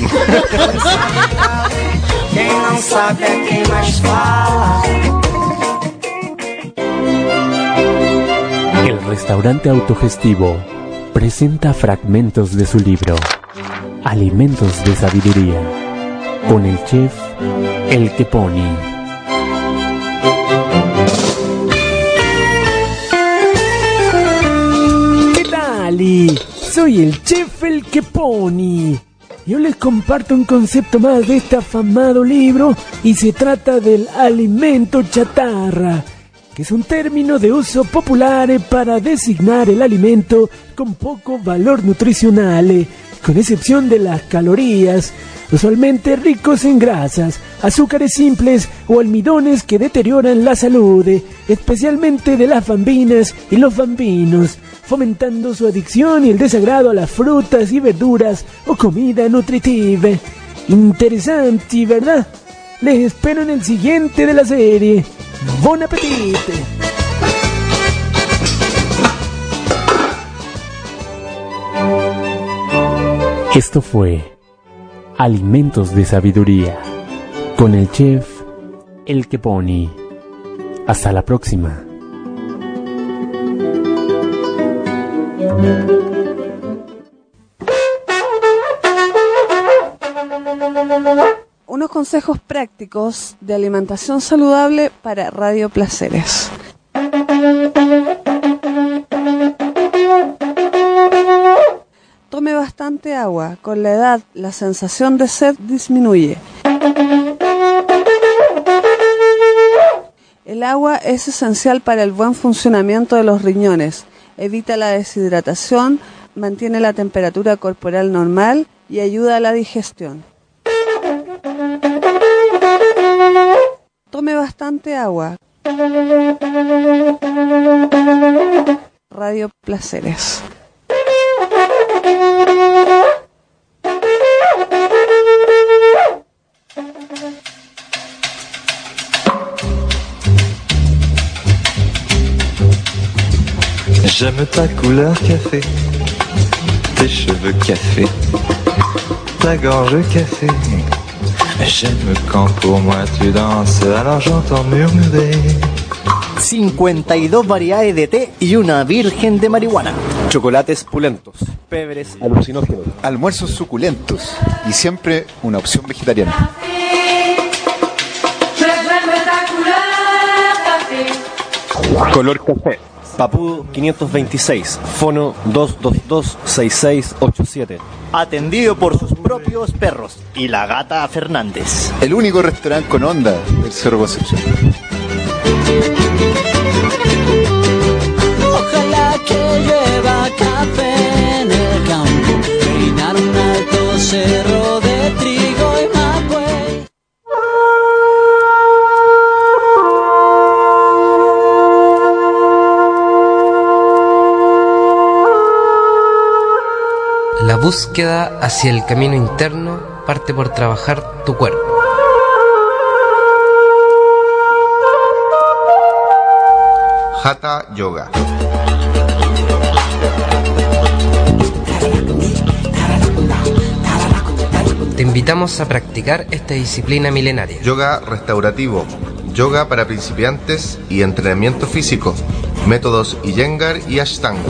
Speaker 14: Quem não sabe é quem mais fala.
Speaker 26: El restaurante autogestivo presenta fragmentos de su libro Alimentos de Sabiduría con el chef El Keponi.
Speaker 27: ¿Qué tal? Soy el chef El Keponi. Yo les comparto un concepto más de este afamado libro y se trata del alimento chatarra, que es un término de uso popular para designar el alimento con poco valor nutricional, con excepción de las calorías, usualmente ricos en grasas, azúcares simples o almidones que deterioran la salud, especialmente de las bambinas y los bambinos, fomentando su adicción y el desagrado a las frutas y verduras o comida nutritiva. Interesante, ¿verdad? Les espero en el siguiente de la serie. ¡Bon apetito!
Speaker 26: Esto fue Alimentos de Sabiduría con el chef El Keponi. Hasta la próxima.
Speaker 28: Unos consejos prácticos de alimentación saludable para Radio Placeres.
Speaker 8: Tome bastante agua. Con la edad, la sensación de sed disminuye. El agua es esencial para el buen funcionamiento de los riñones. Evita la deshidratación, mantiene la temperatura corporal normal y ayuda a la digestión. Tome bastante agua. Radio Placeres.
Speaker 2: J'aime ta couleur café, tes cheveux café, ta gorge café. J'aime quand pour moi tu danses, alors j'entends murmurer.
Speaker 10: cincuenta y dos variedades de té y una virgen de marihuana.
Speaker 12: Chocolates pulentos, pebres alucinógenos,
Speaker 16: almuerzos suculentos y siempre una opción vegetariana.
Speaker 12: Color café. Papú quinientos veintiséis, fono dos dos dos, seis seis ocho siete.
Speaker 10: Atendido por sus propios perros y la gata Fernández.
Speaker 16: El único restaurante con onda del Cerro Concepción.
Speaker 14: Ojalá que llueva café en el campo, peinar un alto cerro de trigo y maguey.
Speaker 17: La búsqueda hacia el camino interno parte por trabajar tu cuerpo.
Speaker 7: Hatha Yoga.
Speaker 17: Te invitamos a practicar esta disciplina milenaria.
Speaker 7: Yoga restaurativo, yoga para principiantes y entrenamiento físico, métodos Iyengar y Ashtanga.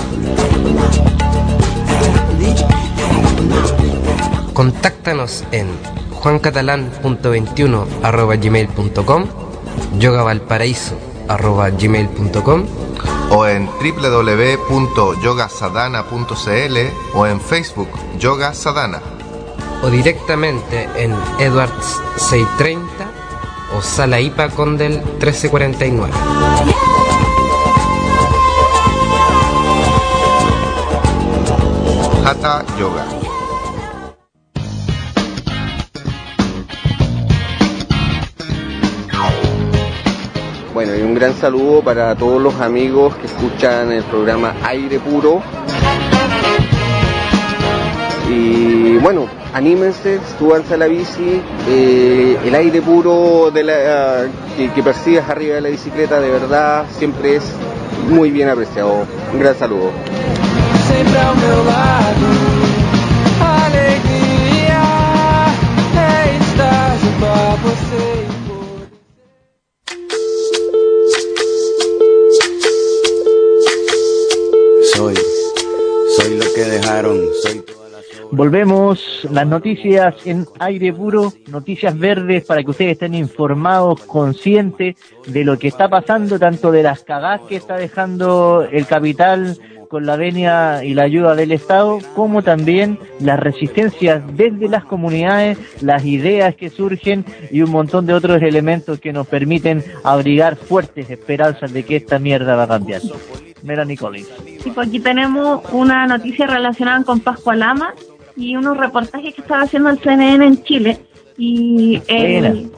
Speaker 17: Contáctanos en juancatalan punto veintiuno arroba gmail punto com, yogavalparaíso arroba gmail punto com
Speaker 7: o en w w w punto yoga sadhana punto c l o en Facebook Yoga Sadhana,
Speaker 17: o directamente en Edwards seiscientos treinta o Sala Ipa Condel trece cuarenta y nueve.
Speaker 7: Hatha Yoga.
Speaker 20: Bueno, y un gran saludo para todos los amigos que escuchan el programa Aire Puro. Y bueno, anímense, súbanse a la bici, eh, el aire puro de la, que, que percibes arriba de la bicicleta de verdad siempre es muy bien apreciado. Un gran saludo.
Speaker 14: Sempre ao meu lado, alegria é estar junto a você.
Speaker 5: Soy, soy lo que dejaron, soy toda la...
Speaker 6: Volvemos, las noticias en aire puro, noticias verdes para que ustedes estén informados, conscientes de lo que está pasando, tanto de las cagadas que está dejando el capital con la venia y la ayuda del Estado, como también las resistencias desde las comunidades, las ideas que surgen y un montón de otros elementos que nos permiten abrigar fuertes esperanzas de que esta mierda va a cambiar. Melanie Collins.
Speaker 3: Sí, pues aquí tenemos una noticia relacionada con Pascualama y unos reportajes que estaba haciendo el C N N en Chile, y el,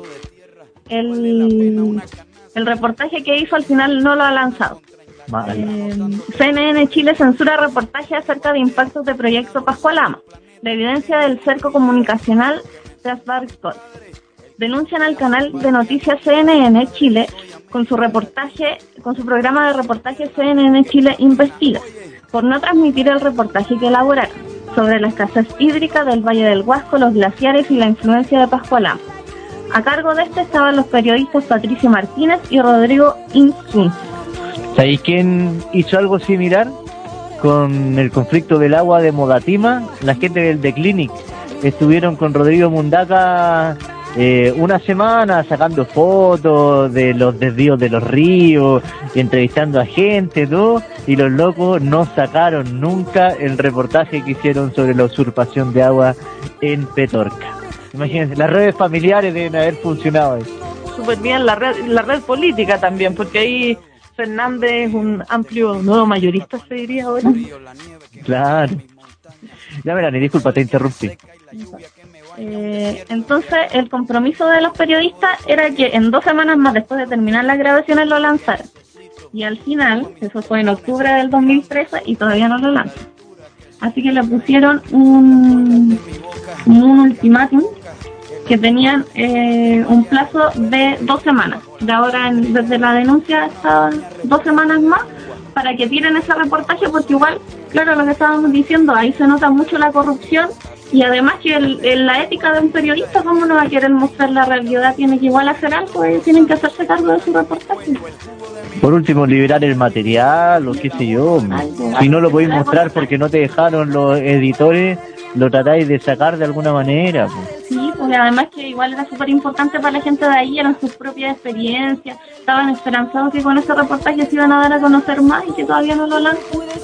Speaker 3: el, el reportaje que hizo al final no lo ha lanzado. Eh, C N N Chile censura reportaje acerca de impactos de proyecto Pascualama. La evidencia del cerco comunicacional tras Barrick. Denuncian al canal de noticias C N N Chile con su reportaje, con su programa de reportaje C N N Chile Investiga, por no transmitir el reportaje que elaboraron sobre la escasez hídrica del Valle del Huasco, los glaciares y la influencia de Pascualama. A cargo de este estaban los periodistas Patricio Martínez y Rodrigo Insun.
Speaker 6: ¿Sabéis quién hizo algo similar con el conflicto del agua de Modatima? La gente del The Clinic estuvieron con Rodrigo Mundaca eh, una semana sacando fotos de los desvíos de los ríos, y entrevistando a gente, todo, y los locos no sacaron nunca el reportaje que hicieron sobre la usurpación de agua en Petorca. Imagínense, las redes familiares deben haber funcionado ahí.
Speaker 3: Súper bien la red, la red política también, porque ahí Fernández es un amplio nuevo mayorista, se diría ahora.
Speaker 6: Claro. Ya, Melanie, disculpa, te interrumpí.
Speaker 3: Eh, entonces, el compromiso de los periodistas era que en dos semanas más después de terminar las grabaciones lo lanzaran. Y al final, eso fue en octubre del dos mil trece y todavía no lo lanzan. Así que le pusieron un, un ultimátum que tenían eh, un plazo de dos semanas. De ahora, en, desde la denuncia hasta dos semanas más, para que tiren ese reportaje, porque igual, claro, lo que estábamos diciendo, ahí se nota mucho la corrupción. Y además que el, el, la ética de un periodista, ¿cómo no va a querer mostrar la realidad? Tiene que igual hacer algo, ellos tienen que hacerse cargo de su reportaje.
Speaker 6: Por último, liberar el material o qué sé yo. Si no lo podéis mostrar porque no te dejaron los editores, lo tratáis de sacar de alguna manera. Pues.
Speaker 3: Sí, porque además que igual era súper importante para la gente de ahí, eran sus propias experiencias, estaban esperanzados que con ese reportaje se iban a dar a conocer más y que todavía no lo lanzan.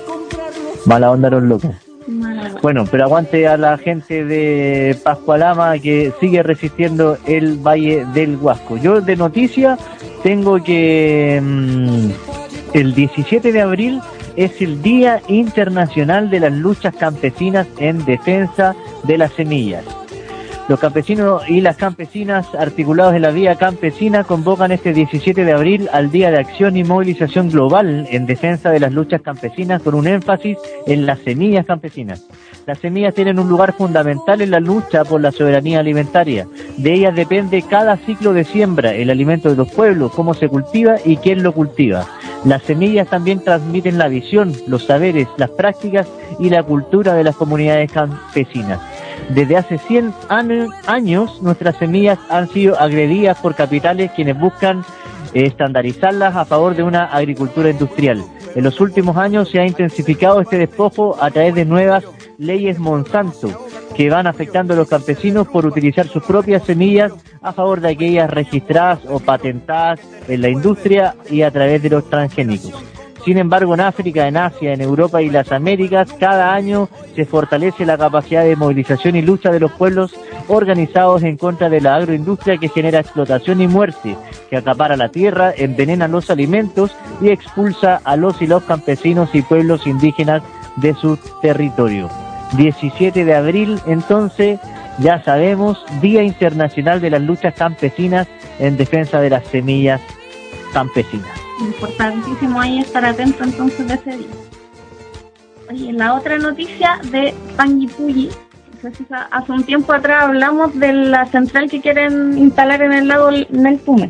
Speaker 6: Mala onda los locos. Bueno, pero aguante a la gente de Pascualama que sigue resistiendo el Valle del Huasco. Yo de noticia tengo que mmm, el diecisiete de abril es el Día Internacional de las Luchas Campesinas en Defensa de las Semillas. Los campesinos y las campesinas articulados en la Vía Campesina convocan este diecisiete de abril al Día de Acción y Movilización Global en defensa de las luchas campesinas, con un énfasis en las semillas campesinas. Las semillas tienen un lugar fundamental en la lucha por la soberanía alimentaria. De ellas depende cada ciclo de siembra, el alimento de los pueblos, cómo se cultiva y quién lo cultiva. Las semillas también transmiten la visión, los saberes, las prácticas y la cultura de las comunidades campesinas. Desde hace cien años nuestras semillas han sido agredidas por capitales quienes buscan eh, estandarizarlas a favor de una agricultura industrial. En los últimos años se ha intensificado este despojo a través de nuevas leyes Monsanto que van afectando a los campesinos por utilizar sus propias semillas a favor de aquellas registradas o patentadas en la industria y a través de los transgénicos. Sin embargo, en África, en Asia, en Europa y las Américas, cada año se fortalece la capacidad de movilización y lucha de los pueblos organizados en contra de la agroindustria que genera explotación y muerte, que acapara la tierra, envenena los alimentos y expulsa a los y los campesinos y pueblos indígenas de su territorio. diecisiete de abril, entonces, ya sabemos, Día Internacional de las Luchas Campesinas en defensa de las semillas campesinas.
Speaker 3: Importantísimo ahí estar atento entonces de ese día. Oye, la otra noticia de Panguipulli, hace un tiempo atrás hablamos de la central que quieren instalar en el lago Neltume.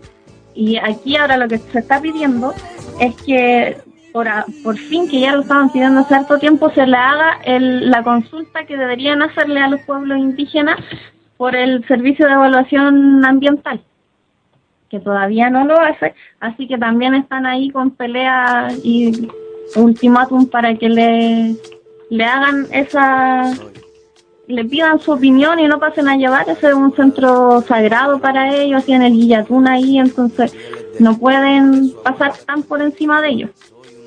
Speaker 3: Y aquí ahora lo que se está pidiendo es que por, a, por fin, que ya lo estaban pidiendo hace harto tiempo, se le haga el, la consulta que deberían hacerle a los pueblos indígenas por el servicio de evaluación ambiental, que todavía no lo hace, así que también están ahí con pelea y ultimátum para que le, le hagan esa, le pidan su opinión y no pasen a llevar. Ese es un centro sagrado para ellos, tienen el Guillatún ahí, entonces no pueden pasar tan por encima de ellos.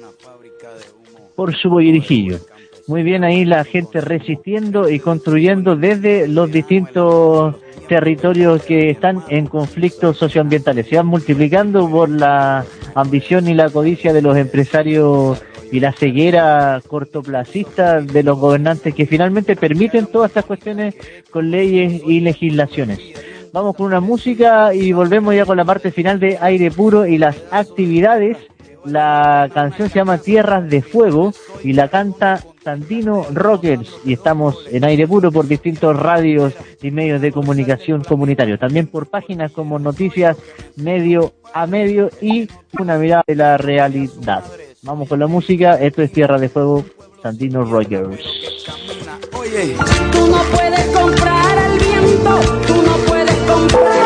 Speaker 6: Por su bollerijillo. Muy bien, ahí la gente resistiendo y construyendo desde los distintos territorios que están en conflictos socioambientales. Se van multiplicando por la ambición y la codicia de los empresarios y la ceguera cortoplacista de los gobernantes que finalmente permiten todas estas cuestiones con leyes y legislaciones. Vamos con una música y volvemos ya con la parte final de Aire Puro y las actividades. La canción se llama Tierras de Fuego y la canta Sandino Rockers, y estamos en Aire Puro por distintos radios y medios de comunicación comunitarios, también por páginas como Noticias Medio a Medio y Una Mirada de la Realidad. Vamos con la música, esto es Tierra de Fuego, Sandino Rockers.
Speaker 14: Oye, tú no puedes comprar al viento, tú no puedes comprar.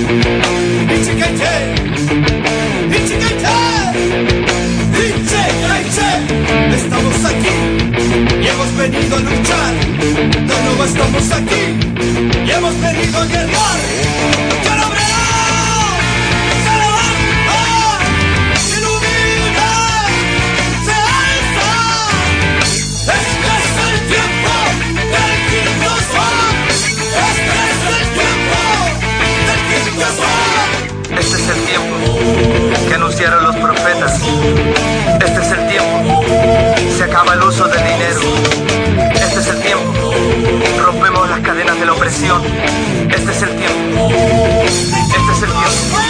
Speaker 1: Estamos aquí y hemos venido a luchar. De nuevo estamos aquí y hemos venido a guerrear. ¡Que la verdad se levanta, se ilumina, se alza! Este es el tiempo del quinto sol. Este es el tiempo del quinto sol.
Speaker 4: Este es el tiempo que anunciaron los profetas. Este es el tiempo. Se acaba el uso del dinero. Este es el tiempo. Rompemos las cadenas de la opresión. Este es el tiempo. Este es el tiempo.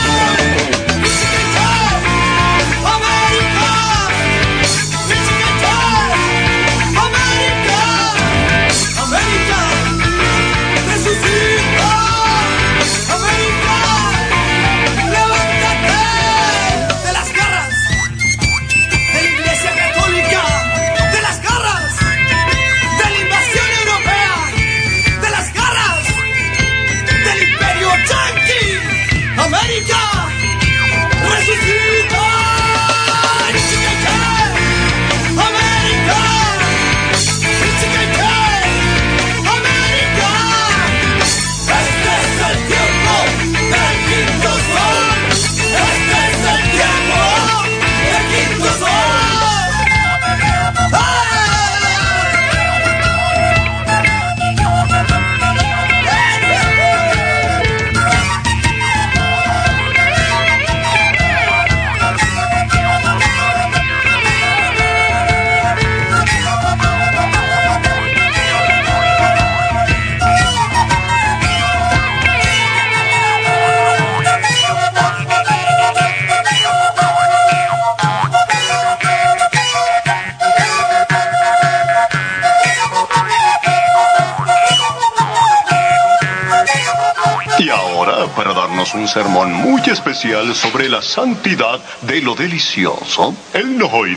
Speaker 9: Un sermón muy especial sobre la santidad de lo delicioso, el Nohoid.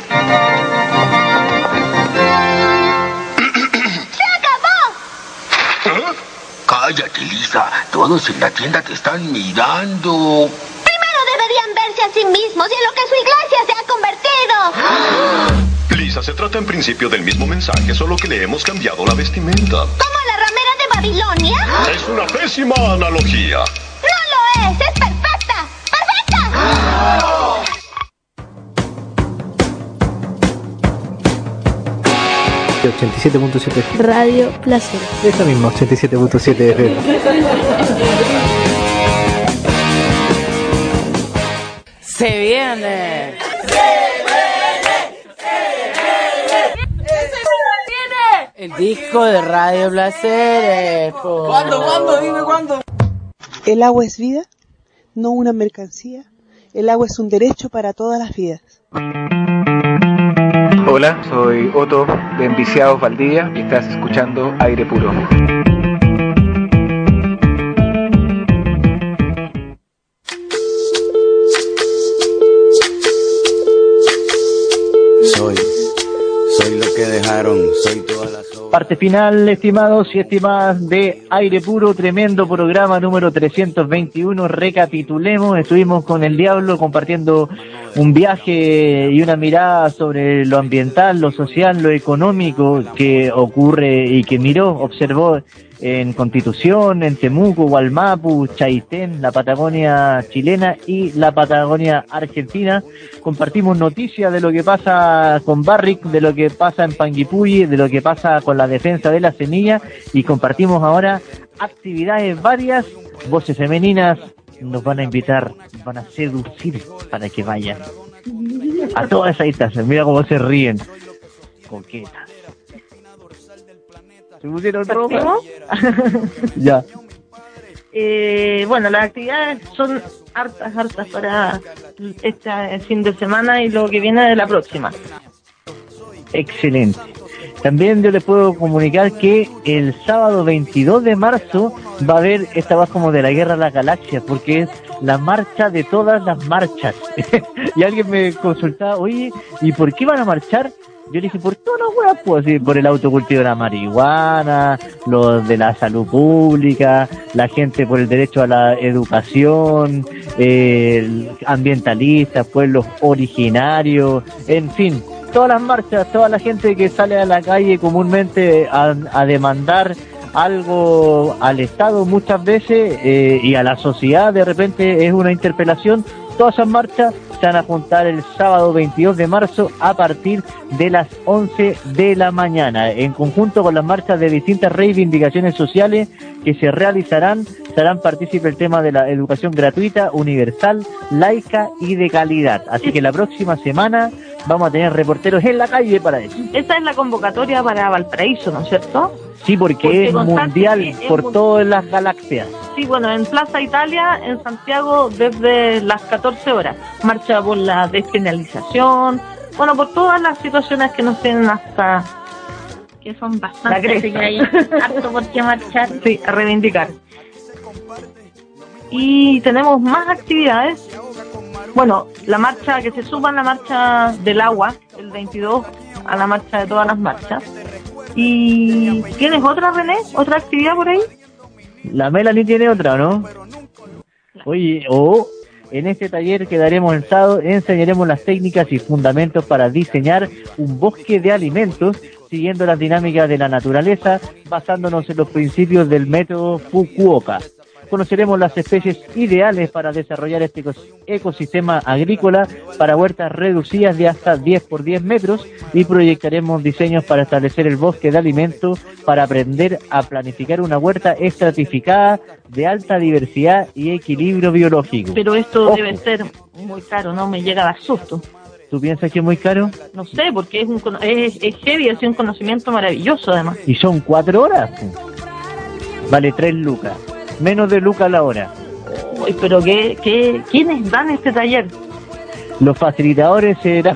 Speaker 19: ¡Se acabó!
Speaker 11: ¿Eh? Cállate, Lisa. Todos en la tienda te están mirando.
Speaker 19: Primero deberían verse a sí mismos y en lo que su iglesia se ha convertido.
Speaker 9: Lisa, se trata en principio del mismo mensaje, solo que le hemos cambiado la vestimenta.
Speaker 19: ¿Como la ramera de Babilonia?
Speaker 9: Es una pésima analogía.
Speaker 19: ¡No lo es! ¡Es perfecta! ¡Perfecta!
Speaker 24: ochenta y siete punto siete
Speaker 25: Radio Placer.
Speaker 24: Esa misma, ochenta y siete punto siete F M.
Speaker 13: Se viene. El disco de Radio Placer. ¿Cuándo, cuándo? Dime cuándo.
Speaker 8: El agua es vida, no una mercancía. El agua es un derecho para todas las vidas.
Speaker 21: Hola, soy Otto de Enviciados Valdivia y estás escuchando Aire Puro.
Speaker 5: Soy, soy lo que dejaron, soy todas las obras.
Speaker 6: Parte final, estimados y estimadas de Aire Puro, tremendo programa número trescientos veintiuno. Recapitulemos, estuvimos con el Diablo compartiendo un viaje y una mirada sobre lo ambiental, lo social, lo económico que ocurre y que miró, observó en Constitución, en Temuco, Gualmapu, Chaitén, la Patagonia chilena y la Patagonia argentina. Compartimos noticias de lo que pasa con Barrick, de lo que pasa en Panguipulli, de lo que pasa con la defensa de la semilla, y compartimos ahora actividades varias. Voces femeninas nos van a invitar, nos van a seducir para que vayan a todas esas instancias. Mira cómo se ríen, coquetas. ¿Se pusieron ropa? Ya.
Speaker 3: Eh, bueno, las actividades son hartas, hartas para este fin de semana y lo que viene de la próxima.
Speaker 6: Excelente. También yo les puedo comunicar que el sábado veintidós de marzo va a haber esta voz como de la Guerra de las Galaxias, porque es la marcha de todas las marchas. Y alguien me consultaba, oye, ¿y por qué van a marchar? Yo dije, por todas las weas, pues, sí, por el autocultivo de la marihuana, los de la salud pública, la gente por el derecho a la educación, eh, ambientalistas, pueblos originarios, en fin, todas las marchas, toda la gente que sale a la calle comúnmente a, a demandar algo al Estado muchas veces eh, y a la sociedad de repente es una interpelación. Todas esas marchas se van a juntar el sábado veintidós de marzo a partir de las once de la mañana, en conjunto con las marchas de distintas reivindicaciones sociales que se realizarán. Serán partícipes el tema de la educación gratuita, universal, laica y de calidad. Así que la próxima semana vamos a tener reporteros en la calle para eso.
Speaker 3: Esa es la convocatoria para Valparaíso, ¿no es cierto?
Speaker 6: Sí, porque, porque es mundial es, es por mundial. Todas las galaxias.
Speaker 3: Sí, bueno, en Plaza Italia, en Santiago, desde las catorce horas. Marcha por la despenalización, bueno, por todas las situaciones que nos tienen hasta... que son bastante, así que hay harto por qué marchar. Sí, a reivindicar. Y tenemos más actividades. Bueno, la marcha que se suma a la marcha del agua, el veintidós, a la marcha de todas las marchas. ¿Y tienes otra, René? ¿Otra actividad por ahí?
Speaker 6: La Melanie tiene otra, ¿no? Oye, o oh, en este taller que daremos el sábado enseñaremos las técnicas y fundamentos para diseñar un bosque de alimentos siguiendo las dinámicas de la naturaleza, basándonos en los principios del método Fukuoka. Conoceremos las especies ideales para desarrollar este ecosistema agrícola para huertas reducidas de hasta diez por diez metros y proyectaremos diseños para establecer el bosque de alimentos para aprender a planificar una huerta estratificada de alta diversidad y equilibrio biológico.
Speaker 3: Pero esto Ojo. debe ser muy caro, ¿no? Me llega a dar susto.
Speaker 6: ¿Tú piensas que es muy caro?
Speaker 3: No sé, porque es, un, es, es heavy, es un conocimiento maravilloso además.
Speaker 6: ¿Y son cuatro horas? Vale tres lucas. Menos de lucas la hora.
Speaker 3: Uy, pero ¿qué, qué, ¿quiénes dan este taller?
Speaker 6: Los facilitadores serán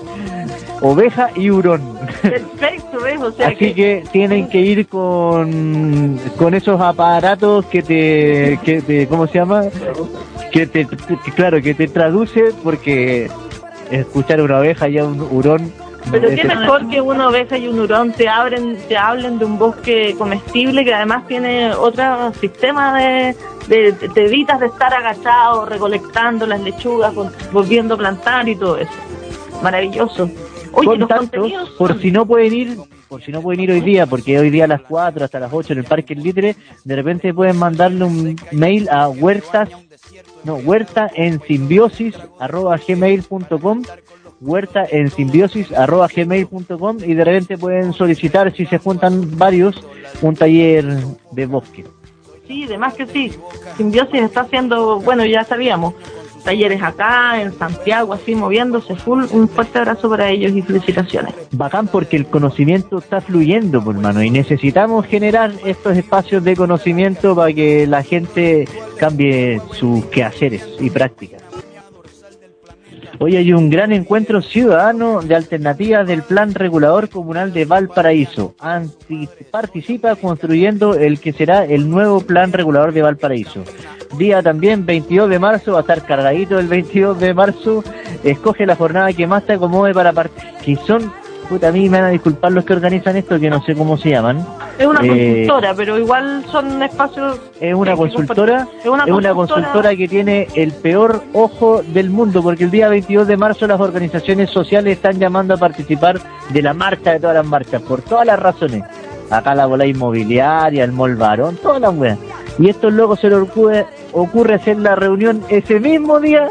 Speaker 6: Oveja y Hurón.
Speaker 3: Perfecto, ¿ves? O sea
Speaker 6: Así
Speaker 3: que...
Speaker 6: que tienen que ir con con esos aparatos que te, que te ¿cómo se llama? Que te, que, claro, que te traduce, porque escuchar una oveja y a un hurón.
Speaker 3: Pero qué mejor que una oveja y un hurón te abren, te hablen de un bosque comestible que además tiene otro sistema de, de, de te evitas de estar agachado recolectando las lechugas, volviendo a plantar y todo eso. Maravilloso. Oye, los contenidos son...
Speaker 6: por si no pueden ir, por si no pueden ir hoy día, porque hoy día a las cuatro hasta las ocho en el Parque El Litre, de repente pueden mandarle un mail a huertas, no, huerta en simbiosis arroba gmail punto com. huerta en simbiosis arroba gmail punto com y de repente pueden solicitar, si se juntan varios, un taller de bosque.
Speaker 3: Sí, además que sí, Simbiosis está haciendo, bueno, ya sabíamos, talleres acá, en Santiago, así moviéndose full. Un fuerte abrazo para ellos y felicitaciones.
Speaker 6: Bacán, porque el conocimiento está fluyendo, por hermano, y necesitamos generar estos espacios de conocimiento para que la gente cambie sus quehaceres y prácticas. Hoy hay un gran encuentro ciudadano de alternativas del Plan Regulador Comunal de Valparaíso. Anti- participa construyendo el que será el nuevo Plan Regulador de Valparaíso. Día también veintidós de marzo, va a estar cargadito el veintidós de marzo. Escoge la jornada que más te acomode para participar. Que son, puta, a mí me van a disculpar los que organizan esto, que no sé cómo se llaman.
Speaker 3: Es una
Speaker 6: eh,
Speaker 3: consultora, pero igual son espacios...
Speaker 6: Es una consultora, es una, es una consultora... consultora que tiene el peor ojo del mundo, porque el día veintidós de marzo las organizaciones sociales están llamando a participar de la marcha de todas las marchas, por todas las razones. Acá la bola inmobiliaria, el Mall Barón, todas las weas. Y estos locos se les ocurre, ocurre hacer la reunión ese mismo día.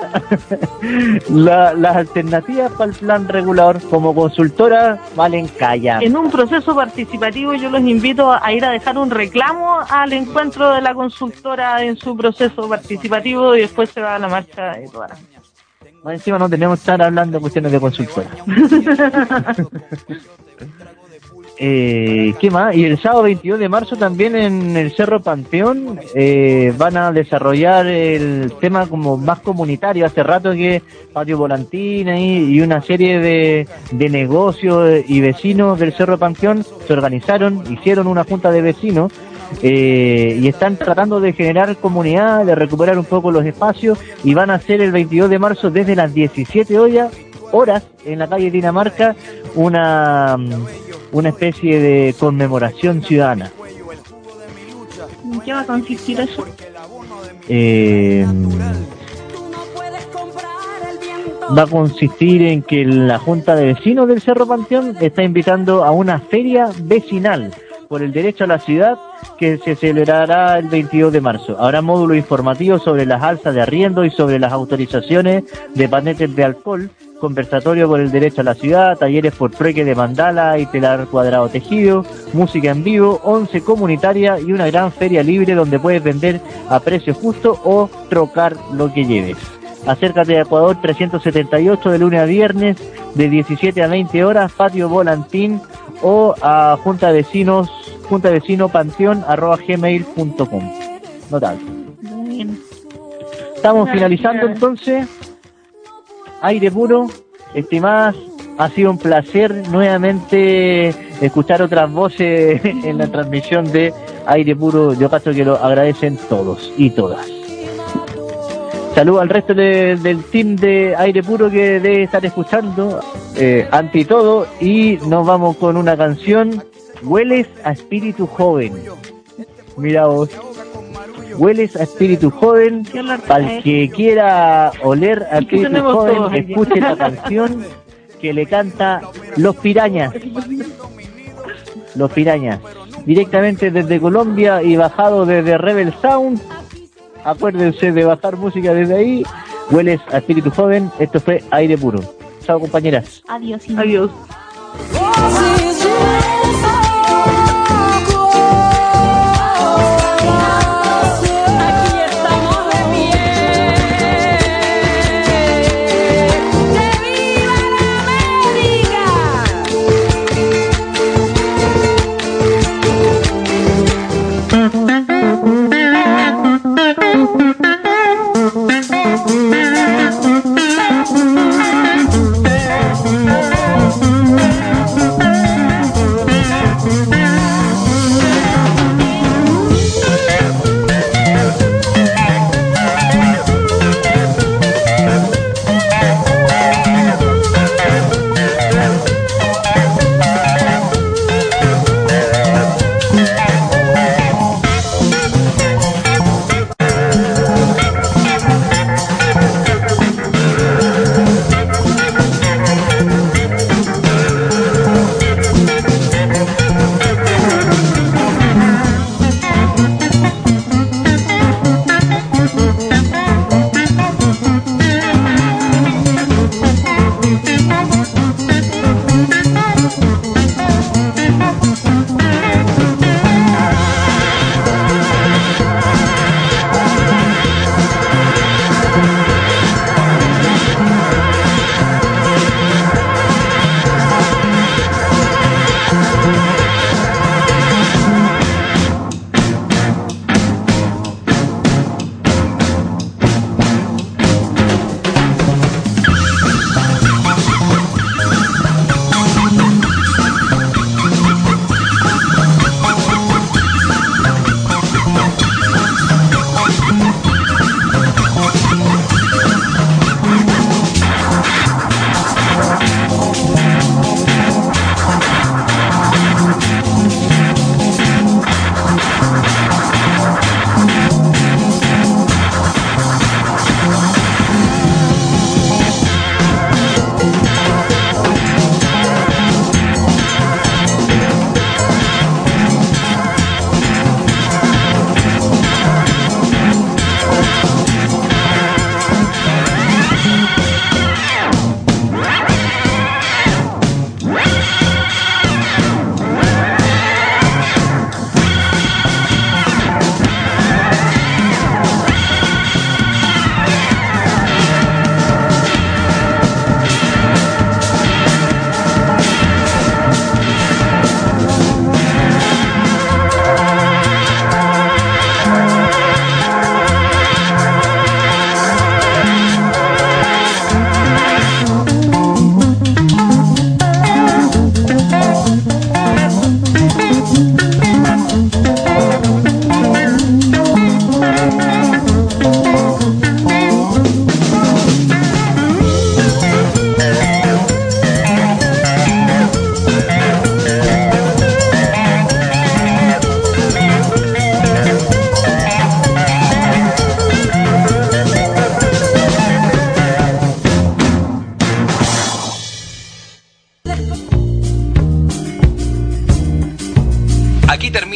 Speaker 6: la, las alternativas para el plan regulador como consultora valen calla.
Speaker 3: En un proceso participativo yo los invito a ir a dejar un reclamo al encuentro de la consultora en su proceso participativo y después se va a la marcha de todas las marchas.
Speaker 6: Más encima no tenemos que estar hablando de cuestiones de consultora. Eh, ¿Qué más? Y el sábado veintidós de marzo también en el Cerro Panteón eh, van a desarrollar el tema como más comunitario. Hace rato que Patio Volantina y, y una serie de, de negocios y vecinos del Cerro Panteón se organizaron, hicieron una junta de vecinos eh, y están tratando de generar comunidad, de recuperar un poco los espacios, y van a hacer el veintidós de marzo desde las diecisiete horas en la calle Dinamarca una, una especie de conmemoración ciudadana.
Speaker 3: ¿En qué va a consistir eso?
Speaker 6: Eh, va a consistir en que la Junta de Vecinos del Cerro Panteón está invitando a una feria vecinal por el derecho a la ciudad que se celebrará el veintidós de marzo. Habrá módulos informativos sobre las alzas de arriendo y sobre las autorizaciones de paneles de alcohol, conversatorio por el derecho a la ciudad, talleres por trueque de mandala y telar cuadrado tejido, música en vivo, once comunitaria y una gran feria libre donde puedes vender a precio justo o trocar lo que lleves. Acércate a Ecuador trescientos setenta y ocho de lunes a viernes de diecisiete a veinte horas, patio Volantín, o a Junta de Vecinos, Junta de Vecino Panteón arroba gmail punto com. Notable. Estamos finalizando entonces. Aire puro, estimadas, ha sido un placer nuevamente escuchar otras voces en la transmisión de Aire Puro. Yo cacho que lo agradecen todos y todas. Saludos al resto de, del team de Aire Puro que debe estar escuchando, eh, ante todo, y nos vamos con una canción. Hueles a espíritu joven. Mira vos. Hueles a espíritu joven. Para el que quiera oler a espíritu joven, escuche la canción que le canta Los Pirañas. Los Pirañas. Directamente desde Colombia y bajado desde Rebel Sound. Acuérdense de bajar música desde ahí. Hueles a espíritu joven. Esto fue Aire Puro. Chao, compañeras.
Speaker 3: Adiós.
Speaker 6: Adiós.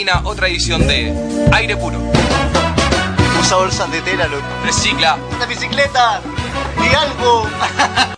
Speaker 2: termina otra edición de Aire Puro.
Speaker 15: Usa bolsas de tela, loco.
Speaker 2: Recicla.
Speaker 15: ¡La bicicleta! ¡Di algo!